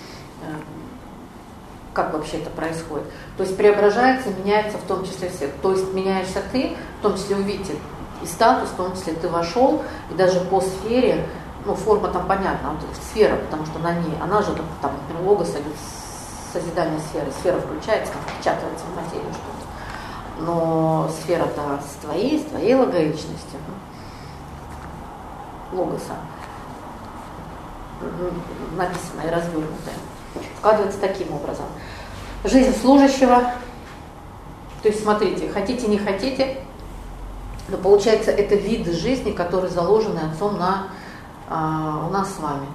Как вообще это происходит. То есть преображается, меняется в том числе свет. То есть меняешься ты, в том числе увидите и статус, в том числе ты вошел, и даже по сфере, ну, форма там понятна, вот сфера, потому что на ней, она же там, например, логос идет созидание сферы, сфера включается, там впечатывается в материю что-то. Но сфера-то с твоей логоичностью, логоса, написанная и развернутая, складывается таким образом. Жизнь служащего, то есть смотрите, хотите, не хотите, но получается это виды жизни, которые заложены Отцом у нас с вами.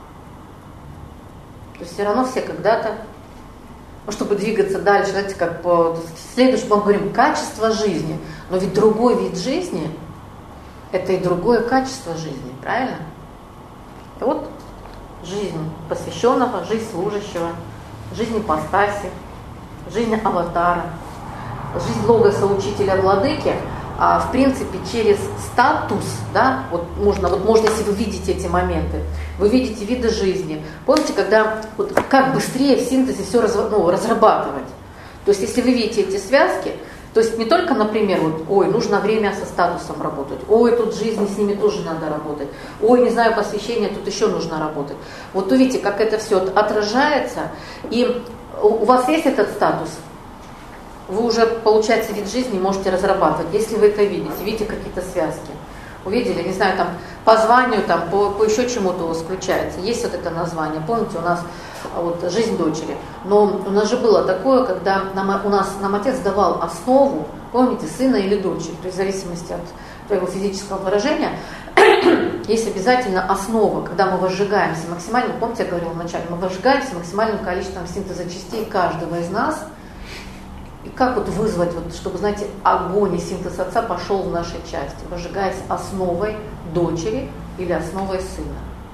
То есть все равно все когда-то, чтобы двигаться дальше, знаете, как по следующему мы говорим качество жизни, но ведь другой вид жизни это и другое качество жизни, правильно? И вот жизнь посвященного, жизнь служащего, жизнь ипостаси, жизнь аватара, жизнь логоса учителя владыки, в принципе, через статус, да, вот можно, если вы видите эти моменты, вы видите виды жизни. Помните, когда вот, как быстрее в синтезе все разрабатывать? То есть, если вы видите эти связки, то есть не только, например, вот, ой, нужно время со статусом работать, ой, тут жизни с ними тоже надо работать, ой, не знаю, посвящение, тут еще нужно работать. Вот увидите, как это все отражается, и у вас есть этот статус, вы уже, получается, вид жизни можете разрабатывать, если вы это видите какие-то связки. Увидели, не знаю, там по званию, там, по еще чему-то у вас включается. Есть вот это название. Помните, у нас вот жизнь дочери. Но у нас же было такое, когда нам отец давал основу, помните, сына или дочери, то есть в зависимости от твоего физического выражения, есть обязательно основа, когда мы возжигаемся максимально, помните, я говорила вначале, мы возжигаемся максимальным количеством синтеза частей каждого из нас. И как вот вызвать, вот, чтобы, знаете, огонь и синтез отца пошел в нашей части, возжигаясь основой дочери или основой сына.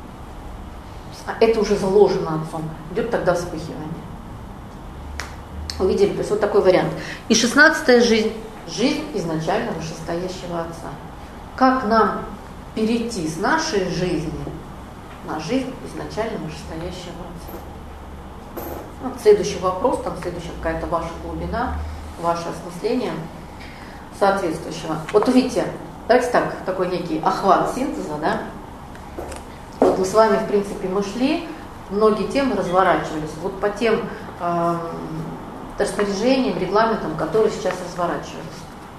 Это уже заложено отцом. Идет тогда вспыхивание. Увидели, то есть вот такой вариант. И 16-я жизнь. Жизнь изначально вышестоящего отца. Как нам перейти с нашей жизни на жизнь изначально вышестоящего отца? Вот следующий вопрос, там следующая какая-то ваша глубина, ваше осмысление соответствующего. Вот увидите, давайте так, такой некий охват синтеза, да? Вот мы с вами, в принципе, мы шли, многие темы разворачивались. Вот по тем распоряжениям, регламентам, которые сейчас разворачивались.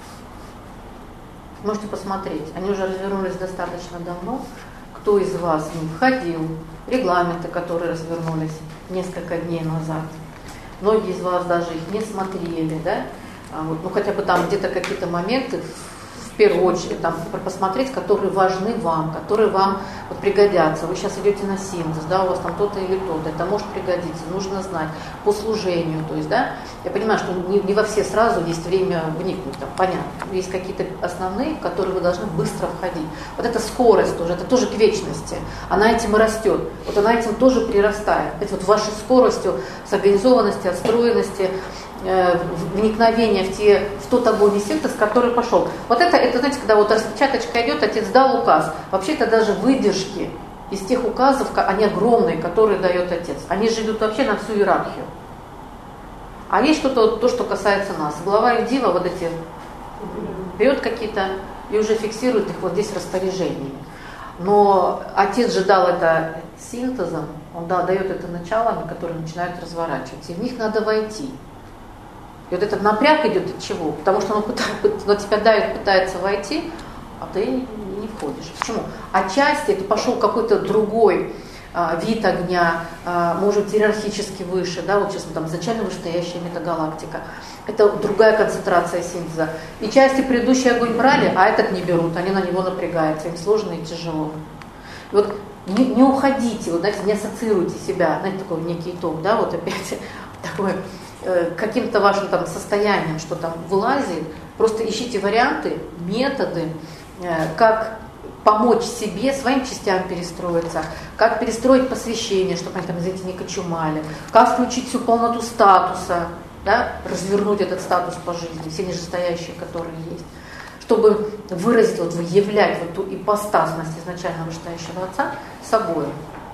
Можете посмотреть, они уже развернулись достаточно давно. Кто из вас в них входил, регламенты, которые развернулись несколько дней назад. Многие из вас даже их не смотрели, да? Вот, ну хотя бы там где-то какие-то моменты, в первую очередь, там посмотреть, которые важны вам, которые вам вот, пригодятся. Вы сейчас идете на синтез, да, у вас там то-то или то-то, это может пригодиться, нужно знать по служению, то есть, да, я понимаю, что не во все сразу есть время вникнуть, там, понятно, есть какие-то основные, в которые вы должны быстро входить. Вот эта скорость тоже, это тоже к вечности, она этим и растет, вот она этим тоже прирастает, это вот вашей скоростью, с организованности, отстроенности, вникновение в тот огонь и синтез, который пошел. Вот это, знаете, когда вот распечаточка идет, отец дал указ. Вообще-то даже выдержки из тех указов, они огромные, которые дает отец. Они же идут вообще на всю иерархию. А есть что-то, то, что касается нас. Глава и дива вот эти берет какие-то и уже фиксирует их вот здесь распоряжениями. Но отец же дал это синтезом, он дает это началами, которые начинают разворачиваться. И в них надо войти. И вот этот напряг идет от чего? Потому что он тебя давит, пытается войти, а ты не входишь. Почему? Отчасти это пошел какой-то другой вид огня, может быть, иерархически выше, да, вот сейчас мы там изначально вышестоящая метагалактика. Это другая концентрация синтеза. И части предыдущий огонь брали, а этот не берут, они на него напрягаются, им сложно и тяжело. И вот не уходите, вот, знаете, не ассоциируйте себя, знаете, такой некий итог, да, вот опять такой каким-то вашим там состоянием, что там вылазит, просто ищите варианты, методы, как помочь себе, своим частям перестроиться, как перестроить посвящение, чтобы они там, знаете, не кочумали, как включить всю полноту статуса, да, развернуть этот статус по жизни, все нижестоящие, которые есть, чтобы выразить, вот, являть вот ту ипостасность изначально вышестоящего отца собой.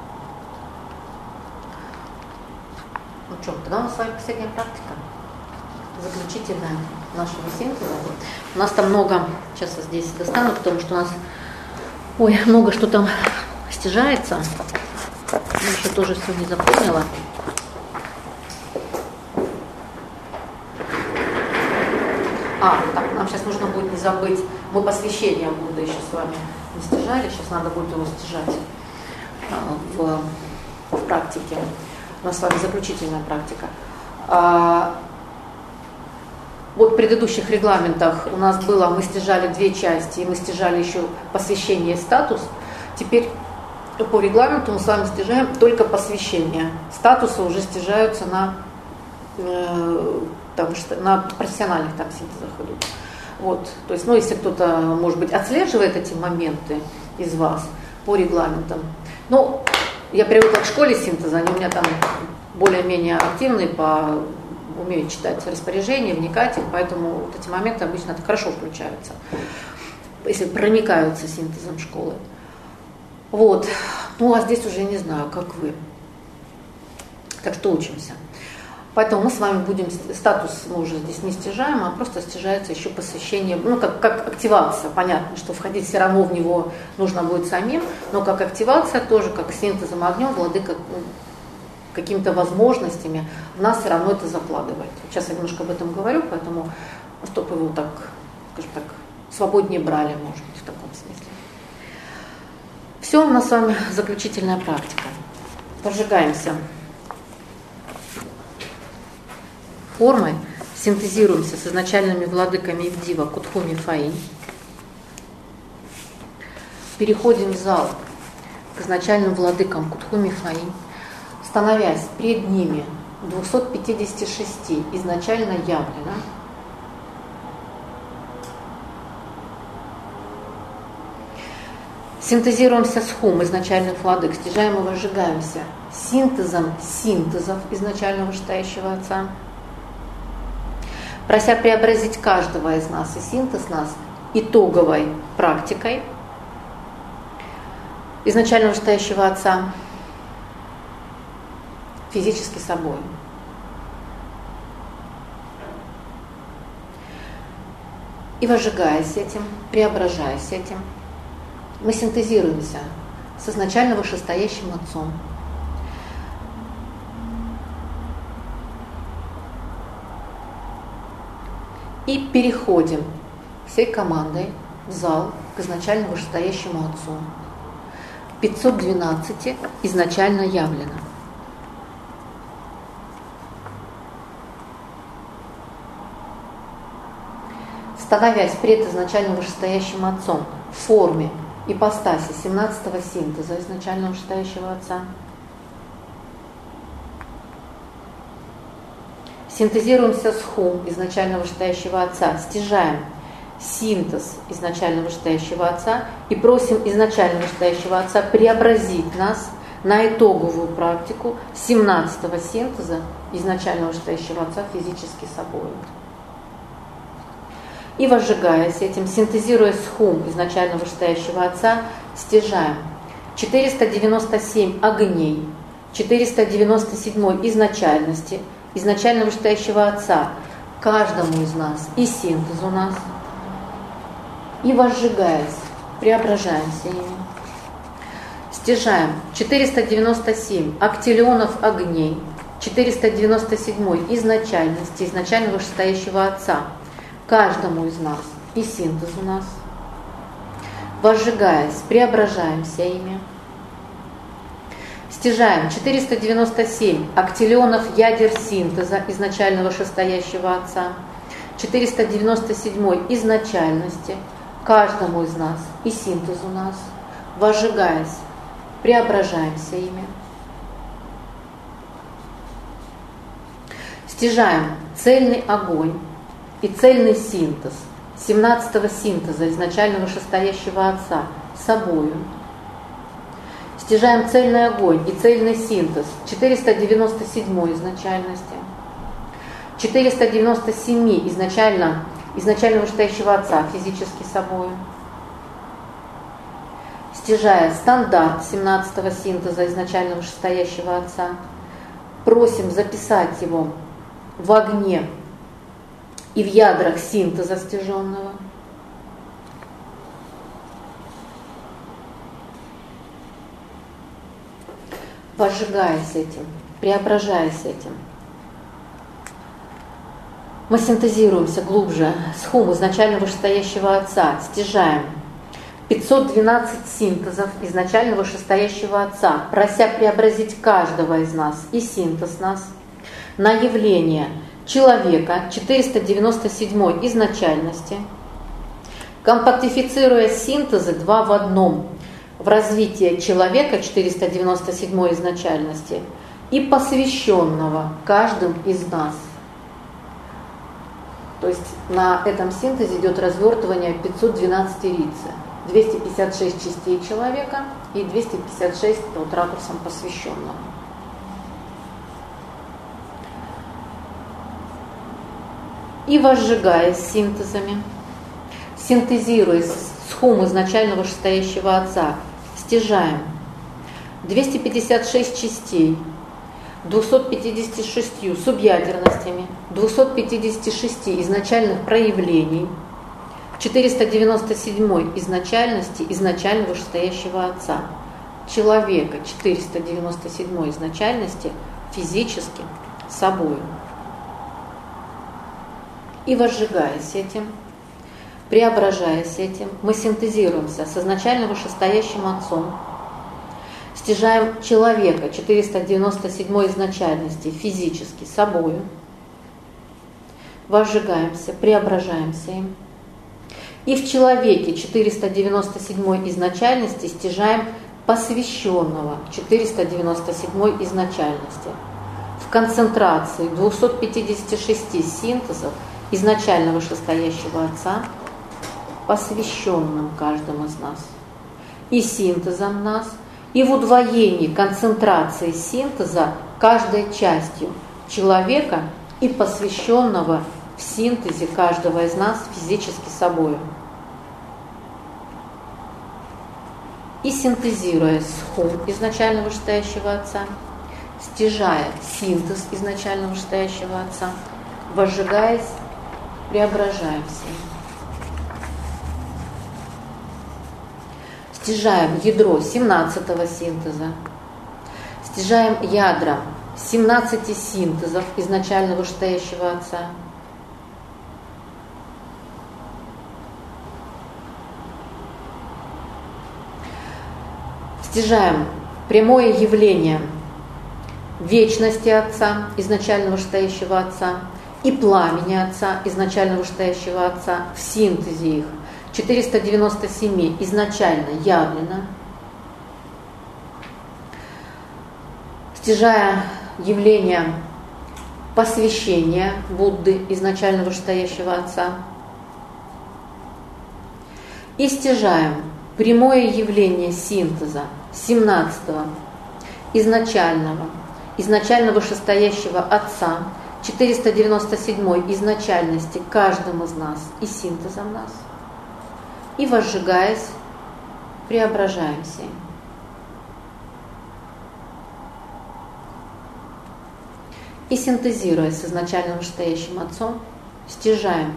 Ну что, тогда у нас с вами последняя практика, заключительная нашего синтеза. У нас там много, сейчас я здесь достану, потому что у нас много что там стяжается. Я еще тоже все не запомнила. Так, нам сейчас нужно будет не забыть, мы посвящение Будды еще с вами не стяжали, сейчас надо будет его стяжать в практике. У нас с вами заключительная практика. Вот в предыдущих регламентах у нас было, мы стяжали 2 части, и мы стяжали еще посвящение и статус. Теперь по регламенту мы с вами стяжаем только посвящение. Статусы уже стяжаются на профессиональных там синтезах идут. Вот. То есть, если кто-то, может быть, отслеживает эти моменты из вас по регламентам. Я привыкла к школе синтеза, они у меня там более-менее активные, умеют читать распоряжения, вникать, и поэтому вот эти моменты обычно хорошо включаются, если проникаются синтезом школы. Вот. А здесь уже не знаю, как вы. Так что учимся. Поэтому мы с вами будем, статус мы уже здесь не стяжаем, а просто стяжается еще посвящение, как активация. Понятно, что входить все равно в него нужно будет самим, но как активация тоже, как синтезом огнем, владыка какими-то возможностями в нас все равно это закладывает. Сейчас я немножко об этом говорю, поэтому чтобы его так, скажем так, свободнее брали, может быть, в таком смысле. Все, у нас с вами заключительная практика. Пожигаемся формой, синтезируемся с изначальными владыками Ивдива, Кутхуми, Фаинь. Переходим в зал к изначальным владыкам Кутхуми, Фаинь, становясь пред ними 256 изначально явлено. Синтезируемся с Хум, изначальных владык, стяжаем и возжигаемся синтезом синтезов изначального вышестоящего Отца, прося преобразить каждого из нас и синтез нас итоговой практикой изначального вышестоящего Отца физически собой. И возжигаясь этим, преображаясь этим, мы синтезируемся с изначально вышестоящим Отцом. И переходим всей командой в зал к изначально вышестоящему Отцу. 512 изначально явлено. Становясь пред изначально вышестоящим Отцом в форме ипостаси 17-го синтеза изначально вышестоящего Отца, синтезируемся с Хум изначально вышестоящего Отца, стяжаем синтез изначально вышестоящего Отца и просим изначально вышестоящего Отца преобразить нас на итоговую практику 17-го синтеза изначально вышестоящего Отца физически собой. И возжигаясь этим, синтезируя с Хум изначально вышестоящего Отца, стяжаем 497 огней, 497 изначальности, изначально вышестоящего Отца, каждому из нас и синтезу нас, и возжигаясь, преображаемся ими. Стяжаем 497 актиллионов огней, 497 изначальности, изначально вышестоящего Отца, каждому из нас и синтезу нас. Возжигаясь, преображаемся ими. Стяжаем 497 актиллионов ядер синтеза изначально вышестоящего Отца, 497 изначальности, каждому из нас и синтезу нас. Возжигаясь, преображаемся ими. Стяжаем цельный огонь и цельный синтез 17-го синтеза изначально вышестоящего Отца, собою. Стяжаем цельный огонь и цельный синтез 497 изначальности, 497 изначально вышестоящего Отца физически собою. Стяжая стандарт 17-го синтеза изначально вышестоящего Отца, просим записать его в огне и в ядрах синтеза стяженного. Возжигаясь этим, преображаясь этим, мы синтезируемся глубже с хум изначально вышестоящего Отца, стяжаем 512 синтезов изначально вышестоящего Отца, прося преобразить каждого из нас и синтез нас на явление человека 497 изначальности, компактифицируя синтезы два в одном в развитие человека 497 изначальности и посвященного каждым из нас. То есть на этом синтезе идет развертывание 512 рицы, 256 частей человека и 256 под ракурсом посвященного. И возжигаясь синтезами, синтезируясь с хум изначально вышестоящего Отца, стяжаем 256 частей, 256 субъядерностями, 256 изначальных проявлений, 497 изначальности изначально вышестоящего Отца, человека 497 изначальности физически собою. И возжигаясь этим, преображаясь этим, мы синтезируемся с изначально вышестоящим Отцом, стяжаем человека 497 изначальности физически собою, возжигаемся, преображаемся им, и в человеке 497 изначальности стяжаем посвященного 497 изначальности в концентрации 256 синтезов изначально вышестоящего Отца, посвященным каждому из нас, и синтезом нас, и в удвоении концентрации синтеза каждой частью человека и посвященного в синтезе каждого из нас физически собою. И синтезируя с хум изначально вышестоящего Отца, стяжая синтез изначально вышестоящего Отца, возжигаясь, преображаемся. Стяжаем ядро 17-го синтеза, стяжаем ядра 17 синтезов изначально вышестоящего Отца, стяжаем прямое явление вечности Отца, изначально вышестоящего Отца, и пламени Отца, изначально вышестоящего Отца, в синтезе их 497 изначально явлено, стяжая явление посвящения Будды, изначально вышестоящего Отца, и стяжаем прямое явление синтеза 17-го изначально вышестоящего Отца, 497 изначальности каждым из нас и синтезом нас, и возжигаясь, преображаемся. И синтезируя с изначально вышестоящим Отцом, стяжаем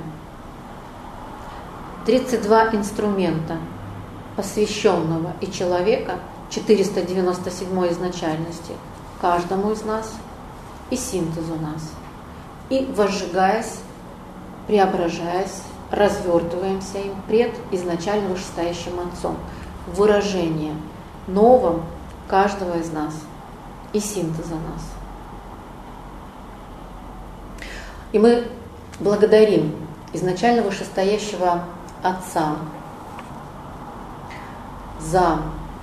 32 инструмента посвященного и человека 497 изначальности каждому из нас и синтезу нас. И возжигаясь, преображаясь, развертываемся им пред изначально вышестоящим Отцом. Выражение новым каждого из нас и синтеза нас. И мы благодарим изначально вышестоящего Отца за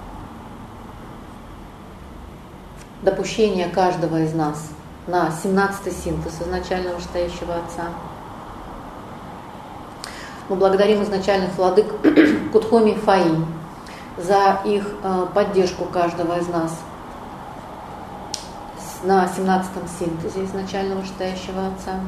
допущение каждого из нас на 17-й синтез изначально вышестоящего Отца. Мы благодарим изначальных владык Кудхоми Фаинь за их поддержку каждого из нас на 17-м синтезе изначального вышестоящего Отца.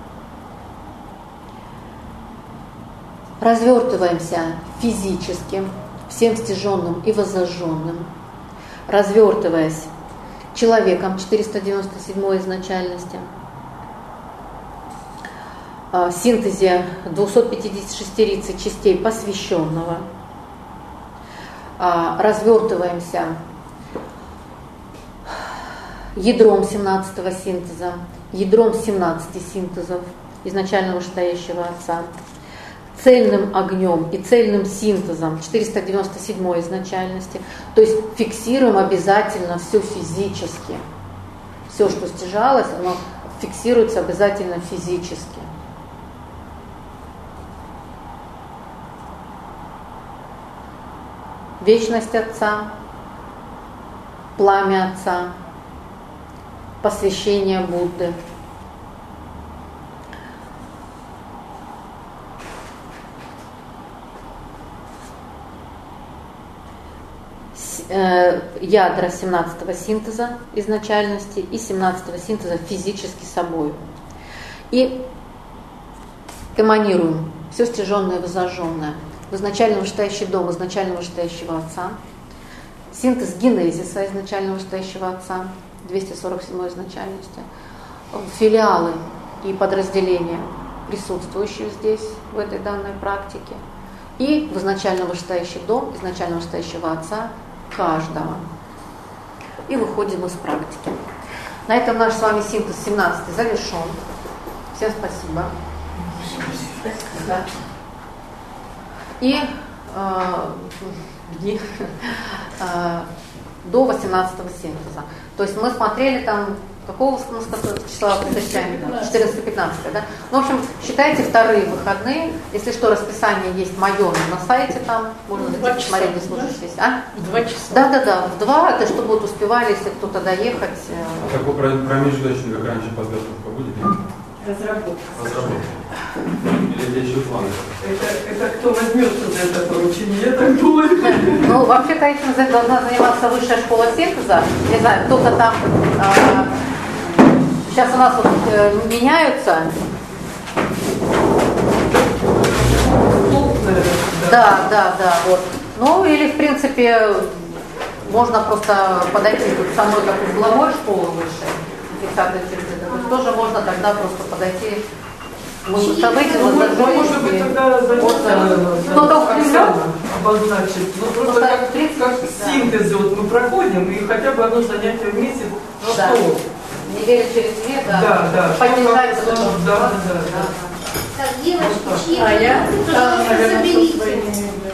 Развертываемся физически, всем стяженным и воззажженным, развертываясь человеком 497 изначальности, синтезе 256 рицы частей посвященного, развертываемся ядром 17-го синтеза, ядром 17 синтезов изначального вышестоящего Отца, цельным огнем и цельным синтезом 497 изначальности, то есть фиксируем обязательно все физически. Все, что стяжалось, оно фиксируется обязательно физически. Вечность Отца, пламя Отца, посвящение Будды. Ядра 17-го синтеза изначальности и 17-го синтеза физически собой. И эманируем все стяженное и воззажженное в изначально вышестоящий дом изначально вышестоящего Отца, синтез генезиса изначально вышестоящего Отца, 247 изначальности, филиалы и подразделения, присутствующие здесь, в этой данной практике, и в изначально вышестоящий дом изначально вышестоящего Отца каждого. И выходим из практики. На этом наш с вами синтез 17 завершен. Всем спасибо. Да. И до 18-го синтеза. То есть мы смотрели там, какого числа встречаем? 14-15, да? Ну, в общем, считайте вторые выходные. Если что, расписание есть мое на сайте там. Можно посмотреть, где слушаетесь. 2 часа. Да, в 2, это чтобы вот успевали, если кто-то доехать. Какой промежуточный, как раньше, подготовка будет? Разработка. Или это еще планы? Это кто возьмется за это поручение, я так думаю. Ну, вообще-то этим должна заниматься высшая школа синтеза. Не знаю, кто-то там... сейчас у нас вот меняются. Да, вот. Ну, или, в принципе, можно просто подойти тут со мной как угловой школы высшей. Тоже можно тогда просто подойти. Мы выставите, может быть, тогда обозначить. Ну, просто как синтез вот мы проходим, и хотя бы одно занятие в месяц. Да. Неделю через 2, да. Поддержать. Да. Так, девочки, чьи А я, соберите.